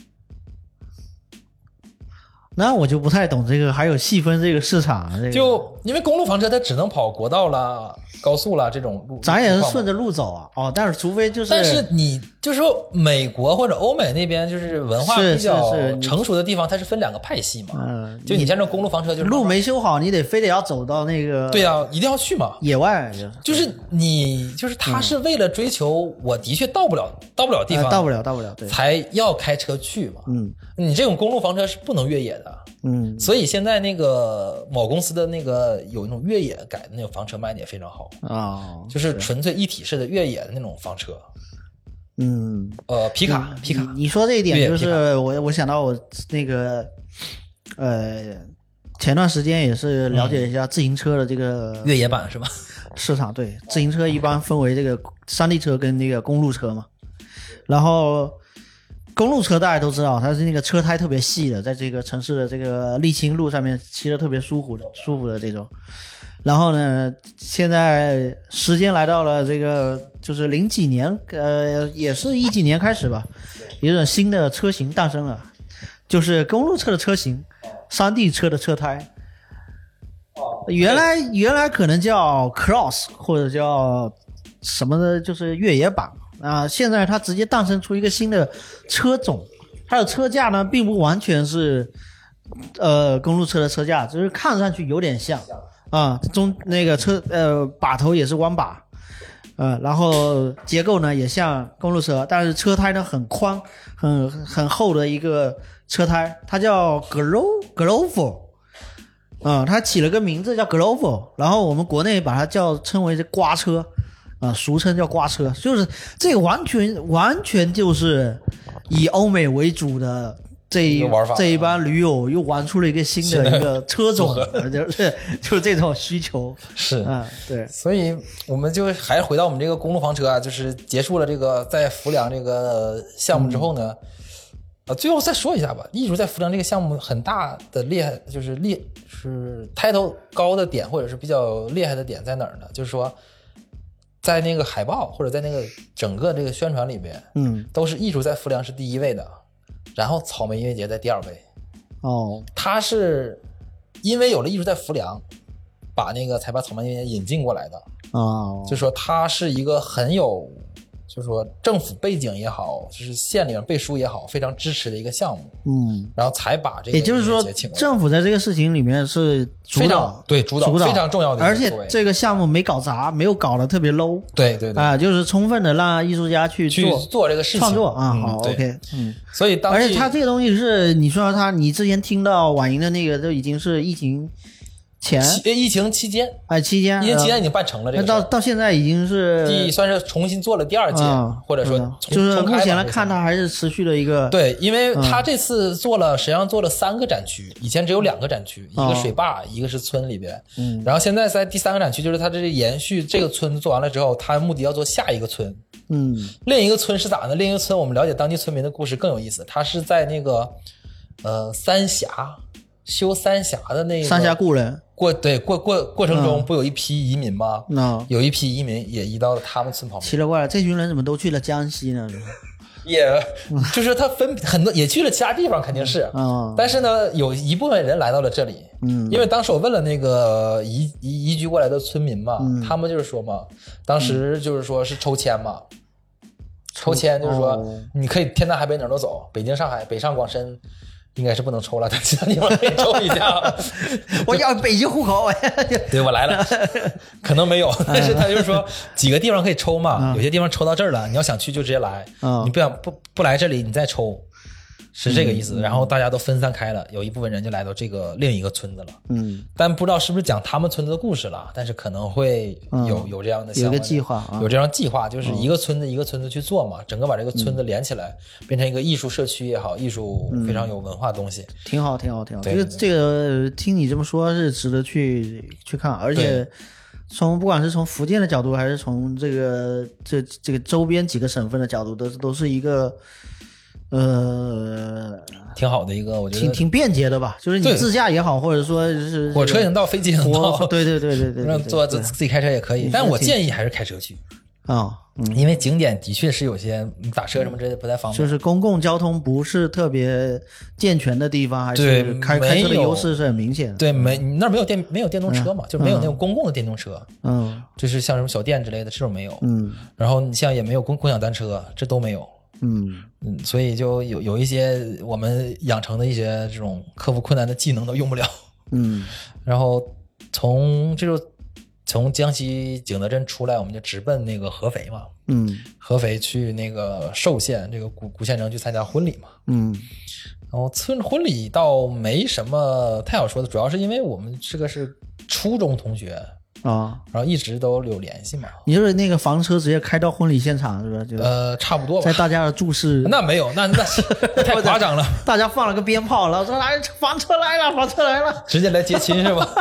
那我就不太懂这个，还有细分这个市场，这个就因为公路房车它只能跑国道啦、高速啦这种路， 咱也是顺着路走啊。哦，但是除非就是， 但是你就是说美国或者欧美那边就是文化比较成熟的地方，它是分两个派系嘛。 嗯， 就你像这公路房车，就是路没修好，你得非得要走到那个。 对啊，一定要去嘛。 野外就是你就是他是为了追求，我的确到不了到不了地方， 呃、到不了到不了，对， 才要开车去嘛。 嗯， 你这种公路房车是不能越野的。 嗯， 所以现在那个某公司的那个有那种越野改的那种房车卖的也非常好啊，哦， 就是纯粹一体式的越野的那种房车。 嗯， 呃，皮卡， 嗯、 皮卡， 你说这一点就是我我想到我那个呃，前段时间也是了解一下自行车的这个、 嗯、越野版是吧？ 市场对，自行车一般分为这个山地车跟那个公路车嘛，然后。公路车大家都知道，它是那个车胎特别细的，在这个城市的这个沥青路上面骑着特别舒服的、舒服的这种。然后呢，现在时间来到了这个就是零几年，呃，也是一几年开始吧，有一种新的车型诞生了，就是公路车的车型，山地车的车胎。原来原来可能叫 cross 或者叫什么的，就是越野版。啊，现在它直接诞生出一个新的车种，它的车架呢并不完全是呃公路车的车架，只是看上去有点像啊，中那个车呃把头也是弯把，呃，然后结构呢也像公路车，但是车胎呢很宽很很厚的一个车胎，它叫 Gro Grover， 啊，它起了个名字叫 Grover， 然后我们国内把它叫称为是刮车。啊，俗称叫刮车，就是这个完全完全就是以欧美为主的这一这一帮驴友又玩出了一个新的一个车种，就是就是这种需求是啊，对， 所以我们就还是回到我们这个公路房车啊，就是结束了这个在浮梁这个项目之后呢，呃、嗯，最后再说一下吧，一直在浮梁这个项目很大的厉害，就是厉是抬头高的点或者是比较厉害的点在哪儿呢？就是说。在那个海报或者在那个整个这个宣传里边， 嗯， 都是艺术在浮梁是第一位的，然后草莓音乐节在第二位。 哦，它是因为有了艺术在浮梁，把那个才把草莓音乐节引进过来的。 哦， 就说它是一个很有就是说政府背景也好，就是县里面背书也好，非常支持的一个项目。 嗯， 然后才把这个也就是说，政府在这个事情里面是主导， 对主导主导非常重要的一个作为， 而且这个项目没搞砸，没有搞得特别 low。 对对对， 啊，就是充分的让艺术家去去做做这个事情创作啊。 嗯、 好 ，OK， 嗯， 所以当而且他这个东西是你说他，你之前听到婉莹的那个都已经是疫情前， 疫情期间， 哎，期间， 疫情期间已经办成了这个事， 到到现在已经是第算是重新做了第二届， 嗯、 或者说就是目前来看，它还是持续的一个对，因为他这次做了，实际上做了三个展区，以前只有两个展区，一个水坝，一个是村里边， 嗯， 然后现在在第三个展区，就是他这延续这个村做完了之后，他目的要做下一个村， 嗯， 另一个村是咋呢？另一个村我们了解当地村民的故事更有意思，他是在那个呃三峡修三峡的那个三峡故人。 过对过过过程中不有一批移民吗？ 嗯， 有一批移民也移到了他们村旁边。 奇了怪了，这群人怎么都去了江西呢？ 也就是他分很多也去了其他地方，肯定是。 嗯， 但是呢，有一部分人来到了这里。 嗯， 因为当时我问了那个移移移居过来的村民嘛， 嗯、 他们就是说嘛，当时就是说是抽签嘛，嗯、抽签就是说、哦、你可以天南海北哪儿都走，北京、上海、北上广深。应该是不能抽了，但其他地方可以抽一下。 我要北京户口。 对，我来了，可能没有，但是他就是说几个地方可以抽嘛，有些地方抽到这儿了，你要想去就直接来，你不想不不来这里，你再抽。是这个意思、嗯、然后大家都分散开了，有一部分人就来到这个另一个村子了， 嗯， 但不知道是不是讲他们村子的故事了，但是可能会有、嗯、有这样的有个计划、啊、 有这样计划，就是一个村子一个村子去做嘛，整个把这个村子连起来、嗯、变成一个艺术社区也好，艺术非常有文化的东西、 嗯、挺好挺好挺好， 这个这个听你这么说是值得去去看，而且从不管是从福建的角度还是从这个这这个周边几个省份的角度，都都是一个呃， 挺好的一个，我觉得挺挺便捷的吧，就是你自驾也好，或者说是火车也能到，飞机也能到， 对对对对对， 让坐自己开车也可以，但我建议还是开车去啊、哦嗯， 因为景点的确是有些打车什么之类的不太方便， 就是公共交通不是特别健全的地方，还是开开车的优势是很明显的。 对，没你那儿没有电没有电动车嘛、嗯，就没有那种公共的电动车， 嗯， 就是像什么小店之类的这种没有， 嗯， 然后你像也没有共共享单车，这都没有。 嗯嗯，所以就有有一些我们养成的一些这种克服困难的技能都用不了。 嗯， 然后从这就从江西景德镇出来，我们就直奔那个合肥嘛。 嗯， 合肥去那个寿县这个古古县城去参加婚礼嘛。 嗯， 然后村婚礼倒没什么太好说的，主要是因为我们这个是初中同学。 啊， 然后一直都有联系嘛。 你就是那个房车直接开到婚礼现场是吧？就呃，差不多吧。 在大家的注视， 那没有，那那太夸张了。 大家放了个鞭炮，然后说来房车来了，房车来了， 直接来接亲是吧？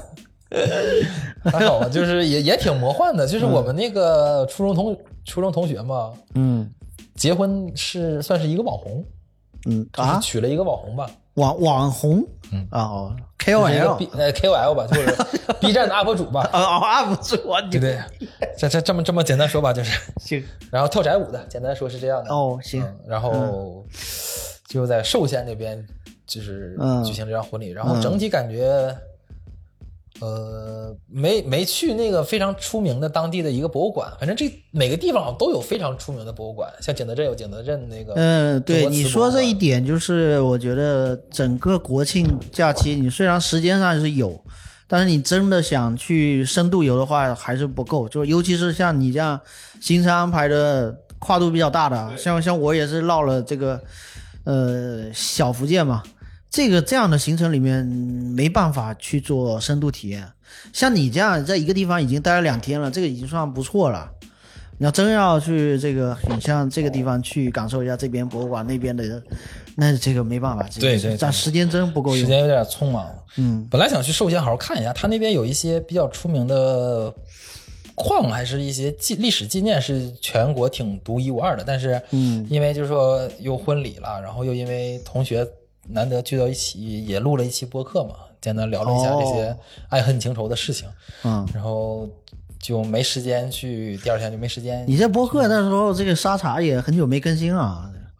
还好，就是也也挺魔幻的。就是我们那个初中同初中同学嘛， 嗯， 结婚是算是一个网红， 嗯， 就是娶了一个网红吧。 网网红， 嗯啊、哦、，K O L， 呃 K O L 吧，就是 B 站的 U P 主吧， 啊、哦、，U P 主， 对对，这这这么这么简单说吧，就是行。 然后跳宅舞的，简单说是这样的。 哦，行。 嗯、然后、嗯、就在寿县那边，就是举行这场婚礼、嗯，然后整体感觉，呃，没没去那个非常出名的当地的一个博物馆，反正这每个地方都有非常出名的博物馆，像景德镇有景德镇那个。 嗯，对，你说这一点就是我觉得整个国庆假期，你虽然时间上是有，但是你真的想去深度游的话还是不够，就是尤其是像你这样行程安排的跨度比较大的，像像我也是绕了这个呃小福建嘛。这个这样的行程里面没办法去做深度体验，像你这样在一个地方已经待了两天了，这个已经算不错了。你要真要去这个，你像这个地方去感受一下这边博物馆那边的，那这个没办法， 对对， 但时间真不够用， 时间有点匆忙。 嗯， 本来想去寿县好好看一下，他那边有一些比较出名的矿，还是一些纪历史纪念，是全国挺独一无二的。但是， 嗯， 因为就是说又婚礼了，然后又因为同学难得聚到一起，也录了一期播客嘛，简单聊了一下这些爱恨情仇的事情。 嗯， 然后就没时间去，第二天就没时间。 你这播客那时候这个沙茶也很久没更新了。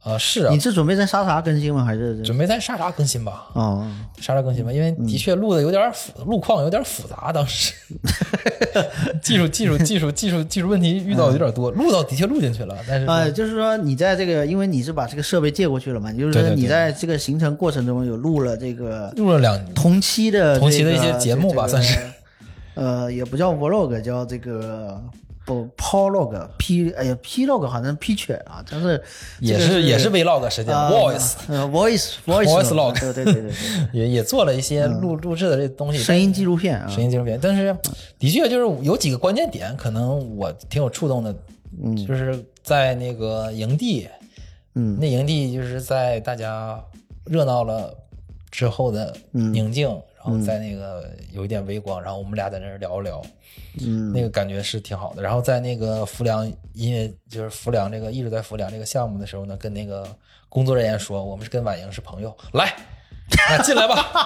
啊，是啊你，是准备在沙茶更新吗？还是准备在沙茶更新吧？ 哦， 沙茶更新吧，因为的确录的有点复，路况有点复杂，当时技术技术技术技术技术问题遇到有点多，录到的确录进去了，但是呃，就是说你在这个，因为你是把这个设备借过去了嘛，就是说你在这个行程过程中有录了这个录了两同期的同期的一些节目吧，算是。 呃，也不叫 vlog， 叫这个不 prolog p 哎呀 plog 好像 p 犬啊，但是也是也是 vlog 实际上 voice 呃 voice voice voice log， 对对对对对， 也也做了一些录录制的这东西， 声音纪录片啊， 声音纪录片，但是的确就是有几个关键点，可能我挺有触动的，嗯，就是在那个营地， 嗯， 那营地就是在大家热闹了之后的宁静。嗯然后在那个有一点微光，然后我们俩在那儿聊一聊，嗯，那个感觉是挺好的。然后在那个浮梁音乐，就是浮梁这个一直在浮梁这个项目的时候呢，跟那个工作人员说，我们是跟婉莹是朋友，来，啊，进来吧。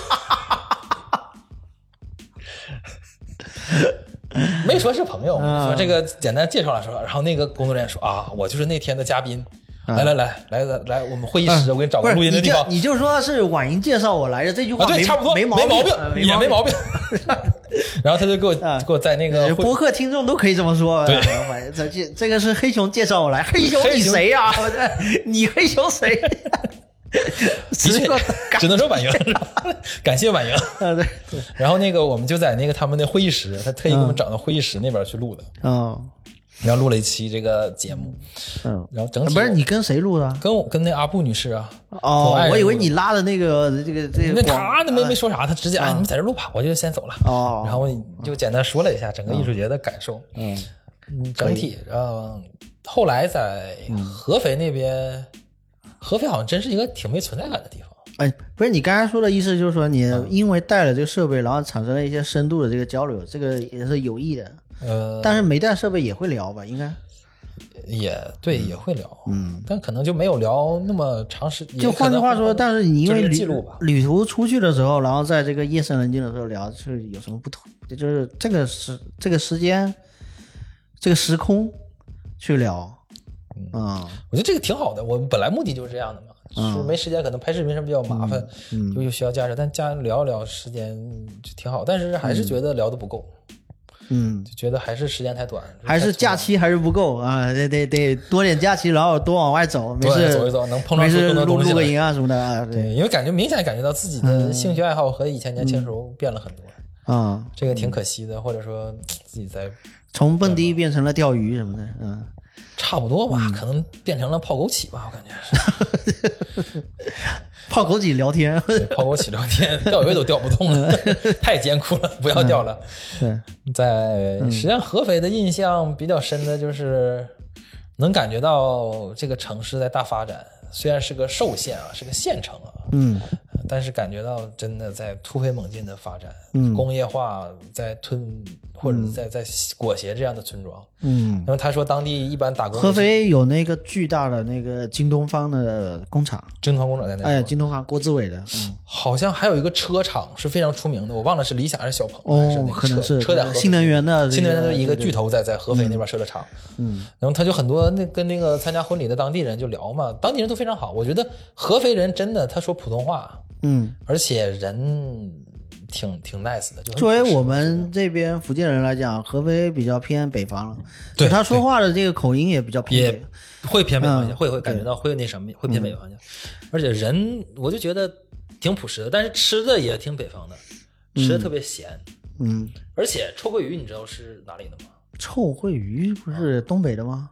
没说是朋友，说这个简单介绍了说，然后那个工作人员说啊，我就是那天的嘉宾。来来来来来来，我们会议室，我给你找个录音的地方。 你就你就说是婉莹介绍我来的，这句话啊，对，差不多没毛病，也没毛病。然后他就给我给我在那个播客听众都可以这么说。 对， 这这这个是黑熊介绍我来，黑熊你谁呀？你黑熊谁？ 的确，只能说婉莹，感谢婉莹。 啊，对。 然后那个我们就在那个他们的会议室，他特意给我们找到会议室那边去录的。 嗯。 然后录了一期这个节目，嗯，然后整体不是你跟谁录的？ 跟我跟那阿布女士啊。 哦，我以为你拉的那个这个这个。 那他那没没说啥，他直接哎，你们在这录吧，我就先走了。 哦， 然后就简单说了一下整个艺术节的感受。嗯，整体，嗯，后来在合肥那边，合肥好像真是一个挺没存在感的地方。 哎，不是你刚才说的意思，就是说你因为带了这个设备，然后产生了一些深度的这个交流，这个也是有益的。 呃， 但是没带设备也会聊吧？应该也对，也会聊，嗯，但可能就没有聊那么长时间。 就换句话说，但是你因为旅录吧旅途出去的时候，然后在这个夜深人静的时候聊，是有什么不同？就是这个时这个时间，这个时空去聊，嗯，嗯我觉得这个挺好的。我们本来目的就是这样的嘛，嗯、是没时间，可能拍视频什么比较麻烦，嗯，就又需要加时，但加聊一聊时间就挺好。但是还是觉得聊得不够。 嗯， 就觉得还是时间太短， 还是假期还是不够啊！得得得多点假期，然后多往外走，没事走一走，能碰撞出更多东西。 录个营啊什么的啊， 对，因为感觉明显感觉到自己的兴趣爱好和以前年轻时候变了很多啊、嗯， 这个挺可惜的，或者说自己在从蹦迪变成了钓鱼什么的，嗯， 差不多吧，嗯、可能变成了泡枸杞吧，我感觉是。 泡枸杞聊天， 泡枸杞聊天，钓鱼都钓不动了，太艰苦了，不要钓了。 对， 在实际上合肥的印象比较深的就是能感觉到这个城市在大发展，虽然是个受县啊，是个县城啊，嗯，但是感觉到真的在突飞猛进的发展，嗯，工业化在吞或者在在裹挟这样的村庄，嗯，因为他说当地一般打工， 合肥有那个巨大的那个京东方的工厂， 京东方工厂在那， 哎，京东方郭志伟的，嗯， 好像还有一一个车厂是非常出名的，我忘了是理想还是小鹏， 哦， 还是那个车可能是车在新能源的、这个、 新能源的一个巨头在在合肥那边设的厂，嗯，然后他就很多那跟那个参加婚礼的当地人就聊嘛，当地人都非常好，我觉得合肥人真的他说普通话，嗯，而且人挺挺 nice 的。就作为我们这边福建人来讲，合肥比较偏北方了， 对， 他说话的这个口音也比较偏北， 也会偏北方向，嗯、会会感觉到会那什么，会偏北方向，嗯、而且人我就觉得挺朴实的，但是吃的也挺北方的，吃的特别咸，嗯，而且臭鳜鱼你知道是哪里的吗？ 臭鳜鱼不是东北的吗？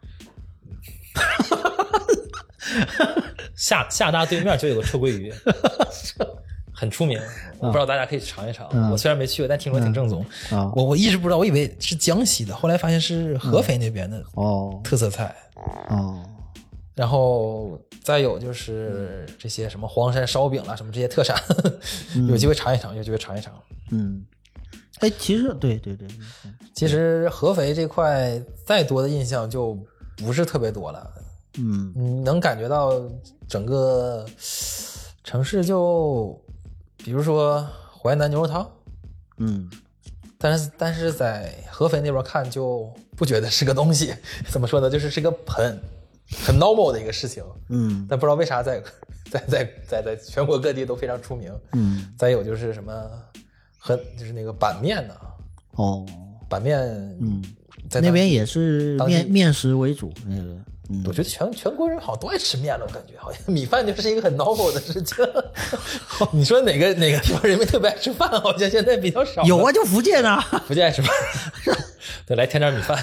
厦厦大对面就有个臭鳜鱼，很出名，我不知道大家可以尝一尝。嗯、我虽然没去过，但听说挺正宗。嗯、我我一直不知道，我以为是江西的，后来发现是合肥那边的特色菜。 嗯、哦， 然后再有就是这些什么黄山烧饼啦，什么这些特产，嗯、有机会尝一尝，有机会尝一尝。 嗯，哎，其实对对对， 其实合肥这块再多的印象就不是特别多了。嗯，你能感觉到整个城市就，比如说淮南牛肉汤，嗯，但是但是在合肥那边看就不觉得是个东西，怎么说呢？就是是个盆， 很 normal 的一个事情， 嗯， 但不知道为啥在在在在在全国各地都非常出名， 嗯， 再有就是什么和就是那个板面呢， 哦， 板面， 嗯， 在那边也是当地面面食为主，那个，嗯， 我觉得全全国人好像都爱吃面了，我感觉好像米饭就是一个很 normal 的事情。你说哪个哪个地方人民特别爱吃饭？好像现在比较少。 有啊，就福建啊， 福建爱吃饭，对，来添点米饭。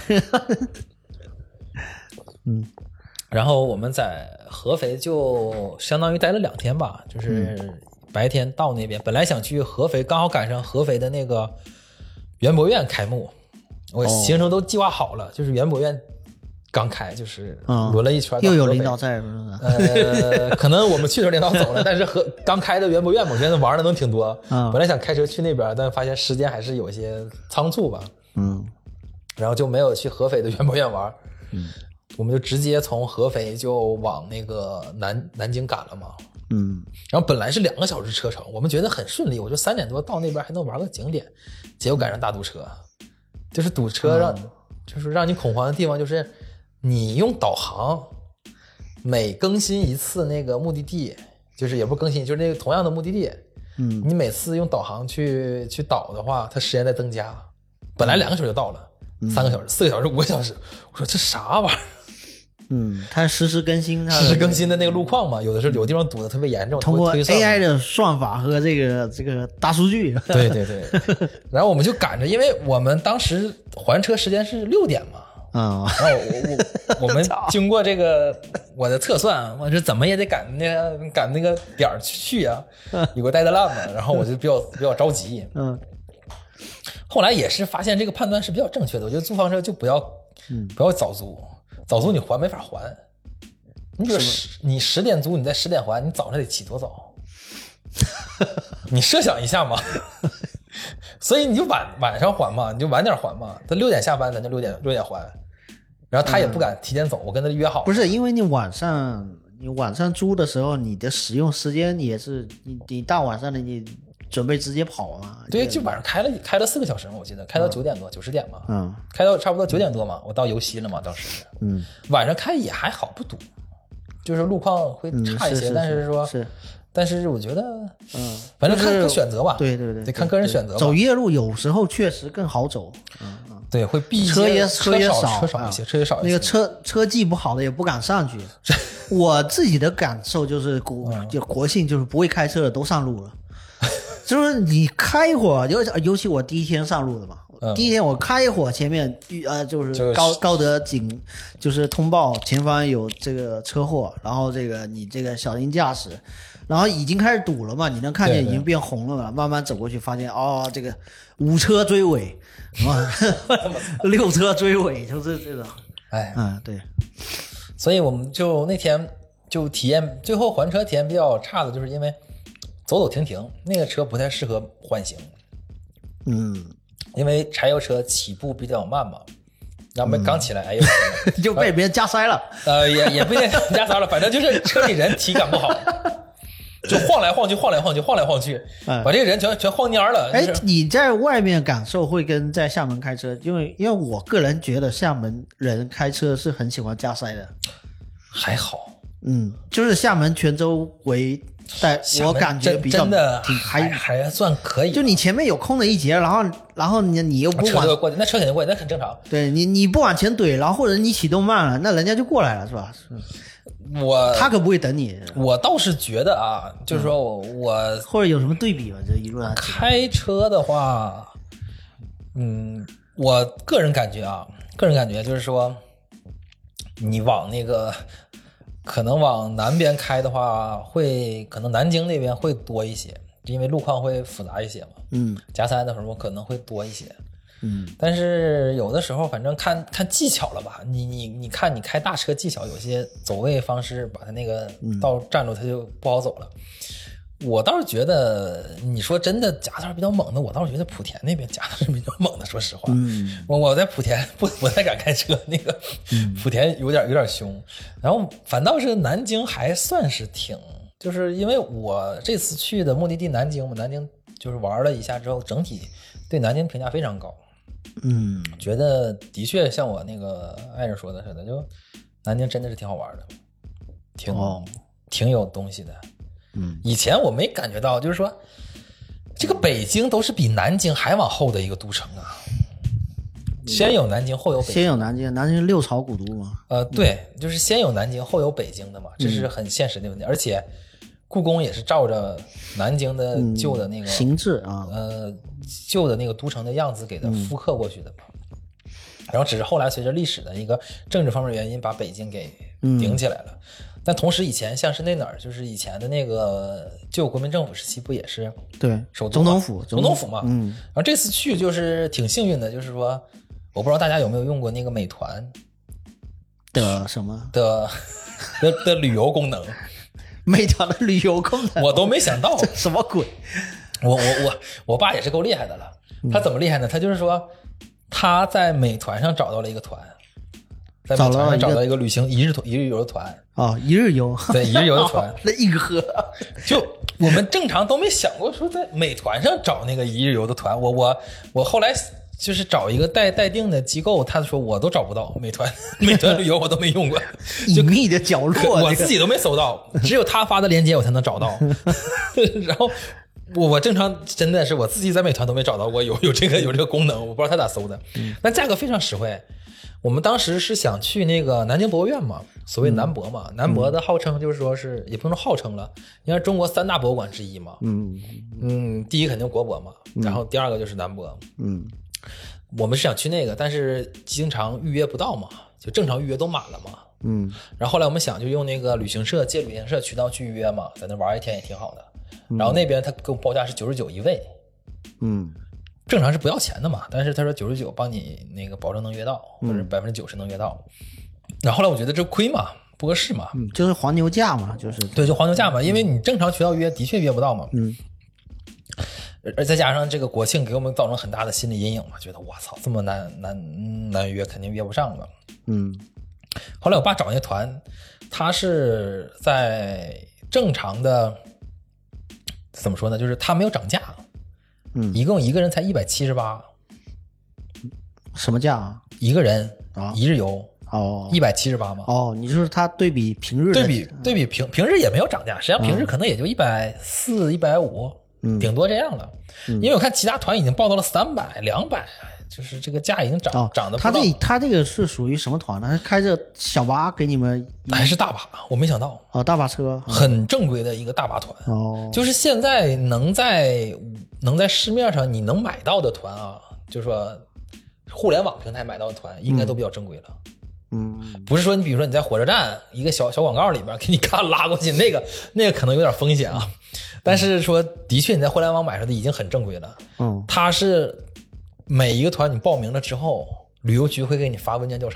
嗯， 然后我们在合肥就相当于待了两天吧，就是白天到那边，本来想去合肥，刚好赶上合肥的那个园博院开幕，我行程都计划好了，就是园博院刚开，就是轮了一圈、 嗯，又有领导在，是不是？ 呃，可能我们去的时候领导走了，但是和刚开的园博院，我觉得玩的能挺多。 嗯， 本来想开车去那边，但发现时间还是有些仓促吧。 嗯， 然后就没有去合肥的园博院玩。 嗯， 我们就直接从合肥就往那个南南京赶了嘛。 嗯， 然后本来是两个小时车程，我们觉得很顺利，我就三点多到那边还能玩个景点，结果赶上大堵车，就是堵车让、嗯、就是让你恐慌的地方就是你用导航每更新一次那个目的地，就是也不更新，就是那个同样的目的地， 嗯， 你每次用导航去去导的话，它时间在增加，本来两个小时就到了，嗯、三个小时、四个小时、五个小时，我说这啥玩意儿？ 嗯，它实时更新，它实时更新的那个路况嘛，有的时候有地方堵得特别严重， 通过 A I 的算法和这个这个大数据。 对对对，然后我们就赶着，因为我们当时还车时间是六点嘛， 啊、嗯， 然后我我我们经过这个我的测算，我说怎么也得赶那个赶那个点儿去啊，有个带的烂嘛，然后我就比较比较着急， 嗯， 后来也是发现这个判断是比较正确的，我觉得租房车就不要嗯不要早租。早租你还没法还，你比如你十点租，你在十点还，你早上得起多早？你设想一下嘛。所以你就晚晚上还嘛，你就晚点还嘛。他六点下班，咱就六点六点还。然后他也不敢提前走，我跟他约好。 不是因为你晚上你晚上租的时候，你的使用时间也是你你大晚上的你。准备直接跑嘛？ 对，就晚上开了开了四个小时嘛，我记得开到九点多九十、嗯、点嘛， 嗯， 开到差不多九点多嘛，我到游溪了嘛，当时， 嗯， 晚上开也还好，不堵，就是路况会差一些， 嗯、是是是但是说， 是， 但是我觉得， 嗯， 反正看个选择吧， 对对对， 得看个人选择吧。 走夜路有时候确实更好走，嗯嗯， 对，会避车也车也少， 车少一些，车也少一些。 那个车车技不好的也不敢上去。我自己的感受就是国就国庆就是不会开车的都上路了。就是你开一会儿，尤尤其我第一天上路的嘛，嗯、第一天我开一会儿，前面呃就是高高德警就是通报前方有这个车祸，然后这个你这个小心驾驶，然后已经开始堵了嘛，你能看见已经变红了嘛，慢慢走过去发现哦这个五车追尾啊，六车追尾就是这种， 哎， 嗯对， 所以我们就那天就体验最后还车体验比较差的就是因为。走走停停，那个车不太适合缓行， 嗯， 因为柴油车起步比较慢嘛，然后刚起来，哎呦， 就被别人加塞了， 呃，也也不一定加塞了，反正就是车里人体感不好，就晃来晃去，晃来晃去，晃来晃去，把这个人全全晃蔫了。 哎、 就是， 你在外面感受会跟在厦门开车，因为因为我个人觉得厦门人开车是很喜欢加塞的， 还好， 嗯，就是厦门、泉州为。但我感觉比较真的挺还还算可以， 就你前面有空的一节，然后然后你你又不往车过去，那车肯定过去，那很正常。 对你你不往前怼，然后或者你启动慢了，那人家就过来了，是吧？ 我他可不会等你。 我倒是觉得啊，就是说我、嗯、我或者有什么对比吧？这一路上开车的话，嗯，我个人感觉啊，个人感觉就是说，你往那个。可能往南边开的话，会可能南京那边会多一些，因为路况会复杂一些嘛。 嗯， 夹塞的时候可能会多一些。 嗯， 但是有的时候反正看看技巧了吧。你你你看你开大车技巧，有些走位方式把它那个到站路它就不好走了。嗯、我倒是觉得，你说真的夹塞比较猛的，我倒是觉得莆田那边夹的是比较猛的。说实话， 嗯， 我我在莆田不不太敢开车，那个莆田有点有点凶。然后反倒是南京还算是挺，就是因为我这次去的目的地南京，我南京就是玩了一下之后，整体对南京评价非常高。 嗯， 觉得的确像我那个爱人说的似的，就南京真的是挺好玩的，挺、 哦、 挺有东西的。 嗯， 以前我没感觉到，就是说这个北京都是比南京还往后的一个都城啊。先有南京后有北京， 先有南京，南京是六朝古都嘛。 呃，对，就是先有南京后有北京的嘛，这是很现实的问题。嗯、而且故宫也是照着南京的旧的那个、 嗯、形制啊， 呃，旧的那个都城的样子给它复刻过去的嘛。嗯、然后只是后来随着历史的一个政治方面的原因，把北京给顶起来了。嗯、但同时以前像是那哪儿，就是以前的那个旧国民政府时期不也是对首都总统府， 总统府嘛。 嗯， 然后这次去就是挺幸运的，就是说。我不知道大家有没有用过那个美团的什么的的的旅游功能， 美团的旅游功能， 我都没想到， 这什么鬼？ 我我我我爸也是够厉害的了，他怎么厉害呢？他就是说他在美团上找到了一个团，在美团上找到一个旅行一日一日游的团啊、哦，一日游， 对，一日游的团， 那一个就我们正常都没想过说在美团上找那个一日游的团，我我我后来。就是找一个待待定的机构，他说我都找不到美团，美团旅游我都没用过， 隐秘的角落， 我自己都没搜到，只有他发的链接我才能找到。然后我我正常真的是我自己在美团都没找到过有有这个有这个功能，我不知道他咋搜的。但价格非常实惠。我们当时是想去那个南京博物院嘛，所谓南博嘛，嗯、南博的号称就是说是也不能说号称了，应该中国三大博物馆之一嘛。嗯嗯，第一肯定国博嘛，然后第二个就是南博。嗯。我们是想去那个，但是经常预约不到嘛，就正常预约都满了嘛。嗯，然后后来我们想就用那个旅行社借旅行社渠道去预约嘛，在那玩一天也挺好的。嗯、然后那边他给我报价是九十九一位，嗯，正常是不要钱的嘛，但是他说九十九帮你那个保证能约到，或者百分之九十能约到。然后后来我觉得这亏嘛，不合适嘛， 嗯，就是黄牛价嘛，就是对，就黄牛价嘛，因为你正常渠道约的确约不到嘛。嗯。而再加上这个国庆给我们造成很大的心理阴影嘛，觉得我操这么难难难约，肯定约不上了。嗯，后来我爸找那团，他是在正常的怎么说呢？就是他没有涨价，嗯，一共一个人才一百七十八， 什么价啊？ 一个人啊， 一日游哦， 一百七十八嘛。 哦，你就是他对比平日对比对比平平日也没有涨价，实际上平日可能也就一百四、一百五。顶多这样了，嗯、因为我看其他团已经报到了三百、两百，就是这个价已经涨、哦、涨的。 他这他这个是属于什么团呢？开着小巴给你们， 还是大巴？我没想到哦，大巴车， 很正规的一个大巴团哦。就是现在能在能在市面上你能买到的团啊，就是说互联网平台买到的团，应该都比较正规了。嗯，不是说你比如说你在火车站一个小小广告里边给你看拉过去，那个那个可能有点风险啊。但是说的确你在互联网买上的已经很正规了。嗯，它是每一个团你报名了之后，旅游局会给你发文件调查，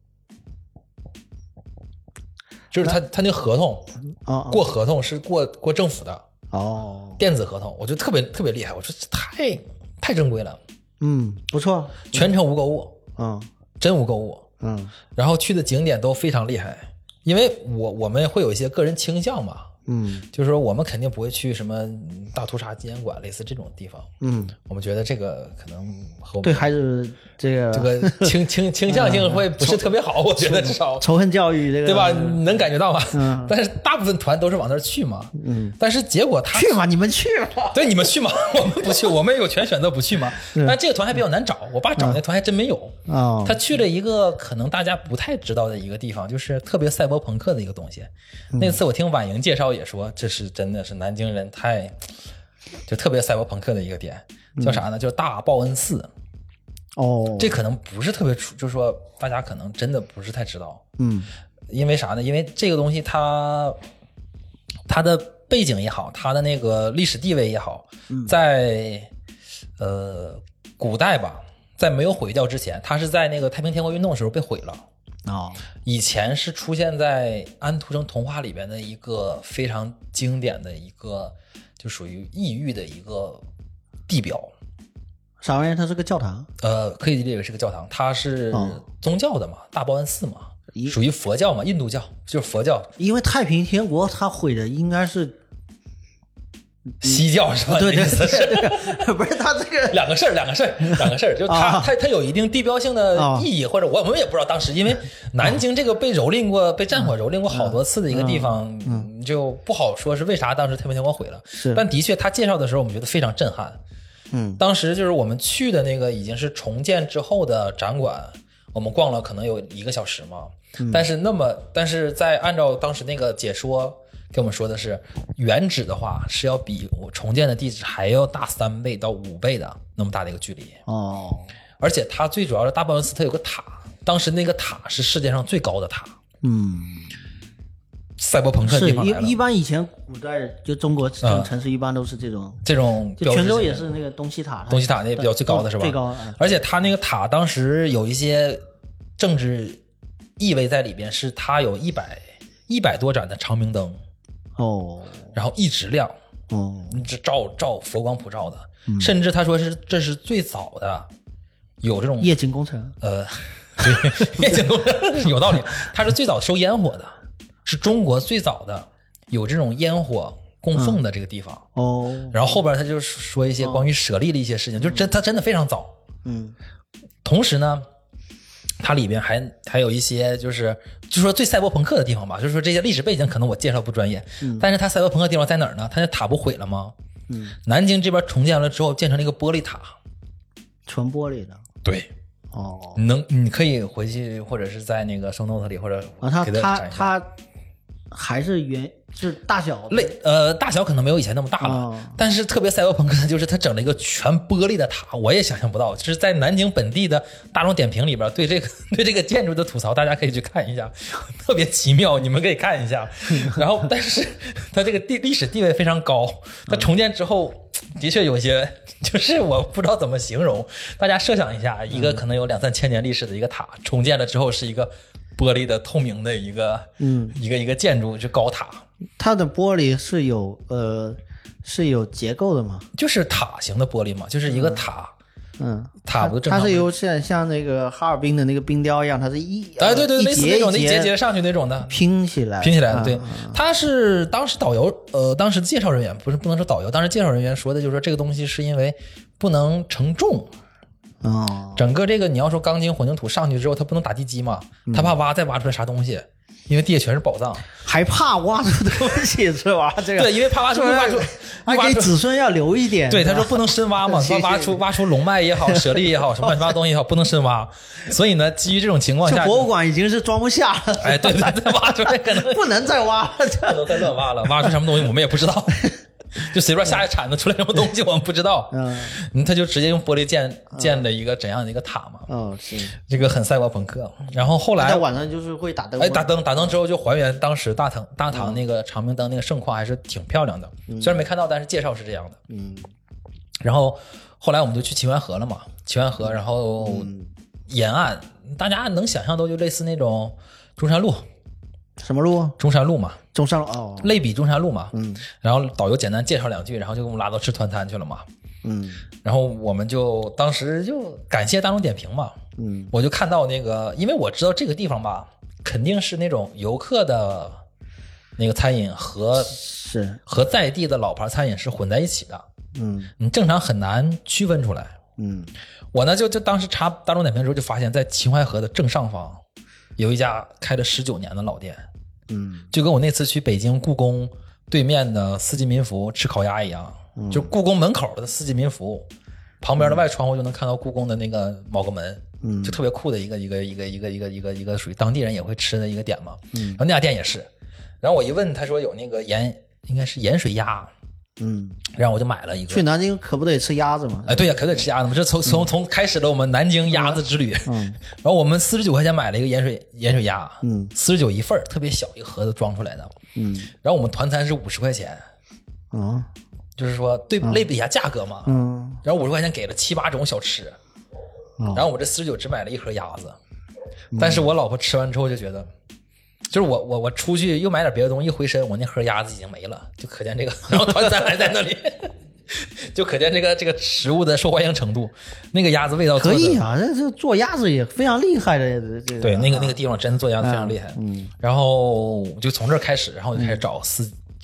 就是他他那个合同啊，过合同是过过政府的哦，电子合同，我觉得特别特别厉害，我说太太正规了。 嗯，不错， 全程无购物，嗯，真无购物。 嗯， 然后去的景点都非常厉害，因为我我们会有一些个人倾向嘛，嗯，就是说我们肯定不会去什么大屠杀纪念馆类似这种地方，嗯，我们觉得这个可能和我们对孩子这个这个倾倾倾向性会不是特别好，我觉得至少仇恨教育这个对吧？能感觉到吗？嗯，但是大部分团都是往那儿去嘛，嗯，但是结果他去嘛，你们去嘛， 对，你们去嘛，我们不去，我们有权选择不去嘛。但这个团还比较难找，我爸找那团还真没有啊。他去了一个可能大家不太知道的一个地方，就是特别赛博朋克的一个东西。那次我听婉莹介绍也说，这是真的是南京人太就特别赛博朋克的一个点，叫啥呢？叫大报恩寺。哦，这可能不是特别出，就是说大家可能真的不是太知道。嗯，因为啥呢？因为这个东西它它的背景也好，它的那个历史地位也好，在呃古代吧，在没有毁掉之前，它是在那个太平天国运动的时候被毁了。哦，以前是出现在安徒生童话里边的一个非常经典的一个，就属于异域的一个地表。 啥玩意儿？它是个教堂？ 呃，可以理解为是个教堂，它是宗教的嘛，大报恩寺嘛，属于佛教嘛，印度教就是佛教。 因为太平天国它毁的应该是西教是吧？ 对对对对，不是他这个两个事儿，两个事儿，两个事儿，就它、 啊、 它它有一定地标性的意义，啊、或者我我们也不知道当时，因为南京这个被蹂躏过、被战火蹂躏过好多次的一个地方，嗯嗯、就不好说是为啥当时太平天国毁了。 是， 但的确他介绍的时候，我们觉得非常震撼。 嗯， 当时就是我们去的那个已经是重建之后的展馆，我们逛了可能有一个小时嘛。嗯、但是那么，但是在按照当时那个解说给我们说的是，原址的话是要比我重建的地址还要大三倍到五倍的那么大的一个距离哦。 而且它最主要是大报恩寺它有个塔，当时那个塔是世界上最高的塔。 嗯。 赛博朋克的地方来了， 一一般以前古代就中国这种城市一般都是这种、 嗯、这种就泉州也是那个东西塔， 东西塔那比较最高的是吧？ 最高、嗯。 而且它那个塔当时有一些政治意味在里边，是它有一百一百多盏的长明灯哦， 然后一直亮哦， 这照照佛光普照的、嗯，甚至他说是这是最早的有这种夜景工程， 呃，对，夜景工程有道理，它是最早收烟火的。是中国最早的有这种烟火供奉的这个地方、 嗯、哦， 然后后边他就说一些关于舍利的一些事情，哦、就真他真的非常早。 嗯， 同时呢，它里边还还有一些就是就说最赛博朋克的地方吧，就是说这些历史背景可能我介绍不专业，嗯、但是它赛博朋克地方在哪儿呢？它那塔不毁了吗？ 嗯， 南京这边重建了之后，建成了一个玻璃塔， 纯玻璃的。 对。 哦， 你能你可以回去或者是在那个 show note 里或者啊，它它它还是原就是大小类呃大小可能没有以前那么大了、哦，但是特别赛博朋克的就是它整了一个全玻璃的塔，我也想象不到，就是在南京本地的大众点评里边对这个对这个建筑的吐槽，大家可以去看一下，特别奇妙，你们可以看一下。然后，但是它这个地历史地位非常高，它重建之后。的确有些就是我不知道怎么形容，大家设想一下，一个可能有两三千年历史的一个塔，重建了之后是一个玻璃的透明的一个嗯一个一个建筑，就高塔。 它的玻璃是有呃是有结构的吗？ 就是塔形的玻璃嘛，就是一个塔。 嗯， 塔不正常， 它是由像像那个哈尔滨的那个冰雕一样，它是一哎对对， 一类似那种那节节上去那种的拼起来拼起来的。对，它是当时导游呃，当时介绍人员不是不能说导游，当时介绍人员说的就是说这个东西是因为不能承重。 哦， 整个这个你要说钢筋混凝土上去之后，它不能打地基嘛，它怕挖再挖出来啥东西。因为地下全是宝藏， 还怕挖出东西是吧？这个对，因为怕挖出挖出， 还给子孙要留一点。 对，他说不能深挖嘛，挖挖出挖出龙脉也好，舍利也好，什么乱七八糟东西也好，不能深挖。所以呢，基于这种情况下， 这博物馆已经是装不下了。 哎，对对，再挖出来可能不能再挖了， 不能再乱挖了，挖出什么东西我们也不知道。就随便下一铲子出来什么东西我们不知道，嗯，他就直接用玻璃建建了一个怎样的一个塔嘛， 哦，是这个很赛博朋克。然后后来在晚上就是会打灯， 哎，打灯打灯之后就还原当时大唐大唐那个长明灯那个盛况，还是挺漂亮的。虽然没看到，但是介绍是这样的。 嗯， 然后后来我们就去秦淮河了嘛，秦淮河，然后沿岸大家能想象到就类似那种中山路。 什么路？ 中山路嘛， 中山路哦， 类比中山路嘛。 嗯， 然后导游简单介绍两句，然后就给我们拉到吃团餐去了嘛。 嗯， 然后我们就当时就感谢大众点评嘛。 嗯， 我就看到那个，因为我知道这个地方吧，肯定是那种游客的那个餐饮和是和在地的老牌餐饮是混在一起的。 嗯， 你正常很难区分出来。 嗯， 我呢就就当时查大众点评的时候就发现，在秦淮河的正上方有一家开了十九年的老店。 嗯， 就跟我那次去北京故宫对面的四季民福吃烤鸭一样，嗯、就故宫门口的四季民福旁边的外窗户就能看到故宫的那个某个门， 嗯， 就特别酷的一个一个一个一个一个一个一个属于当地人也会吃的一个点嘛。 嗯， 然后那家店也是，然后我一问他说有那个盐应该是盐水鸭。 嗯， 然后我就买了一个。 去南京可不得吃鸭子吗？ 哎，对呀，可得吃鸭子嘛。这从从从开始了我们南京鸭子之旅。 嗯， 然后我们四十九块钱买了一个盐水盐水鸭， 嗯， 四十九一份，特别小一个盒子装出来的。 嗯， 然后我们团餐是五十块钱。 嗯， 就是说对类比一下价格嘛。 嗯， 然后五十块钱给了七八种小吃。 嗯， 然后我这四十九只买了一盒鸭子，但是我老婆吃完之后就觉得。就是我我我出去又买点别的东西，一回身我那盒鸭子已经没了，就可见这个，然后团餐还在那里，就可见这个这个食物的受欢迎程度。那个鸭子味道可以啊，这这做鸭子也非常厉害的。这个、 对，那个那个地方真做鸭子非常厉害。 嗯， 然后就从这儿开始，然后就开始找司、嗯、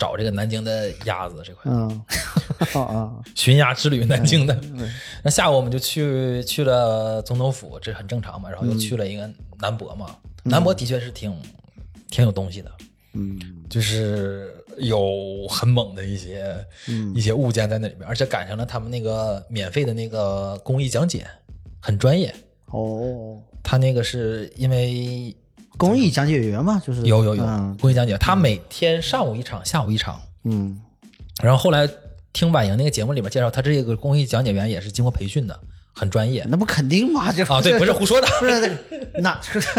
找这个南京的鸭子这块， 嗯，啊啊， 巡鸭之旅南京的。那下午我们就去去了总统府，这很正常嘛，然后又去了一个南博嘛，南博的确是挺挺有东西的， 嗯， 就是有很猛的一些、嗯、一些物件在那里面，而且赶上了他们那个免费的那个公益讲解，很专业。 哦， 他那个是因为公益讲解员嘛，就是有有有、 嗯、 公益讲解，他每天上午一场，下午一场。 嗯， 然后后来听婉莹那个节目里面介绍，他这个公益讲解员也是经过培训的，很专业。 那不肯定吗？这啊，对，不是胡说的， 不是那。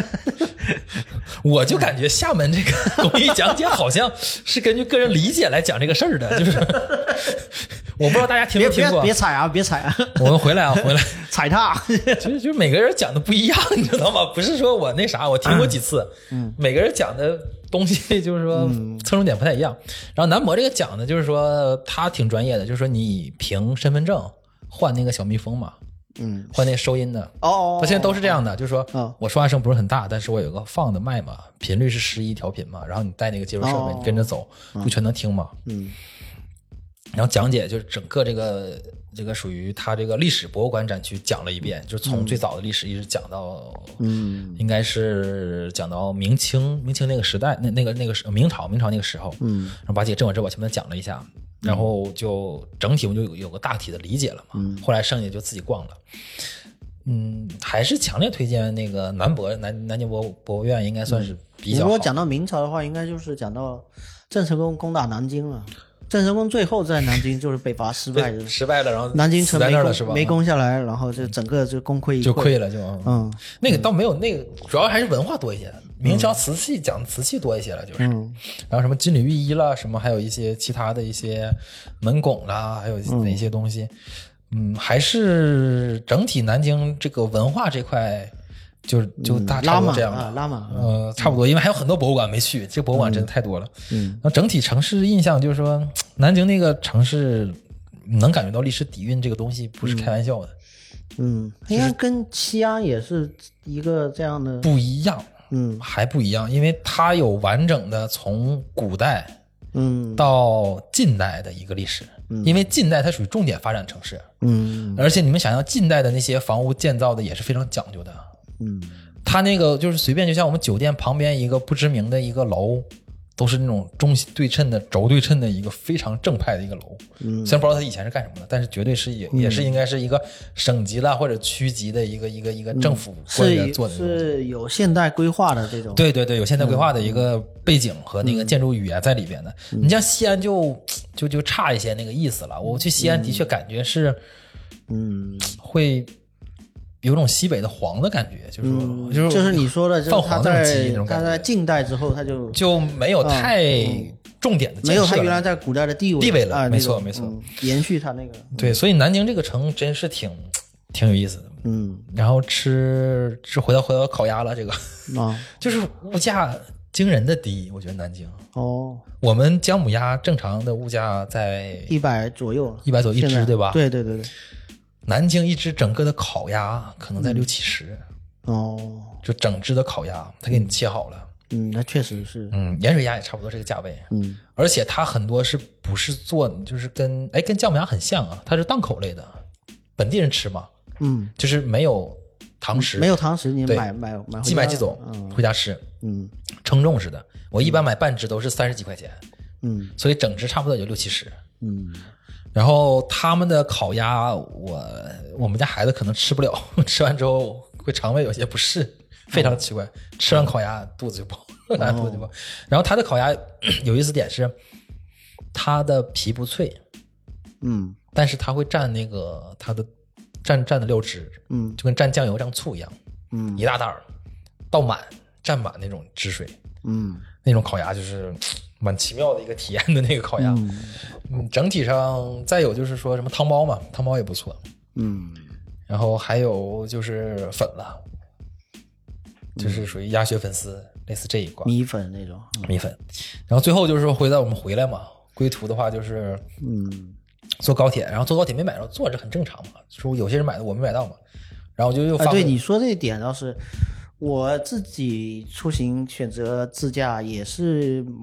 我就感觉厦门这个公益讲解好像是根据个人理解来讲这个事儿的，就是我不知道大家听没听过。 别别踩啊，别踩啊！ 我们回来啊，回来踩踏。 就是就是每个人讲的不一样，你知道吗？不是说我那啥，我听过几次，嗯，每个人讲的东西就是说侧重点不太一样。然后南博这个讲的就是说他挺专业的，就是说你凭身份证换那个小蜜蜂嘛。嗯，换那个收音的哦， 他现在都是这样的，就是说、 哦、 我说话声不是很大，但是我有个放的麦嘛，频率是十一调频嘛，然后你带那个接收设备， 哦、 你跟着走，不全能听嘛。 嗯， 然后讲解就是整个这个这个属于他这个历史博物馆展区讲了一遍，就是从最早的历史一直讲到，嗯，应该是讲到明清明清那个时代，那那个那个时明朝明朝那个时候，嗯，然后把这个正文正我前面讲了一下。然后就整体我们就有个大体的理解了嘛，嗯、后来剩下就自己逛了，嗯，还是强烈推荐那个南博南南京博博物院，应该算是比较好。 如果讲到明朝的话，应该就是讲到郑成功攻打南京了。郑成功最后在南京就是北伐失败了， 失败了，然后南京城没攻是吧？ 没攻下来，然后就整个就功亏一篑， 就溃了就， 嗯， 那个倒没有那个，主要还是文化多一些。明朝瓷器讲瓷器多一些了，就是，嗯、然后什么金缕玉衣啦，什么还有一些其他的一些门拱啦，还有哪些东西，嗯，嗯还是整体南京这个文化这块。就就大差不多这样的， 嗯、拉玛， 呃，差不多，因为还有很多博物馆没去，这个博物馆真的太多了。嗯，那整体城市印象就是说，南京那个城市能感觉到历史底蕴，这个东西不是开玩笑的。 嗯，应该跟西安也是一个这样的不一样，嗯，还不一样，因为它有完整的从古代嗯到近代的一个历史。嗯、因为近代它属于重点发展城市，嗯，而且你们想想近代的那些房屋建造的也是非常讲究的。嗯，他那个就是随便，就像我们酒店旁边一个不知名的一个楼，都是那种中对称的轴对称的一个非常正派的一个楼。嗯，虽然不知道他以前是干什么的，但是绝对是也、嗯、也是应该是一个省级啦或者区级的一个一个一个政府官员做的、 嗯、是, 是有现代规划的这种。 对对对，有现代规划的一个背景和那个建筑语言在里边的。嗯、你像西安就就就差一些那个意思了。我去西安的确感觉是，嗯，会。有种西北的黄的感觉，就是说、嗯、就是就是你说的， 放黄那种记忆那种感觉。 他在近代之后，他就就没有太重点的建设了、嗯， 没有他原来在古代的地位地位了， 啊、 没错没错、 嗯，延续他那个。 对，所以南京这个城真是挺挺有意思的。嗯，然后吃吃回到回到烤鸭了，这个啊，就是物价惊人的低，我觉得南京哦， 我们姜母鸭正常的物价在一百左右， 一百左右一只，对吧？ 对对对对。 南京一只整个的烤鸭可能在六七十、 嗯、哦， 就整只的烤鸭，它给你切好了。 嗯，那确实是。 嗯，盐水鸭也差不多这个价位。嗯，而且它很多是不是做，就是跟哎跟姜母鸭很像啊，它是档口类的，本地人吃嘛。嗯，就是没有堂食， 没有堂食，你买买买即买即走、嗯，回家吃。嗯，称重似的，我一般买半只都是三十几块钱。嗯，所以整只差不多也就六七十。嗯。然后他们的烤鸭，我我们家孩子可能吃不了，吃完之后会肠胃有些不适，非常奇怪。哦、吃完烤鸭肚子就不好，哦、肚子就不好。然后他的烤鸭有意思点是，它的皮不脆，嗯，但是它会蘸那个它的蘸蘸的料汁，嗯，就跟蘸酱油蘸醋一样，嗯，一大袋倒满蘸满那种汁水，嗯，那种烤鸭就是蛮奇妙的一个体验的那个烤鸭。嗯嗯，整体上再有就是说什么汤包嘛，汤包也不错。嗯，然后还有就是粉了，就是属于鸭血粉丝、嗯、类似这一挂米粉那种、 嗯、米粉。然后最后就是说回到我们回来嘛，归途的话就是嗯坐高铁，然后坐高铁没买到坐着很正常嘛，说有些人买的我没买到嘛，然后我就又发、 啊、对你说这一点倒是我自己出行选择自驾也是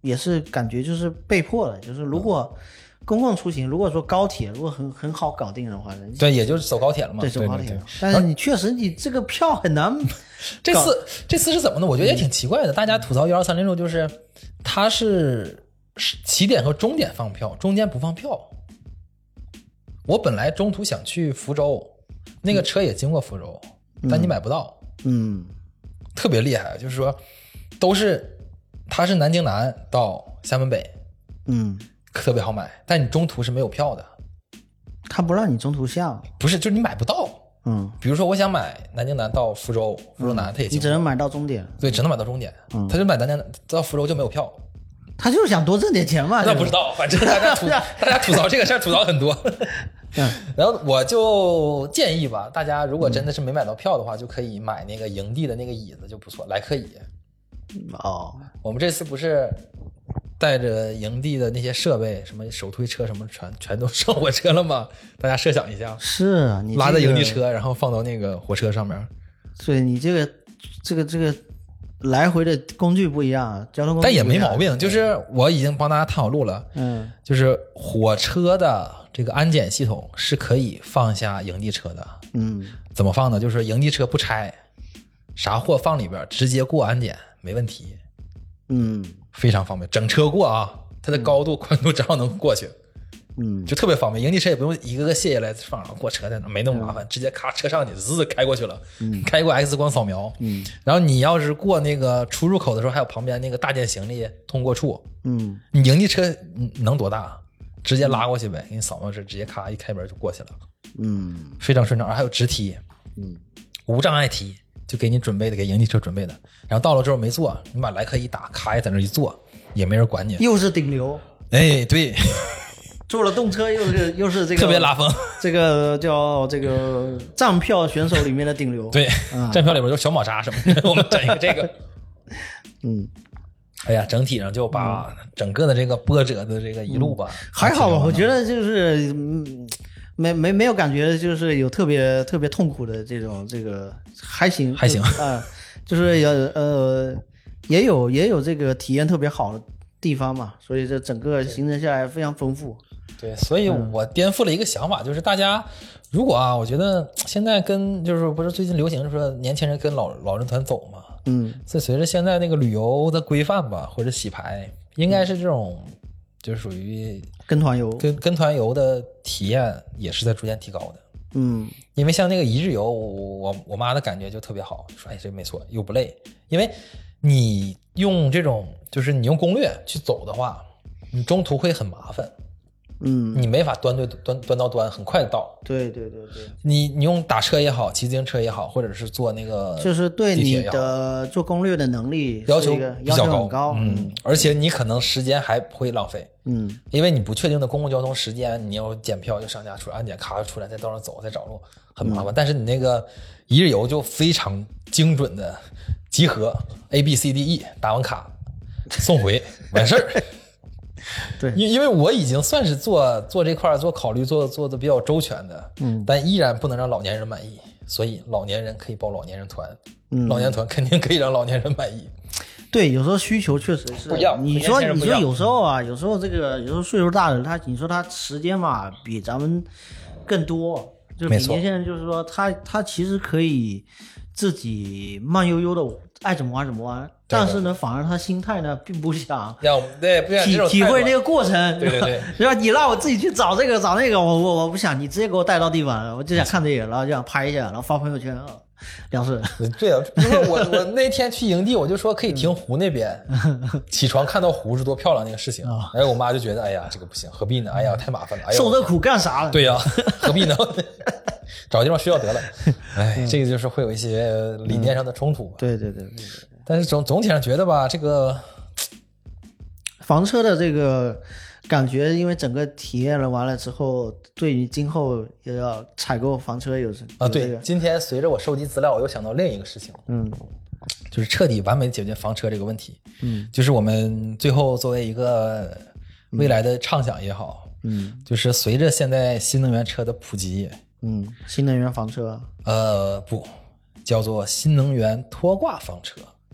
也是感觉就是被迫的，就是如果公共出行，如果说高铁如果很很好搞定的话， 对，也就是走高铁了嘛。 对，走高铁。 对对对， 但是你确实你这个票很难。 这次这次是怎么呢？我觉得也挺奇怪的。大家吐槽一二三零六，就是它是起点和终点放票，中间不放票。我本来中途想去福州，那个车也经过福州，嗯、但你买不到。 嗯， 特别厉害，就是说都是它是南京南到厦门北， 嗯。 特别好买，但你中途是没有票的， 他不让你中途下， 不是，就是你买不到。 嗯， 比如说我想买南京南到福州，福州南，他、嗯、也你只能买到终点， 对，只能买到终点。嗯，他就买南京南到福州就没有票， 他就是想多挣点钱嘛。 那不知道，反正大家吐大家吐槽这个事儿吐槽很多。嗯，然后我就建议吧，大家如果真的是没买到票的话，嗯、就可以买那个营地的那个椅子就不错，来客椅。 哦， 我们这次不是带着营地的那些设备，什么手推车什么全全都上火车了吗？大家设想一下， 是啊，你、这个、 拉着营地车，然后放到那个火车上面。 对，你这个这个这个来回的工具不一样，交通工具不一样， 但也没毛病。就是我已经帮大家探好路了， 嗯， 就是火车的这个安检系统是可以放下营地车的。 嗯， 怎么放呢？就是营地车不拆，啥货放里边，直接过安检，没问题。 嗯。 非常方便，整车过啊，它的高度、宽度正好能过去， 嗯， 就特别方便。营地车也不用一个个卸下来放上过车在那，没那么麻烦，嗯、直接咔车上去，滋开过去了， 嗯， 开过 X 光扫描， 嗯， 然后你要是过那个出入口的时候，还有旁边那个大件行李通过处， 嗯， 你营地车能多大？直接拉过去呗，给你扫描这直接咔一开门就过去了， 嗯， 非常顺畅。还有直梯， 嗯， 无障碍梯。就给你准备的，给营地车准备的，然后到了之后没坐，你把来客一打，咔在那一坐，也没人管你。 又是顶流， 哎，对， 坐了动车又是又是这个特别拉风， 这个叫这个站票选手里面的顶流。 对， 啊、 站票里边就小马扎什么的，我们整一个这个。 嗯， 哎呀，整体上就把整个的这个波折的这个一路吧， 嗯、还好吧，我觉得就是嗯。没没没有感觉，就是有特别特别痛苦的这种这个还行还行啊、呃，就是有呃也有也有这个体验特别好的地方嘛，所以这整个行程下来非常丰富。 对，所以我颠覆了一个想法，就是大家如果啊，我觉得现在跟就是不是最近流行说年轻人跟老老人团走嘛， 嗯， 所以随着现在那个旅游的规范吧，或者洗牌，应该是这种。嗯就是属于跟团游， 跟跟团游的体验也是在逐渐提高的。 嗯， 因为像那个一日游，我我妈的感觉就特别好，说哎这没错，又不累。因为你用这种就是你用攻略去走的话，你中途会很麻烦。 嗯， 你没法端对端端到端，很快到。 对对对对， 你你用打车也好，骑自行车也好，或者是坐那个就是对你的做攻略的能力要求比较高， 高嗯，而且你可能时间还不会浪费， 嗯， 因为你不确定的公共交通时间，你要检票就上架出来，安检卡出来，在道上走，再找路，很麻烦。嗯、但是你那个一日游就非常精准的集合 A B C D E， 打完卡送回完事儿。 对， 因因为我已经算是做做这块做考虑做做的比较周全的， 嗯， 但依然不能让老年人满意，所以老年人可以报老年人团， 嗯， 老年团肯定可以让老年人满意。 对，有时候需求确实是不一样。 你说你说有时候啊，有时候这个有时候岁数大的人，他你说他时间嘛比咱们更多，就比年轻人就是说他他其实可以自己慢悠悠的爱怎么玩怎么玩。但是呢，反而他心态呢，并不想要对不想体体会那个过程， 对对对， 然后你让我自己去找这个找那个，我我我不想，你直接给我带到地方，我就想看这个，然后就想拍一下，然后发朋友圈啊，两事。 对啊，比如说我我那天去营地，我就说可以停湖那边，起床看到湖是多漂亮那个事情，哎，我妈就觉得哎呀这个不行，何必呢？哎呀太麻烦了，哎呀受这苦干啥了？ 对呀、啊，何必呢？找地方睡觉得了。哎，这个就是会有一些理念上的冲突吧。 对对对对对。 但是总总体上觉得吧，这个房车的这个感觉，因为整个体验了完了之后，对于今后也要采购房车有什啊？对，今天随着我收集资料，我又想到另一个事情， 嗯， 就是彻底完美解决房车这个问题， 嗯， 就是我们最后作为一个未来的畅想也好， 嗯， 就是随着现在新能源车的普及， 嗯，新能源房车， 呃，不，叫做新能源拖挂房车。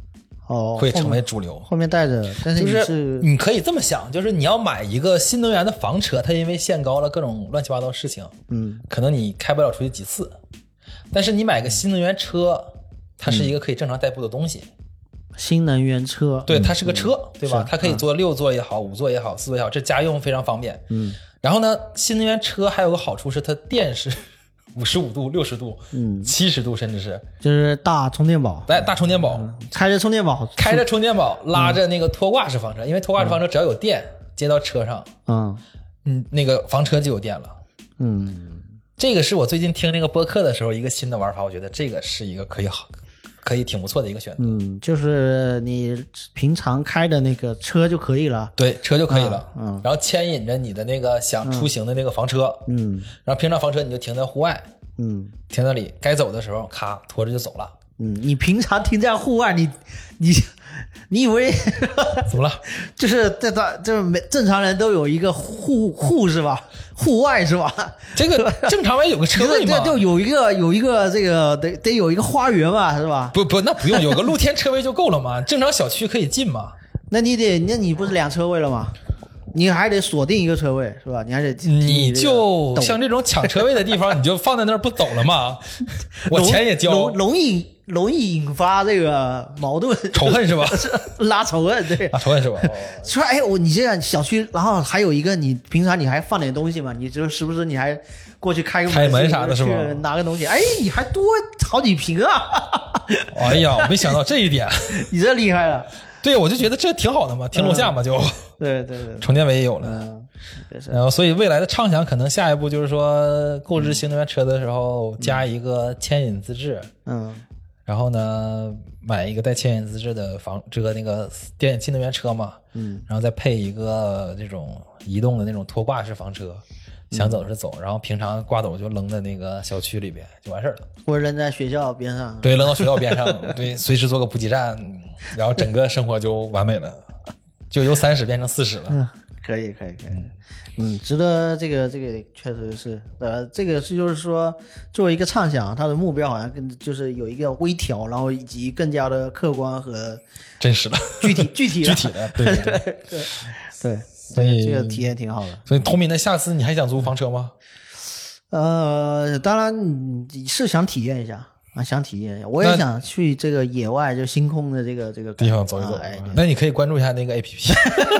哦， 会成为主流。 后面带着，但是就是你是你可以这么想，就是你要买一个新能源的房车，它因为限高了各种乱七八糟事情， 嗯， 可能你开不了出去几次。但是你买个新能源车，它是一个可以正常代步的东西。 新能源车， 对，它是个车， 嗯、 对吧？它可以坐六座也好，五座也好，四座也好，这家用非常方便。 嗯， 然后呢，新能源车还有个好处是它电是五十五度、六十度、 嗯， 七十度，甚至是就是大充电宝， 来大充电宝， 嗯、开着充电宝， 开着充电宝拉着那个拖挂式房车，嗯、因为拖挂式房车只要有电接到车上， 嗯嗯，那个房车就有电了。 嗯， 这个是我最近听那个播客的时候一个新的玩法，我觉得这个是一个可以好。可以挺不错的一个选择。 嗯，就是你平常开的那个车就可以了。 对，车就可以了。 嗯，嗯然后牵引着你的那个想出行的那个房车。 嗯， 然后平常房车你就停在户外。 嗯， 停那里，该走的时候咔拖着就走了。 嗯，你平常停在户外，你你你以为怎么了？ 就是这他就是每正常人都有一个户户是吧？户外是吧？ 这个正常人有个车位嘛？ 就有一个有一个这个得得有一个花园嘛，是吧？ 不不，那不用，有个露天车位就够了嘛。正常小区可以进嘛。 那你得，那你不是两车位了吗？你还得锁定一个车位是吧？你还得你就像这种抢车位的地方，你就放在那儿不走了吗？我钱也交， 容容易容易引发这个矛盾仇恨是吧？ 拉仇恨对， 拉仇恨是吧？ 说哎，我你这样小区，然后还有一个，你平常你还放点东西嘛？你就是不是你还过去开个门开门啥的是吧？ 拿个东西，哎，你还多好几瓶啊！ 哎呀，我没想到这一点， 你这厉害了。 对，我就觉得这挺好的嘛，停楼下嘛就。 嗯、对对对， 充电位也有了。 嗯， 然后所以未来的畅想可能下一步就是说，购置新能源车的时候加一个牵引自制。 嗯。 然后呢，买一个带牵引自制的房，这个那个电新能源车嘛。 嗯。 然后再配一个这种移动的那种拖挂式房车。想走是走，然后平常挂斗就扔在那个小区里边就完事儿了， 或者扔在学校边上。 对，扔到学校边上，对，随时做个补给站，然后整个生活就完美了，就由三十变成四十了。 嗯，可以，可以，可以。嗯，嗯值得这个，这个确实是，呃，这个是就是说，作为一个畅想，它的目标好像跟就是有一个微调，然后以及更加的客观和真实的、 具体、具体、 具体的，对对对对对。 所以这个体验挺好的。 所以同敏的下次你还想租房车吗？ 呃，当然你是想体验一下啊，想体验一下。我也想去这个野外，就星空的这个这个地方走一走。 啊哎、 那你可以关注一下那个 A P P。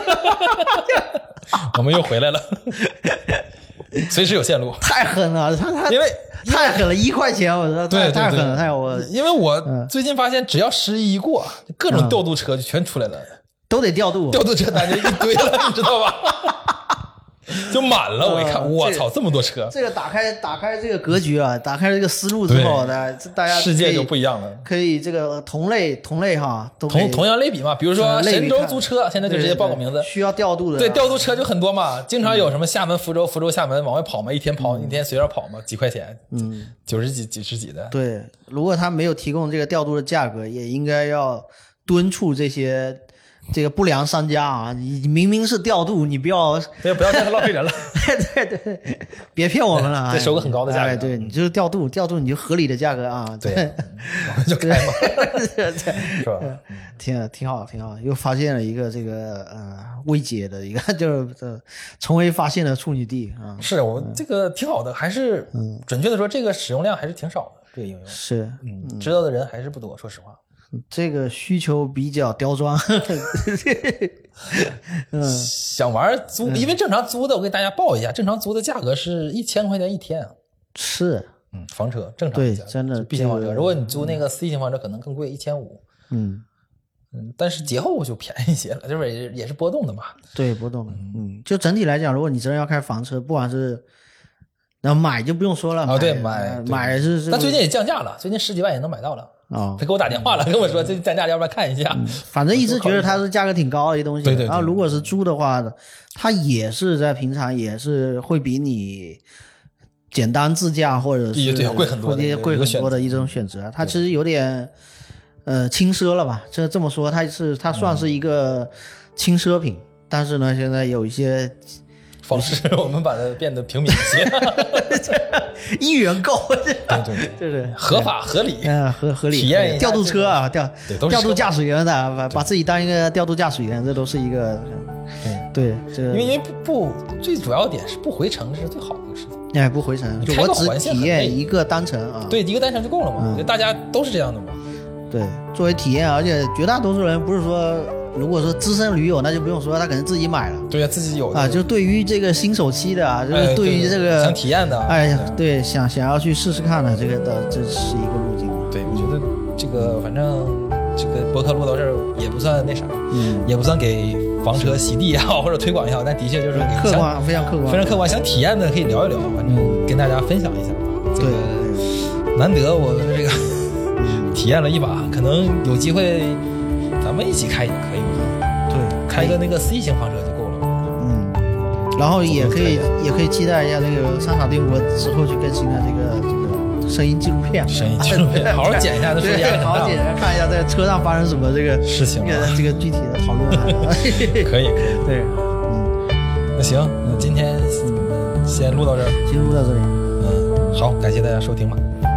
我们又回来了，随时有线路。 太狠了，他他因为太狠了，一块钱，我说对太狠了，太我。 因为我最近发现，只要十一一过，各种调度车就全出来了。 都得调度， 调度车单就一堆了，你知道吧？就满了。我一看，我、呃、操，这么多车！ 这个打开打开这个格局啊，打开这个思路之后，大家大家世界就不一样了。 可以这个同类同类哈，都同同样类比嘛，比如说神州租车，现在就直接报个名字。 需要调度的， 对，调度车就很多嘛，经常有什么厦门、福州、福州、厦门往外跑嘛，一天跑、嗯、一天随便跑嘛，几块钱， 嗯， 九十几、几十几的。 对，如果他没有提供这个调度的价格，也应该要敦促这些。这个不良商家啊，你明明是调度，你不要， 对，不要再浪费人了。 对对对，别骗我们了啊！ 再收个很高的价格。 哎，对，你就是调度，调度你就合理的价格啊。 对，我们就开嘛， 是吧？挺挺好，挺好，又发现了一个这个呃未解的一个，就是这从未发现的处女地啊。 是我这个挺好的，还是嗯，准确的说，这个使用量还是挺少的，这个应用是， 嗯，知道的人还是不多，说实话。 这个需求比较刁钻。 嗯，想玩租，因为正常租的，我给大家报一下，正常租的价格是一千块钱一天。 是， 嗯，房车正常对，真的 B 型房车，如果你租那个 C 型房车，可能更贵，一千五。 嗯嗯，但是节后就便宜一些了，就是也也是波动的嘛。 对，波动的。嗯，就整体来讲，如果你真的要开房车，不管是。然后买就不用说了， 哦，对，买买是是， 但最近也降价了，最近十几万也能买到了。 哦， 他给我打电话了，跟我说最近降价，要不要看一下？ 嗯、反正一直觉得它是价格挺高的一东西。 对对对。 然后如果是租的话，它也是在平常也是会比你简单自驾或者是对贵很多的贵很多的一种选择。它其实有点呃轻奢了吧？这这么说，它是它算是一个轻奢品，嗯、但是呢，现在有一些。 方式，我们把它变得平民一些， 一元购， 对对对， 就是合法合理， 嗯，合合理， 体验一下调度车啊，调对都是调度驾驶员的，把把自己当一个调度驾驶员，这都是一个，对，这因为因为不不最主要点是不回程是最好的事情。 哎，不回程，就我只体验一个单程啊。 对，一个单程就够了嘛。嗯、大家都是这样的嘛。 对，作为体验，而且绝大多数人不是说，如果说资深驴友，那就不用说，他可能自己买了。 对呀、啊，自己有啊。就对于这个新手期的啊，就是对于这个、 哎、想体验的， 哎呀，对，想想要去试试看的，这个的这是一个路径。 对，我觉得这个反正这个博客录到这儿也不算那啥，嗯，也不算给房车洗地也好或者推广也好，但的确就是客观，非常客观， 非常客观。想体验的可以聊一聊，反正跟大家分享一下。这个难得我这个体验了一把，可能有机会咱们一起开也可以。 对， 开个那个 C 型房车就够了。 嗯，然后也可以也可以期待一下这个三傻帝国之后去更新的这个这个声音纪录片， 声音纪录片，好好剪一下，这对，好好剪一下，看一下在车上发生什么这个事情， 这个这个具体的讨论。 可以，可以， 对， 嗯，那行，那今天先录到这儿， 先录到这里。 嗯，好，感谢大家收听吧。